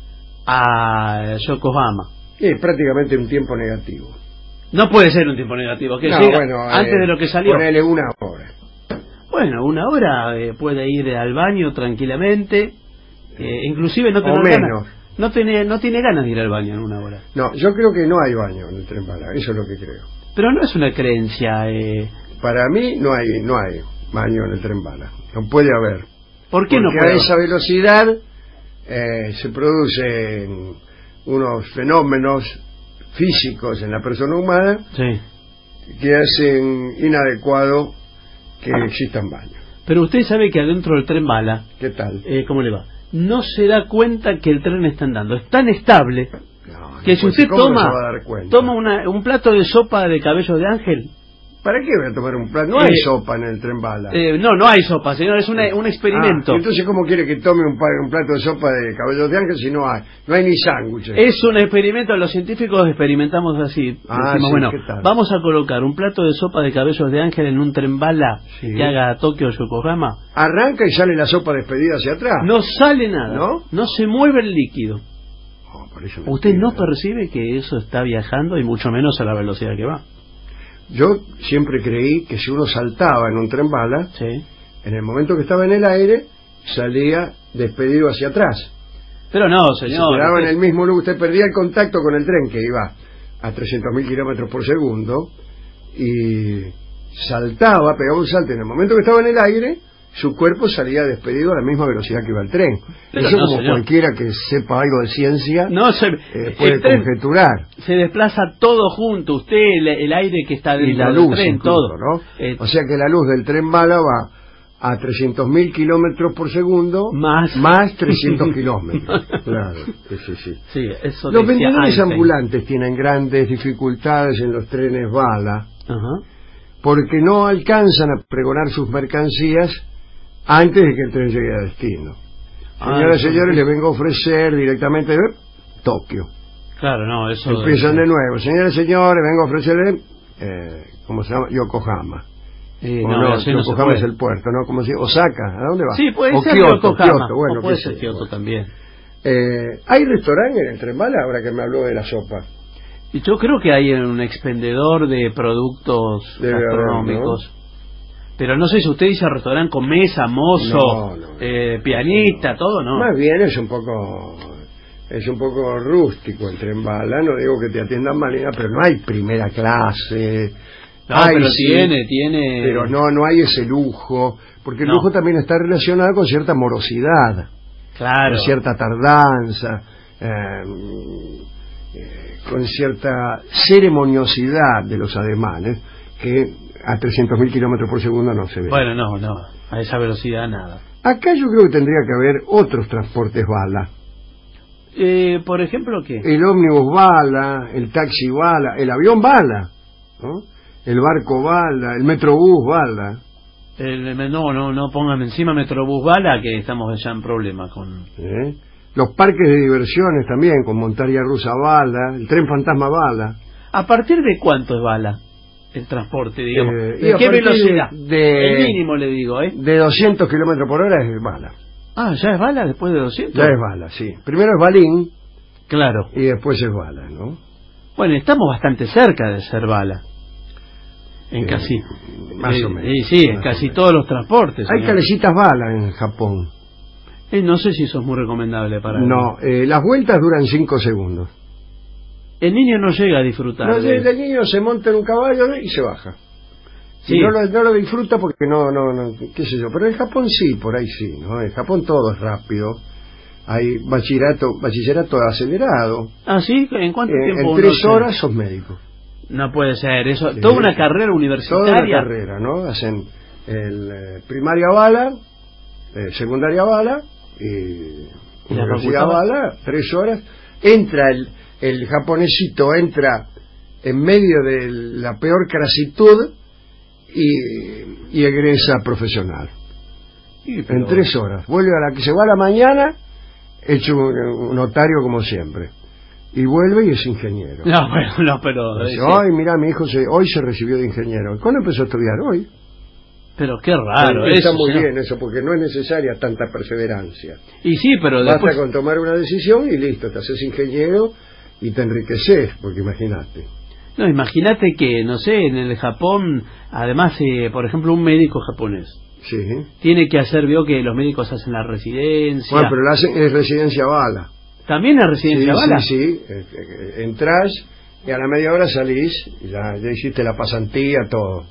Speaker 4: a Yokohama.
Speaker 3: Es prácticamente un tiempo negativo.
Speaker 4: No puede ser un tiempo negativo, que
Speaker 3: no,
Speaker 4: llega
Speaker 3: bueno,
Speaker 4: antes
Speaker 3: eh,
Speaker 4: de lo que salió.
Speaker 3: Ponele una hora.
Speaker 4: Bueno, una hora eh, puede ir al baño tranquilamente, eh, inclusive no tener
Speaker 3: o menos.
Speaker 4: ganas. No tiene, no tiene ganas de ir al baño en una hora.
Speaker 3: No, yo creo que no hay baño en el tren bala, eso es lo que creo.
Speaker 4: Pero no es una creencia. Eh...
Speaker 3: Para mí no hay no hay baño en el tren bala, no puede haber.
Speaker 4: ¿Por qué
Speaker 3: Porque
Speaker 4: no puede
Speaker 3: a esa
Speaker 4: haber?
Speaker 3: velocidad eh, se producen unos fenómenos físicos en la persona humana
Speaker 4: sí.
Speaker 3: que hacen inadecuado que existan baños.
Speaker 4: Pero usted sabe que adentro del tren bala,
Speaker 3: ¿qué tal?
Speaker 4: Eh, ¿Cómo le va? No se da cuenta que el tren está andando. Es tan estable
Speaker 3: no,
Speaker 4: que
Speaker 3: no
Speaker 4: si usted
Speaker 3: ¿cómo
Speaker 4: toma,
Speaker 3: no se va a dar cuenta?
Speaker 4: toma una, un plato de sopa de cabello de ángel.
Speaker 3: ¿Para qué voy a tomar un plato? No
Speaker 4: eh,
Speaker 3: hay sopa en el tren bala.
Speaker 4: Eh, no, no hay sopa, señor, es una, un experimento.
Speaker 3: Ah, entonces, ¿cómo quiere que tome un, un plato de sopa de cabello de ángel si no hay? No hay ni sándwiches.
Speaker 4: Es un experimento, los científicos experimentamos así.
Speaker 3: Ah,
Speaker 4: Decimos,
Speaker 3: sí,
Speaker 4: bueno,
Speaker 3: ¿qué tal?
Speaker 4: vamos a colocar un plato de sopa de cabellos de ángel en un tren bala
Speaker 3: sí.
Speaker 4: que haga Tokio o Yokohama.
Speaker 3: Arranca y sale la sopa despedida hacia atrás.
Speaker 4: No sale nada,
Speaker 3: ¿no?
Speaker 4: No se mueve el líquido.
Speaker 3: Oh, por eso
Speaker 4: Usted
Speaker 3: entiendo.
Speaker 4: no percibe que eso está viajando y mucho menos a la velocidad que va.
Speaker 3: Yo siempre creí que si uno saltaba en un tren bala,
Speaker 4: sí.
Speaker 3: en el momento que estaba en el aire, salía despedido hacia atrás.
Speaker 4: Pero no, señor.
Speaker 3: Se quedaba
Speaker 4: usted...
Speaker 3: en el mismo lugar, usted perdía el contacto con el tren que iba a trescientos mil kilómetros por segundo y saltaba, pegaba un salto. En el momento que estaba en el aire, su cuerpo salía despedido a la misma velocidad que iba el tren.
Speaker 4: Pero
Speaker 3: Eso
Speaker 4: no,
Speaker 3: como
Speaker 4: señor.
Speaker 3: cualquiera que sepa algo de ciencia
Speaker 4: no, se,
Speaker 3: eh, puede
Speaker 4: el tren
Speaker 3: conjeturar.
Speaker 4: Se desplaza todo junto, usted, el, el aire que está dentro
Speaker 3: y la
Speaker 4: del
Speaker 3: luz
Speaker 4: tren,
Speaker 3: incluso,
Speaker 4: todo.
Speaker 3: ¿no?
Speaker 4: Eh,
Speaker 3: o sea que la luz del tren bala va a trescientos mil kilómetros por segundo
Speaker 4: más,
Speaker 3: más trescientos kilómetros. Claro, sí, sí, sí.
Speaker 4: sí eso
Speaker 3: Los
Speaker 4: decía
Speaker 3: vendedores
Speaker 4: Einstein.
Speaker 3: ambulantes tienen grandes dificultades en los trenes bala
Speaker 4: Ajá.
Speaker 3: porque no alcanzan a pregonar sus mercancías antes de que el tren llegue a destino.
Speaker 4: Ah,
Speaker 3: Señoras y
Speaker 4: eso
Speaker 3: señores,
Speaker 4: sí.
Speaker 3: les vengo a ofrecer directamente de Tokio.
Speaker 4: Claro, no, eso...
Speaker 3: Empiezan de nuevo. Señoras y señores, vengo a ofrecerle, eh, ¿cómo se llama? Yokohama.
Speaker 4: Eh,
Speaker 3: o
Speaker 4: no,
Speaker 3: no,
Speaker 4: así no se
Speaker 3: Yokohama
Speaker 4: puede.
Speaker 3: es el puerto, ¿no? Como si Osaka, ¿a dónde va?
Speaker 4: Sí, puede
Speaker 3: o
Speaker 4: ser
Speaker 3: Kioto,
Speaker 4: Yokohama,
Speaker 3: Kioto, bueno,
Speaker 4: o puede
Speaker 3: qué
Speaker 4: ser
Speaker 3: sé,
Speaker 4: Kioto
Speaker 3: bueno.
Speaker 4: también.
Speaker 3: Eh, ¿Hay restaurante en el tren bala ahora que me habló de la sopa?
Speaker 4: Y yo creo que hay un expendedor de productos
Speaker 3: Debe haber,
Speaker 4: gastronómicos. ¿no? Pero no sé si usted dice restaurante con mesa, mozo,
Speaker 3: No, no,
Speaker 4: eh, pianista,
Speaker 3: no.
Speaker 4: todo, ¿no?
Speaker 3: Más bien es un poco es un poco rústico el tren bala. No digo que te atiendan mal, pero no hay primera clase.
Speaker 4: No,
Speaker 3: Ay,
Speaker 4: pero
Speaker 3: sí,
Speaker 4: tiene, tiene...
Speaker 3: Pero no, no hay ese lujo, porque el
Speaker 4: No.
Speaker 3: lujo también está relacionado con cierta morosidad,
Speaker 4: Claro.
Speaker 3: con cierta tardanza, eh, eh, con cierta ceremoniosidad de los ademanes, que a trescientos mil kilómetros por segundo no se ve.
Speaker 4: Bueno, no, no, a esa velocidad nada.
Speaker 3: Acá yo creo que tendría que haber otros transportes bala.
Speaker 4: Eh, por ejemplo, ¿qué?
Speaker 3: El ómnibus bala, el taxi bala, el avión bala, ¿no? El barco bala, el metrobús bala.
Speaker 4: El, no, no, no pongan encima Metrobús Bala, que estamos ya en problemas con...
Speaker 3: ¿Eh? Los parques de diversiones también, con montaña rusa bala, el tren fantasma bala.
Speaker 4: ¿A partir de cuánto es bala el transporte, digamos?
Speaker 3: Eh, y
Speaker 4: ¿De
Speaker 3: a
Speaker 4: qué
Speaker 3: partir
Speaker 4: velocidad?
Speaker 3: de-
Speaker 4: El mínimo, le digo, ¿eh?
Speaker 3: De doscientos kilómetros por hora es bala.
Speaker 4: Ah, ¿ya es bala después de doscientos?
Speaker 3: Ya es bala, sí. Primero es balín
Speaker 4: Claro.
Speaker 3: y después es bala, ¿no?
Speaker 4: Bueno, estamos bastante cerca de ser bala. En
Speaker 3: Eh,
Speaker 4: casi...
Speaker 3: más
Speaker 4: eh,
Speaker 3: o menos,
Speaker 4: eh, sí, en
Speaker 3: más
Speaker 4: casi
Speaker 3: o menos.
Speaker 4: todos los transportes.
Speaker 3: Hay
Speaker 4: señor.
Speaker 3: calecitas bala en Japón.
Speaker 4: Eh, no sé si eso es muy recomendable para...
Speaker 3: No, eh, las vueltas duran cinco segundos.
Speaker 4: El niño no llega a disfrutar.
Speaker 3: No,
Speaker 4: de-
Speaker 3: el niño se monta en un caballo y se baja.
Speaker 4: Sí.
Speaker 3: Y no lo, no lo disfruta porque no, no, no, qué sé yo. Pero en Japón sí, por ahí sí, ¿no? En Japón todo es rápido. Hay bachillerato, bachillerato acelerado.
Speaker 4: Ah, ¿sí? ¿En cuánto
Speaker 3: Eh,
Speaker 4: tiempo?
Speaker 3: en
Speaker 4: uno
Speaker 3: tres
Speaker 4: se-
Speaker 3: horas sos médico.
Speaker 4: No puede ser, eso...
Speaker 3: Sí.
Speaker 4: Toda una carrera
Speaker 3: Toda
Speaker 4: universitaria.
Speaker 3: una carrera, ¿no? Hacen el eh, primaria bala, eh, secundaria bala y
Speaker 4: ¿Y la
Speaker 3: universidad
Speaker 4: facultad?
Speaker 3: bala, tres horas. Entra el, el japonesito, entra en medio de la peor crasitud y, y egresa profesional.
Speaker 4: Sí, pero-
Speaker 3: En tres horas. Vuelve a la que se va a la mañana, hecho un, un notario como siempre. Y vuelve y es ingeniero.
Speaker 4: No, bueno, no, pero...
Speaker 3: Dice,
Speaker 4: eh,
Speaker 3: ay, mira, mi hijo se, hoy se recibió de ingeniero. ¿Cuándo empezó a estudiar? Hoy.
Speaker 4: Pero qué raro
Speaker 3: Está
Speaker 4: eso,
Speaker 3: muy
Speaker 4: señor.
Speaker 3: bien eso, porque no es necesaria tanta perseverancia.
Speaker 4: Y sí, pero
Speaker 3: Basta
Speaker 4: después...
Speaker 3: con tomar una decisión y listo, te haces ingeniero y te enriqueces, porque imagínate.
Speaker 4: No, imagínate que, no sé, en el Japón, además, eh, por ejemplo, un médico japonés
Speaker 3: Sí.
Speaker 4: tiene que hacer, veo que los médicos hacen la residencia.
Speaker 3: Bueno, pero la hacen, es residencia bala.
Speaker 4: ¿También es residencia
Speaker 3: sí,
Speaker 4: bala?
Speaker 3: Sí, sí, eh, eh, entrás y a la media hora salís, y ya, ya hiciste la pasantía, todo.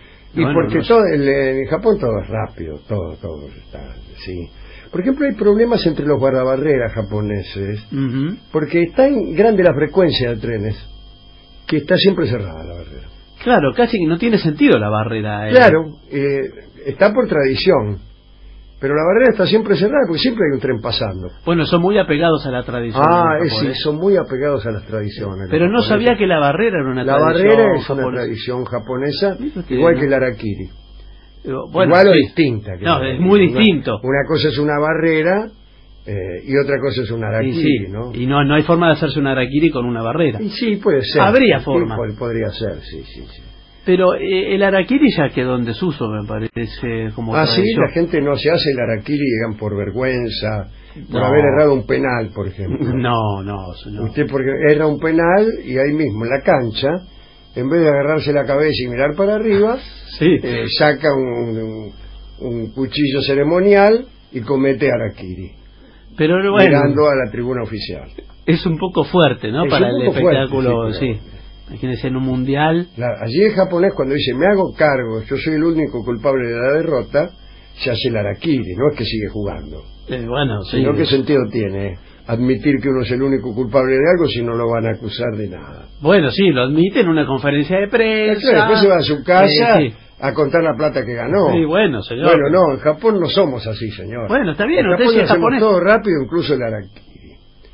Speaker 3: Y
Speaker 4: Bueno,
Speaker 3: porque
Speaker 4: no sé.
Speaker 3: todo en, en Japón todo es rápido, todo, todo está, sí. Por ejemplo, hay problemas entre los guardabarreras japoneses,
Speaker 4: Ujú.
Speaker 3: porque es tan grande la frecuencia de trenes que está siempre cerrada la barrera.
Speaker 4: Claro, casi que no tiene sentido la barrera. eh.
Speaker 3: Claro, eh, está por tradición, pero la barrera está siempre cerrada porque siempre hay un tren pasando.
Speaker 4: Bueno, son muy apegados a la tradición.
Speaker 3: Ah,
Speaker 4: del
Speaker 3: es,
Speaker 4: japonés.
Speaker 3: sí, son muy apegados a las tradiciones.
Speaker 4: Pero
Speaker 3: los
Speaker 4: no
Speaker 3: japoneses.
Speaker 4: sabía que la barrera era una
Speaker 3: La
Speaker 4: tradición
Speaker 3: barrera es una
Speaker 4: japonesa.
Speaker 3: tradición japonesa,
Speaker 4: que
Speaker 3: igual
Speaker 4: no.
Speaker 3: que el harakiri.
Speaker 4: Eh, Bueno,
Speaker 3: igual o
Speaker 4: sí.
Speaker 3: distinta. que
Speaker 4: No,
Speaker 3: el
Speaker 4: es
Speaker 3: harakiri.
Speaker 4: muy
Speaker 3: Una-
Speaker 4: distinto.
Speaker 3: Una, cosa es una barrera eh, y otra cosa es un
Speaker 4: Y
Speaker 3: harakiri,
Speaker 4: sí,
Speaker 3: ¿no?
Speaker 4: y no, no hay forma de hacerse un harakiri con una barrera.
Speaker 3: Y sí, puede ser.
Speaker 4: Habría
Speaker 3: Sí,
Speaker 4: forma.
Speaker 3: pod- Podría ser, sí, sí, sí.
Speaker 4: Pero eh, el harakiri ya quedó en desuso, me parece, como
Speaker 3: Ah, sí,
Speaker 4: tradición.
Speaker 3: la gente no se hace el harakiri, digan, por vergüenza, por
Speaker 4: No.
Speaker 3: haber errado un penal, por ejemplo.
Speaker 4: No, no, señor.
Speaker 3: Usted porque erra un penal y ahí mismo, en la cancha, en vez de agarrarse la cabeza y mirar para arriba,
Speaker 4: Sí.
Speaker 3: eh, saca un, un, un cuchillo ceremonial y comete harakiri,
Speaker 4: Pero bueno,
Speaker 3: mirando a la tribuna oficial.
Speaker 4: es un poco fuerte, ¿no?
Speaker 3: Es
Speaker 4: Para
Speaker 3: un
Speaker 4: el
Speaker 3: poco fuerte,
Speaker 4: espectáculo,
Speaker 3: sí,
Speaker 4: sí. Imagínense en un mundial.
Speaker 3: La- allí el japonés, cuando dice me hago cargo, yo soy el único culpable de la derrota, se hace el harakiri, no es que sigue jugando.
Speaker 4: Eh, bueno, sí.
Speaker 3: Sino, ¿qué sentido tiene admitir que uno es el único culpable de algo si no lo van a acusar de nada?
Speaker 4: Bueno, sí, lo admite en una conferencia de prensa.
Speaker 3: Claro, después se va a su casa
Speaker 4: Eh, sí.
Speaker 3: a contar la plata que ganó.
Speaker 4: Sí, bueno, señor.
Speaker 3: Bueno, no, en Japón no somos así, señor.
Speaker 4: Bueno, está bien,
Speaker 3: en
Speaker 4: usted
Speaker 3: Japón
Speaker 4: sí es
Speaker 3: hacemos
Speaker 4: japonés.
Speaker 3: todo rápido, incluso el harakiri.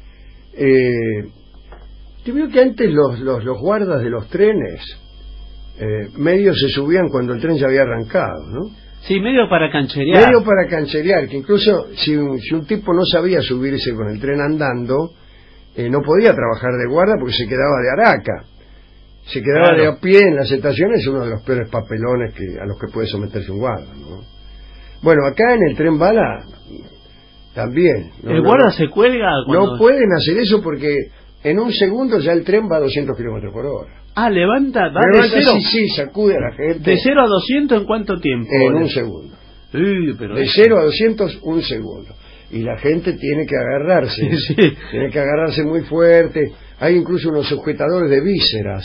Speaker 3: Eh, te veo que antes los, los, los guardas de los trenes eh, medio se subían cuando el tren ya había arrancado, ¿no?
Speaker 4: Sí, medio para cancherear.
Speaker 3: Medio para cancherear, que incluso si un, si un tipo no sabía subirse con el tren andando, eh, no podía trabajar de guarda porque se quedaba de haraca. Se quedaba
Speaker 4: Claro.
Speaker 3: de a pie en las estaciones, es uno de los peores papelones que, a los que puede someterse un guarda, ¿no? Bueno, acá en el tren bala también. ¿no?
Speaker 4: El
Speaker 3: No,
Speaker 4: guarda
Speaker 3: no,
Speaker 4: se cuelga cuando...
Speaker 3: no pueden hacer eso porque en un segundo ya el tren va a doscientos kilómetros por hora.
Speaker 4: Ah, levanta, va
Speaker 3: Levanta,
Speaker 4: de cero.
Speaker 3: sí, sí, sacude a la gente.
Speaker 4: De cero a doscientos, ¿en cuánto tiempo?
Speaker 3: En un segundo.
Speaker 4: Sí, pero
Speaker 3: De
Speaker 4: es-
Speaker 3: cero a doscientos, un segundo. Y la gente tiene que agarrarse.
Speaker 4: Sí.
Speaker 3: Tiene que agarrarse muy fuerte. Hay incluso unos sujetadores de vísceras.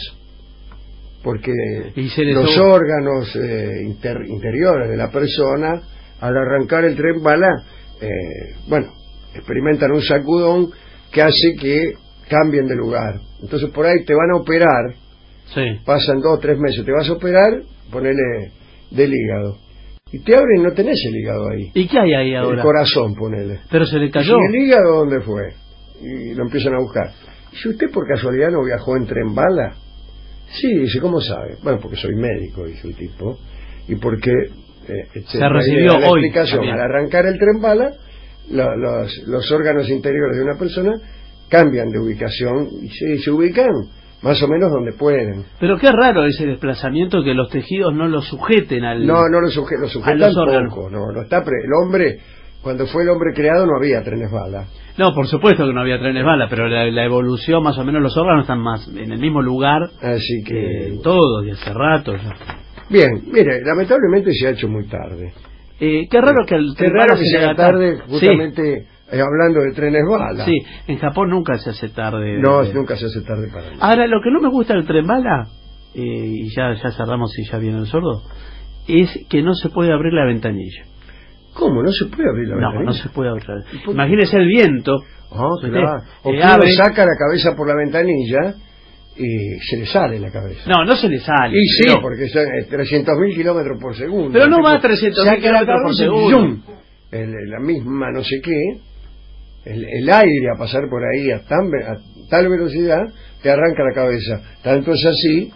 Speaker 3: Porque
Speaker 4: Y se les
Speaker 3: los
Speaker 4: sub-
Speaker 3: órganos eh, inter- interiores de la persona, al arrancar el tren bala, eh, bueno, experimentan un sacudón que hace que cambien de lugar. Entonces por ahí te van a operar.
Speaker 4: Sí.
Speaker 3: Pasan dos o tres meses. Te vas a operar, ponele del hígado. Y te abren y no tenés el hígado ahí.
Speaker 4: ¿Y qué hay ahí ahora?
Speaker 3: El corazón, ponele.
Speaker 4: Pero se le cayó.
Speaker 3: ¿Y el hígado dónde fue? Y lo empiezan a buscar. ¿Y si usted por casualidad no viajó en tren bala? Sí, dice, ¿cómo sabe? Bueno, porque soy médico, dice el tipo. Y porque... Eh,
Speaker 4: Se
Speaker 3: la
Speaker 4: recibió
Speaker 3: idea de la
Speaker 4: hoy
Speaker 3: explicación,
Speaker 4: también.
Speaker 3: al arrancar el tren bala, lo- los, los órganos interiores de una persona cambian de ubicación y se, se ubican más o menos donde pueden.
Speaker 4: Pero qué raro ese desplazamiento, que los tejidos no lo sujeten al...
Speaker 3: No, no lo, suje, lo sujetan
Speaker 4: los órganos.
Speaker 3: poco, no, no está pre- el hombre, cuando fue el hombre creado no había trenes bala.
Speaker 4: No, por supuesto que no había trenes bala, pero la, la evolución, más o menos, los órganos están más en el mismo lugar.
Speaker 3: Así que...
Speaker 4: Eh, todo, de hace rato ya.
Speaker 3: Bien, mire, lamentablemente se ha hecho muy tarde.
Speaker 4: Eh, qué raro que el
Speaker 3: Qué
Speaker 4: tren
Speaker 3: raro
Speaker 4: bala
Speaker 3: que
Speaker 4: se
Speaker 3: se haga
Speaker 4: haga tar-
Speaker 3: tarde, justamente eh, hablando de trenes bala.
Speaker 4: Sí, sí, en Japón nunca se hace tarde.
Speaker 3: No,
Speaker 4: Eh,
Speaker 3: nunca se hace tarde para nada.
Speaker 4: Ahora, lo que no me gusta del tren bala, eh, y ya, ya cerramos y ya viene el sordo, es que no se puede abrir la ventanilla.
Speaker 3: ¿Cómo? ¿No se puede abrir la
Speaker 4: No,
Speaker 3: ventanilla?
Speaker 4: no se puede abrir. Imagínese el viento.
Speaker 3: Oh,
Speaker 4: ¿viste?
Speaker 3: claro. O
Speaker 4: Eh,
Speaker 3: que uno
Speaker 4: abre-
Speaker 3: saca la cabeza por la ventanilla y se le sale la cabeza.
Speaker 4: No, no se le sale.
Speaker 3: Y sí,
Speaker 4: pero-
Speaker 3: porque son eh, trescientos mil kilómetros por segundo.
Speaker 4: Pero no
Speaker 3: El
Speaker 4: va a
Speaker 3: tipo
Speaker 4: trescientos mil
Speaker 3: saca la
Speaker 4: kilómetros por
Speaker 3: cabeza y
Speaker 4: segundo.
Speaker 3: ¡zum! El- la misma no sé qué, el, el aire a pasar por ahí a, tan, ve- a tal velocidad, te arranca la cabeza. Tanto es así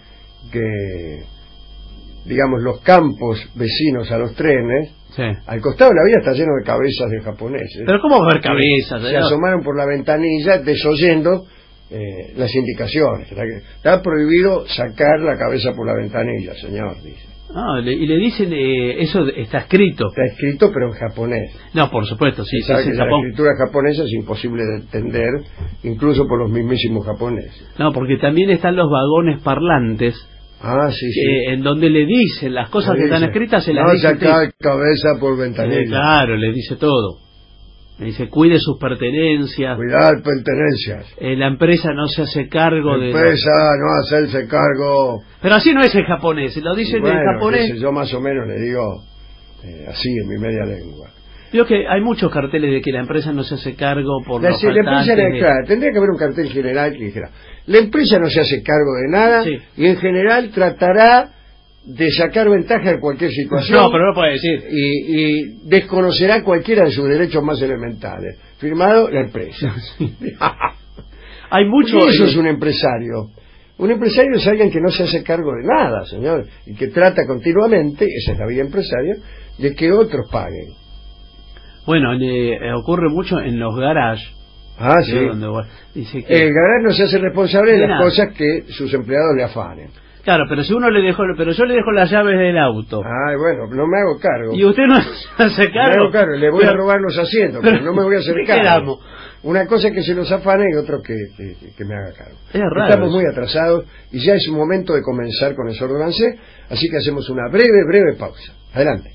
Speaker 3: que, digamos, los campos vecinos a los trenes,
Speaker 4: Sí.
Speaker 3: al costado de la vía está lleno de cabezas de japoneses.
Speaker 4: Pero ¿cómo va a haber cabezas?
Speaker 3: Se
Speaker 4: señor?
Speaker 3: asomaron por la ventanilla desoyendo eh, las indicaciones. Está, está prohibido sacar la cabeza por la ventanilla, señor, dice.
Speaker 4: Ah, le, y le dicen, eh, eso está escrito.
Speaker 3: Está escrito, pero en japonés.
Speaker 4: No, por supuesto, sí.
Speaker 3: Sabe
Speaker 4: sí,
Speaker 3: que
Speaker 4: sí,
Speaker 3: la
Speaker 4: Japón.
Speaker 3: escritura japonesa es imposible de entender, incluso por los mismísimos japoneses.
Speaker 4: No, porque también están los vagones parlantes.
Speaker 3: Ah, sí, sí.
Speaker 4: Eh, en donde le dicen las cosas
Speaker 3: Le
Speaker 4: que están
Speaker 3: dice,
Speaker 4: escritas, se las
Speaker 3: no
Speaker 4: dice.
Speaker 3: sacar cabeza por ventanilla.
Speaker 4: Eh, claro, le dice todo. Le dice, cuide sus pertenencias.
Speaker 3: Cuidar pertenencias.
Speaker 4: Eh, la empresa no se hace cargo
Speaker 3: la
Speaker 4: de...
Speaker 3: empresa no hacerse cargo.
Speaker 4: Pero así no es en japonés, lo dicen
Speaker 3: bueno,
Speaker 4: en japonés.
Speaker 3: qué sé, yo más o menos le digo eh, así en mi media lengua.
Speaker 4: Digo que hay muchos carteles de que la empresa no se hace cargo por
Speaker 3: la,
Speaker 4: los
Speaker 3: la empresa
Speaker 4: faltantes de...
Speaker 3: claro, tendría que haber un cartel general que dijera, la empresa no se hace cargo de nada, sí, y en general tratará de sacar ventaja de cualquier situación.
Speaker 4: No, pero no puede decir.
Speaker 3: Y, y desconocerá cualquiera de sus derechos más elementales. Firmado la empresa.
Speaker 4: Hay mucho.
Speaker 3: Eso es un empresario. Un empresario es alguien que no se hace cargo de nada, señor, y que trata continuamente, esa es la vida empresaria, de que otros paguen.
Speaker 4: Bueno, le ocurre mucho en los garages.
Speaker 3: Ah, sí.
Speaker 4: Donde, dice que
Speaker 3: el garage no se hace responsable de, de las
Speaker 4: nada.
Speaker 3: cosas que sus empleados le afanen.
Speaker 4: Claro, pero si uno le dejó, pero yo le dejo las llaves del auto.
Speaker 3: Ay, bueno, no me hago cargo.
Speaker 4: Y usted no se hace cargo.
Speaker 3: Me hago cargo, le voy
Speaker 4: pero,
Speaker 3: a robar los asientos, pero, pero no me voy a hacer cargo.
Speaker 4: Quedamos?
Speaker 3: Una cosa es que se los afane y otro que, que, que me haga cargo.
Speaker 4: Es raro.
Speaker 3: Estamos
Speaker 4: eso.
Speaker 3: muy atrasados y ya es momento de comenzar con el sordo francés, así que hacemos una breve, breve pausa. Adelante.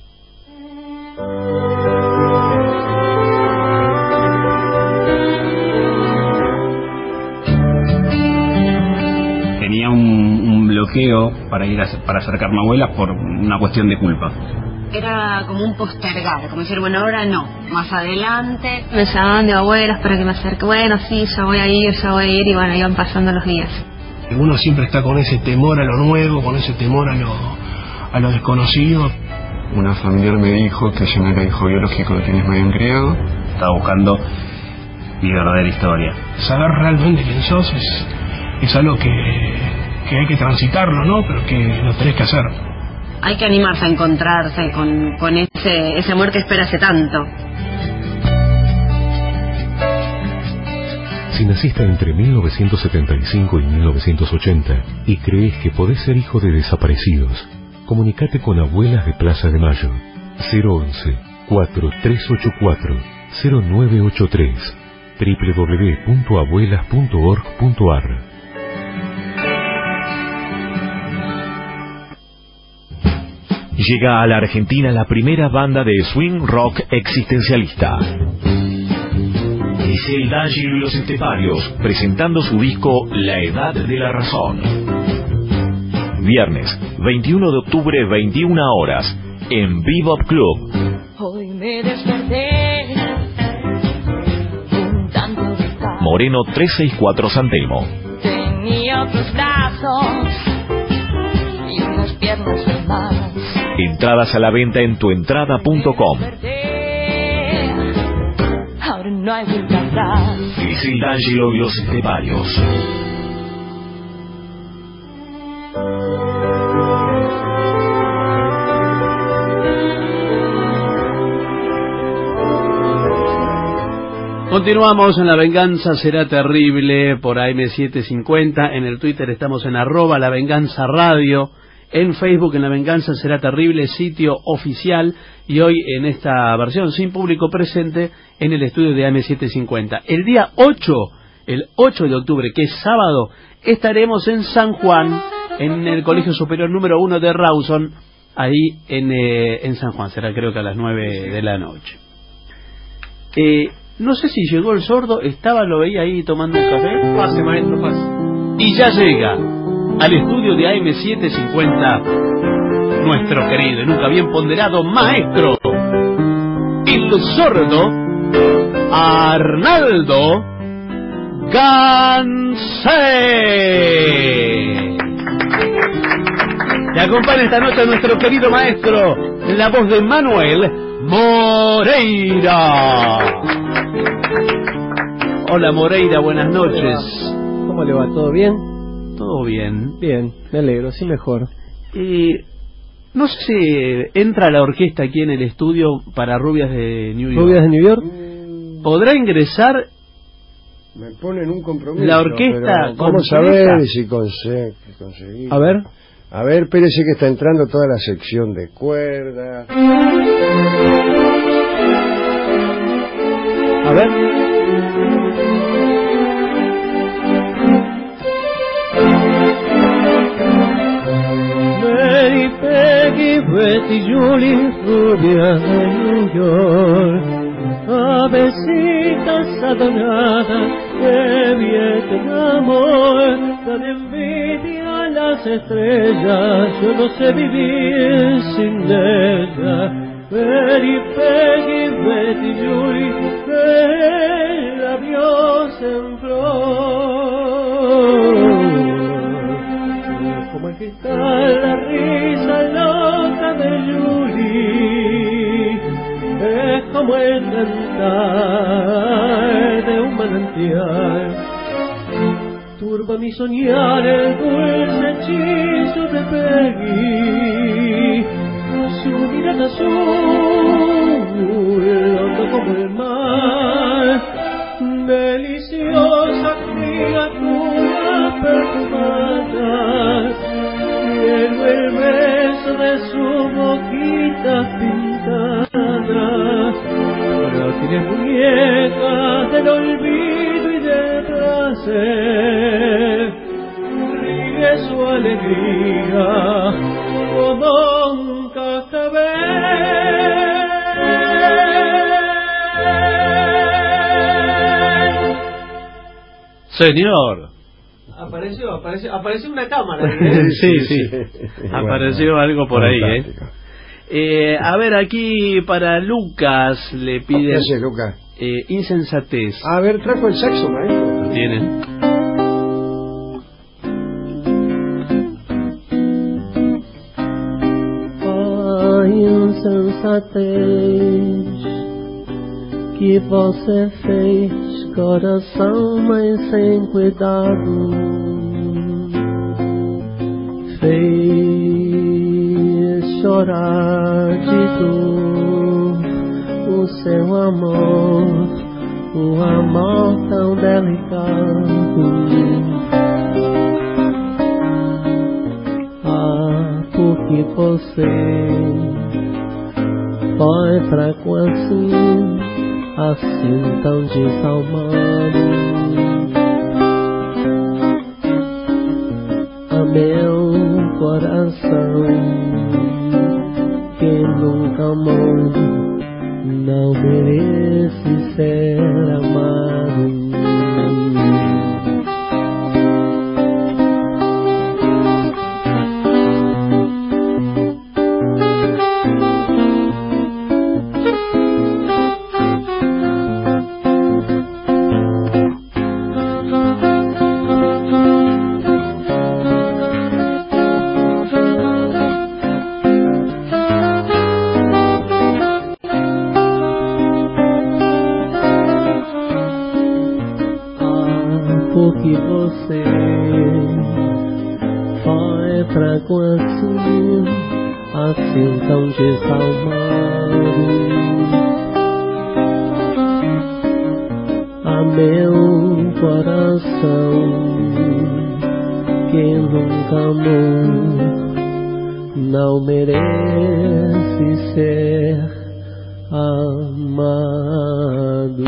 Speaker 6: Tenía un, un bloqueo para ir a, para acercarme a abuelas por una cuestión de culpa.
Speaker 22: Era como un postergar, como decir, bueno, ahora no, más adelante. Me llamaban de abuelas para que me acerque, bueno, sí, ya voy a ir, ya voy a ir, y bueno, iban pasando los días.
Speaker 23: Uno siempre está con ese temor a lo nuevo, con ese temor a lo, a lo desconocido.
Speaker 24: Una familiar me dijo que yo no era hijo biológico de quienes me habían criado.
Speaker 6: Estaba buscando mi verdadera historia.
Speaker 23: Saber realmente quién sos es, es algo que, que hay que transitarlo, ¿no? Pero que lo tenés que hacer.
Speaker 22: Hay que animarse a encontrarse con, con ese, ese amor que espera hace tanto.
Speaker 25: Si naciste entre mil novecientos setenta y cinco y mil novecientos ochenta y crees que podés ser hijo de desaparecidos, comunicate con Abuelas de Plaza de Mayo. cero once, cuatro tres ocho cuatro, cero nueve ocho tres, doble u doble u doble u punto abuelas punto org punto a r.
Speaker 8: Llega a la Argentina la primera banda de swing rock existencialista. Es el D'Angelo y los Esteparios, presentando su disco La Edad de la Razón. Viernes, veintiuno de octubre, veintiuna horas, en Bebop Club.
Speaker 7: Hoy me desperté un tanto de paz.
Speaker 8: Moreno trescientos sesenta y cuatro San Telmo.
Speaker 7: Tenía otros brazos y unas piernas más.
Speaker 8: Entradas a la venta en tuentrada punto com.
Speaker 7: Ahora no hay vuelta atrás.
Speaker 8: Es el D'Angelo y los Esteparios.
Speaker 4: Continuamos en La Venganza Será Terrible por A M setecientos cincuenta. En el Twitter estamos en arroba La Venganza Radio. En Facebook en La Venganza Será Terrible, sitio oficial. Y hoy en esta versión sin público presente en el estudio de A M setecientos cincuenta. El día ocho, el ocho de octubre, que es sábado, estaremos en San Juan, en el Colegio Superior número uno de Rawson, ahí en, eh, en San Juan. Será creo que a las nueve de la noche. Eh... No sé si llegó el sordo, estaba, lo veía ahí tomando un café.
Speaker 9: Pase, maestro, pase.
Speaker 4: Y ya llega al estudio de A M setecientos cincuenta nuestro querido y nunca bien ponderado maestro, el sordo Arnaldo Gansé. Te acompaña esta noche nuestro querido maestro, la voz de Manuel Moreira. Hola Moreira, buenas noches.
Speaker 11: ¿Cómo le va? ¿Todo bien?
Speaker 4: Todo bien.
Speaker 11: Bien, me alegro, sí mejor.
Speaker 4: Y no sé si entra la orquesta aquí en el estudio para Rubias de New York.
Speaker 11: ¿Rubias de New York?
Speaker 4: ¿Podrá ingresar?
Speaker 3: Me ponen un compromiso.
Speaker 4: La orquesta.
Speaker 3: Vamos a ver si conseguimos.
Speaker 11: A ver.
Speaker 3: A ver, espérese que está entrando toda la sección de cuerdas.
Speaker 11: A ver. Mary, Peggy, Betty, Julie, rubia de New York, avecitas adoradas de Vietnam, tan envidia las estrellas, yo no sé vivir sin ella. Mary, Peggy, Betty, Julie, el labios en flor. Como el cristal, la risa loca de Julie, es como el cantar de un manantial. Turba mi soñar el dulce hechizo de Peggy, su mirada azul, hondo como el mar, deliciosa criatura perfumada, quiero el beso de su boquita pintada, frágiles muñecas del olvido y del placer, ríe su alegría como un cascabel.
Speaker 4: Señor.
Speaker 11: Apareció, apareció, apareció una cámara. ¿eh?
Speaker 4: Sí, sí. Apareció algo por ahí, ¿eh? Eh, a ver, aquí para Lucas le piden...
Speaker 3: ¿Qué haces, Lucas?
Speaker 4: Eh, insensatez.
Speaker 3: A ver, trajo el saxo, maestro.
Speaker 4: Lo tienen.
Speaker 11: Ai, insensatez que você fez, coração, mas sem cuidado, fez chorar de dor o seu amor, um amor tão delicado. Ah, porque você foi fraco assim, assim tão desalmado. A meu coração que nunca amou, não merece ser amado. Porque você foi fraco assim, assim tão desalmado. A meu coração que nunca amou, não merece ser amado.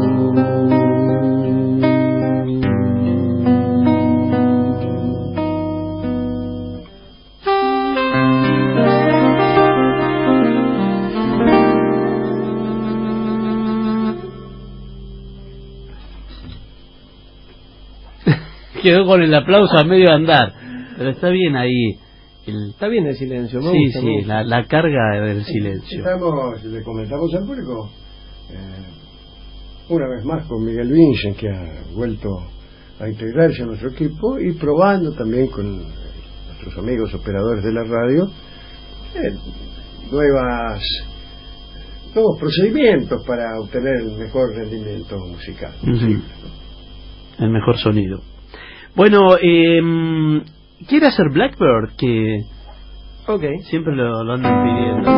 Speaker 4: Quedó con el aplauso a medio andar, pero está bien ahí. El...
Speaker 11: Está bien el silencio, me
Speaker 4: sí,
Speaker 11: gusta,
Speaker 4: sí,
Speaker 11: me gusta.
Speaker 4: La, la carga del silencio.
Speaker 3: Estamos, le comentamos al público, eh, una vez más con Miguel Vincent, que ha vuelto a integrarse a nuestro equipo, y probando también con nuestros amigos operadores de la radio eh, nuevas nuevos procedimientos para obtener el mejor rendimiento musical.
Speaker 4: Uh-huh. El mejor sonido. Bueno, eh, ¿quiere hacer Blackbird? Que
Speaker 11: okay.
Speaker 4: Siempre lo, lo andan pidiendo.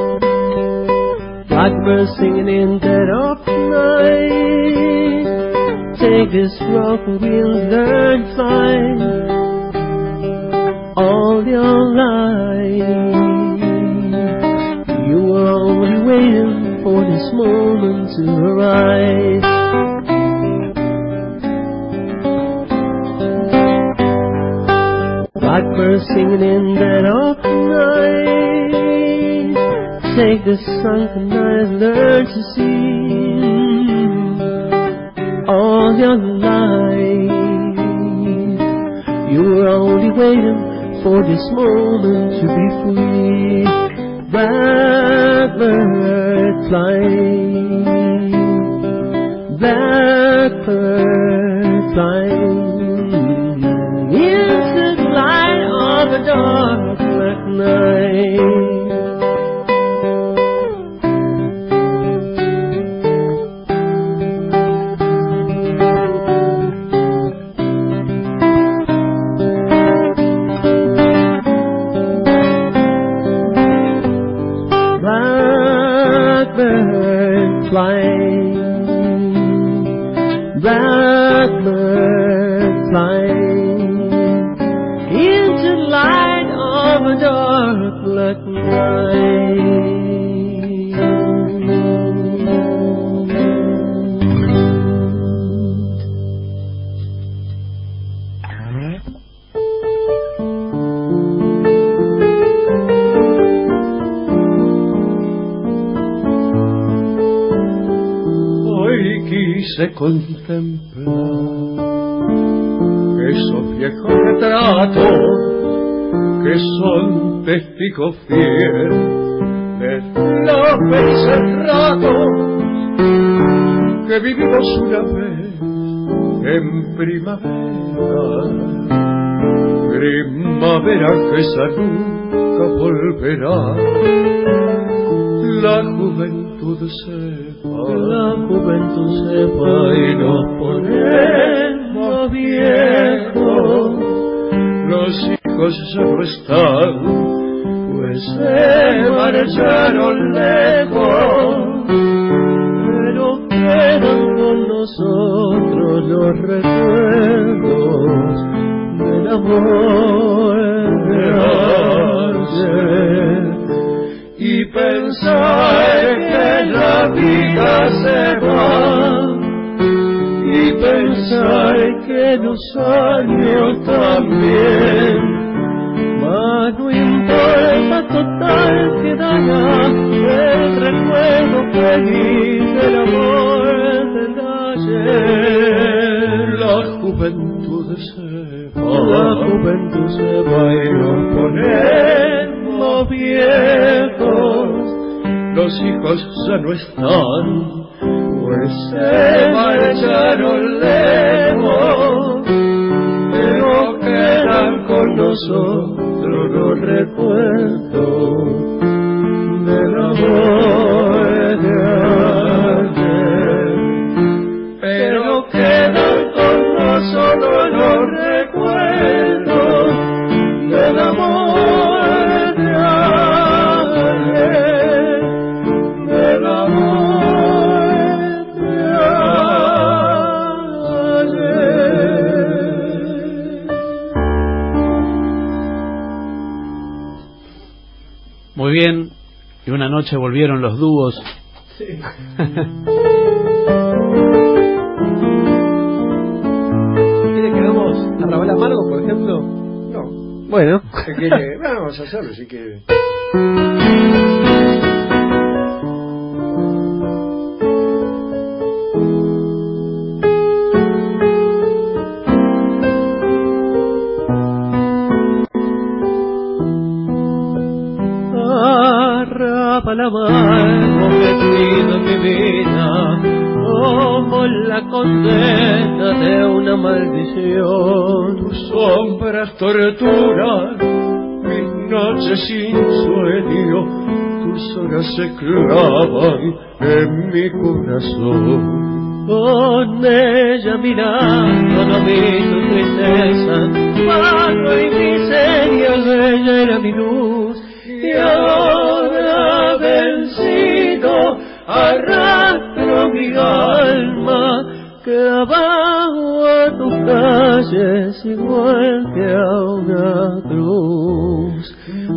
Speaker 11: Blackbird singing in dead of night, make this rock wheel learn flying all your life. You were only waiting for this moment to arise. Blackbirds singing in that autumn night, take the sunken night, learn to sing all your life. You were only waiting for this moment to be free. Blackbird flying, blackbird flying into the light of a dark black night. Flying, blackbird flying into the light of a dark black night.
Speaker 21: Se contemplar esos viejos retratos que son testigos fieles de los felices ratos que vivimos una vez en primavera, primavera que esa nunca volverá. La juventud se va,
Speaker 11: la juventud se va y nos ponemos viejos.
Speaker 21: Los hijos ya no están, pues se marcharon lejos,
Speaker 11: pero quedan con nosotros los recuerdos del amor de ayer.
Speaker 21: Y pensar que la vida se va,
Speaker 11: y pensar que los años también, mas no importa, total quedará el recuerdo feliz del amor del ayer.
Speaker 21: La juventud se va,
Speaker 11: la juventud se va y nos ponemos viejos.
Speaker 21: Los hijos ya no están, pues se marcharon lejos, pero quedan con nosotros los recuerdos del amor de ayer. Pero quedan con nosotros los recuerdos del amor de ayer.
Speaker 4: Muy bien, y una noche volvieron los dúos.
Speaker 3: Sí.
Speaker 9: ¿Quiere que hagamos Arrabal Amargo, por ejemplo?
Speaker 3: No.
Speaker 9: Bueno.
Speaker 3: ¿Qué quiere? Vamos a hacerlo si quiere.
Speaker 11: Arrabal amargo metido en mi vida, como la condena de una maldición.
Speaker 21: Tus sombras torturan mis noches sin sueño, tus horas se clavan en mi corazón.
Speaker 11: Con ella mirando no vi tu tristeza, mano y miseria, ella era mi luz. Y ahora vencido arrastro mi alma que abajo es igual que a una cruz.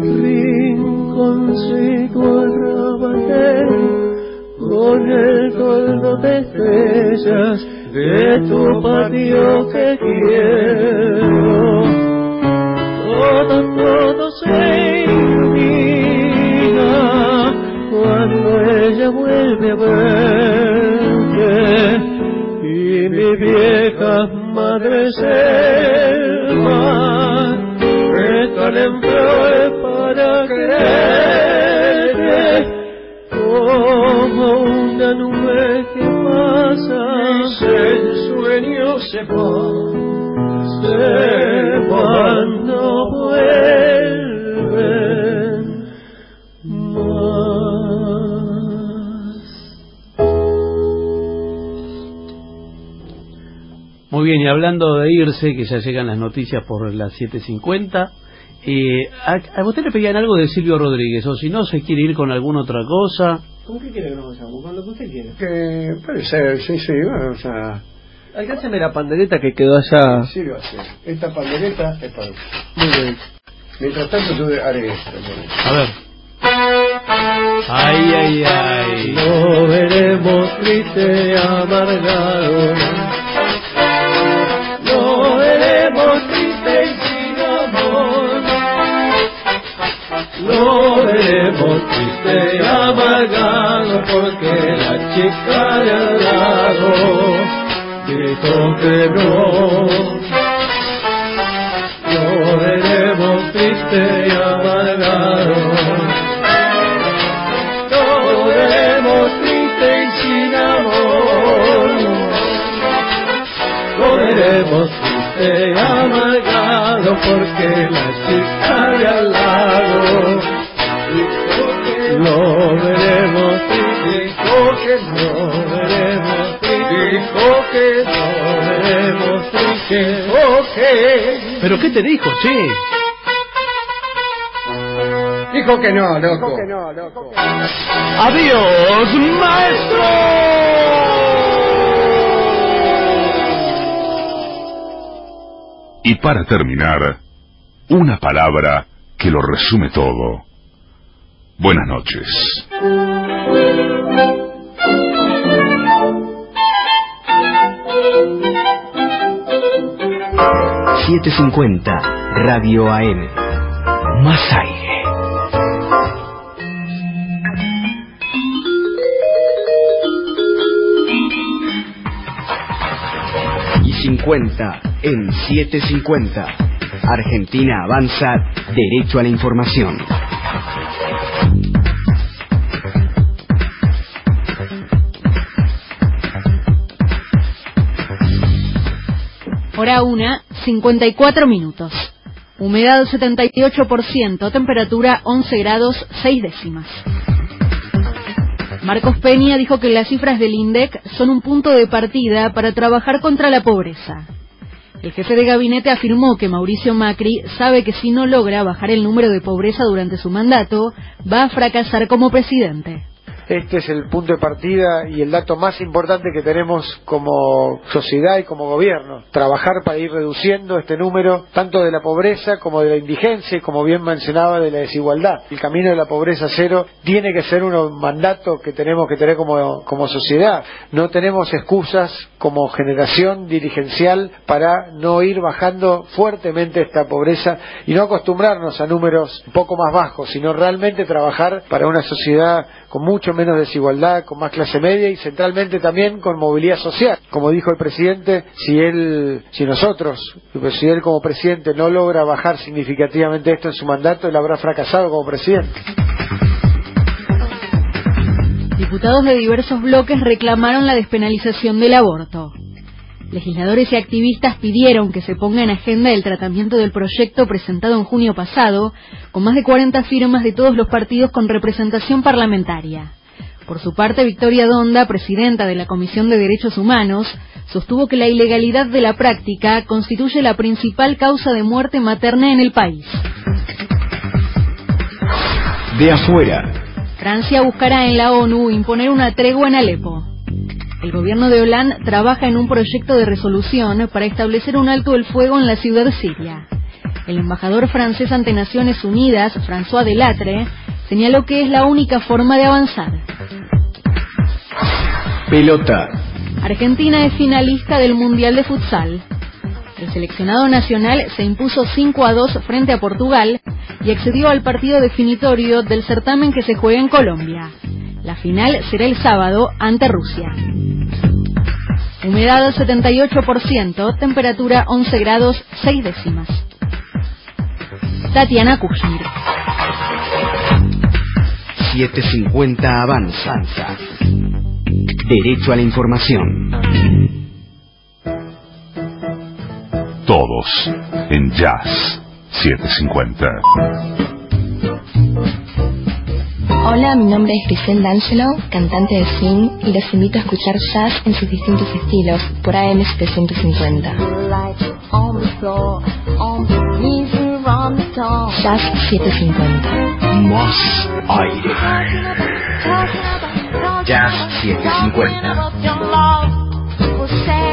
Speaker 11: Rinconcito arrabalero, con el toldo de estrellas de tu patio que quiero. Todo, todo se ilumina cuando ella vuelve a verte, y mi vieja madre selva recalentó para quererte, como una nube que pasa, el sueño se va, se van, no vuelven más.
Speaker 4: Muy bien, y hablando de irse, que ya llegan las noticias por las siete cincuenta, eh, ¿a, a usted le pedían algo de Silvio Rodríguez? O si no, ¿se quiere ir con alguna otra cosa?
Speaker 9: ¿Con qué quiere que nos vayamos? Con lo que usted quiere.
Speaker 3: Que puede ser, sí, sí, bueno, o sea...
Speaker 9: Alcánceme la pandereta que quedó allá.
Speaker 3: Sí, lo hace. Esta pandereta es para usted.
Speaker 9: Muy bien.
Speaker 3: Mientras tanto yo haré esto.
Speaker 4: A ver. Ay, ay, ay.
Speaker 11: Lo veremos triste, amargado. Lo veremos triste y sin amor. Lo veremos triste y amargado, porque la chica de al lado gritó que no. Lo veremos triste y amargado. Lo veremos triste y sin amor. Lo veremos triste y amargado, porque la chica de al lado gritó que lo veremos triste, dijo que no veremos triste, dijo que no veremos triste, dijo que...
Speaker 4: ¿Pero qué te dijo, che?
Speaker 3: Dijo que no, loco.
Speaker 9: Dijo que no, loco.
Speaker 4: ¡Adiós, maestro!
Speaker 1: Y para terminar, una palabra que lo resume todo. Buenas noches.
Speaker 17: setecientos cincuenta Radio A M. Más aire. Y cincuenta en setecientos cincuenta. Argentina avanza, derecho a la información.
Speaker 18: Hora una, cincuenta y cuatro minutos. Humedad setenta y ocho por ciento, temperatura once grados seis décimas. Marcos Peña dijo que las cifras del INDEC son un punto de partida para trabajar contra la pobreza. El jefe de gabinete afirmó que Mauricio Macri sabe que si no logra bajar el número de pobreza durante su mandato, va a fracasar como presidente.
Speaker 10: Este es el punto de partida y el dato más importante que tenemos como sociedad y como gobierno. Trabajar para ir reduciendo este número, tanto de la pobreza como de la indigencia y, como bien mencionaba, de la desigualdad. El camino de la pobreza cero tiene que ser un mandato que tenemos que tener como, como sociedad. No tenemos excusas como generación dirigencial para no ir bajando fuertemente esta pobreza y no acostumbrarnos a números un poco más bajos, sino realmente trabajar para una sociedad con mucho menos desigualdad, con más clase media y centralmente también con movilidad social. Como dijo el presidente, si él, si nosotros, si él como presidente no logra bajar significativamente esto en su mandato, él habrá fracasado como presidente.
Speaker 18: Diputados de diversos bloques reclamaron la despenalización del aborto. Legisladores y activistas pidieron que se ponga en agenda el tratamiento del proyecto presentado en junio pasado, con más de cuarenta firmas de todos los partidos con representación parlamentaria. Por su parte, Victoria Donda, presidenta de la Comisión de Derechos Humanos, sostuvo que la ilegalidad de la práctica constituye la principal causa de muerte materna en el país.
Speaker 17: De afuera.
Speaker 18: Francia buscará en la ONU imponer una tregua en Alepo. El gobierno de Hollande trabaja en un proyecto de resolución para establecer un alto el fuego en la ciudad siria. El embajador francés ante Naciones Unidas, François Delattre, señaló que es la única forma de avanzar.
Speaker 17: Pelota.
Speaker 18: Argentina es finalista del Mundial de Futsal. El seleccionado nacional se impuso cinco a dos frente a Portugal y accedió al partido definitorio del certamen que se juega en Colombia. La final será el sábado ante Rusia. Humedad setenta y ocho por ciento, temperatura once grados seis décimas. Tatiana Kushner.
Speaker 17: setecientos cincuenta Avanza. Derecho a la información.
Speaker 1: Todos en Jazz setecientos cincuenta.
Speaker 2: Hola, mi nombre es Grisel D'Angelo, cantante de swing, y los invito a escuchar jazz en sus distintos estilos por A M setecientos cincuenta. Jazz setecientos cincuenta.
Speaker 17: Más aire. Jazz setecientos cincuenta.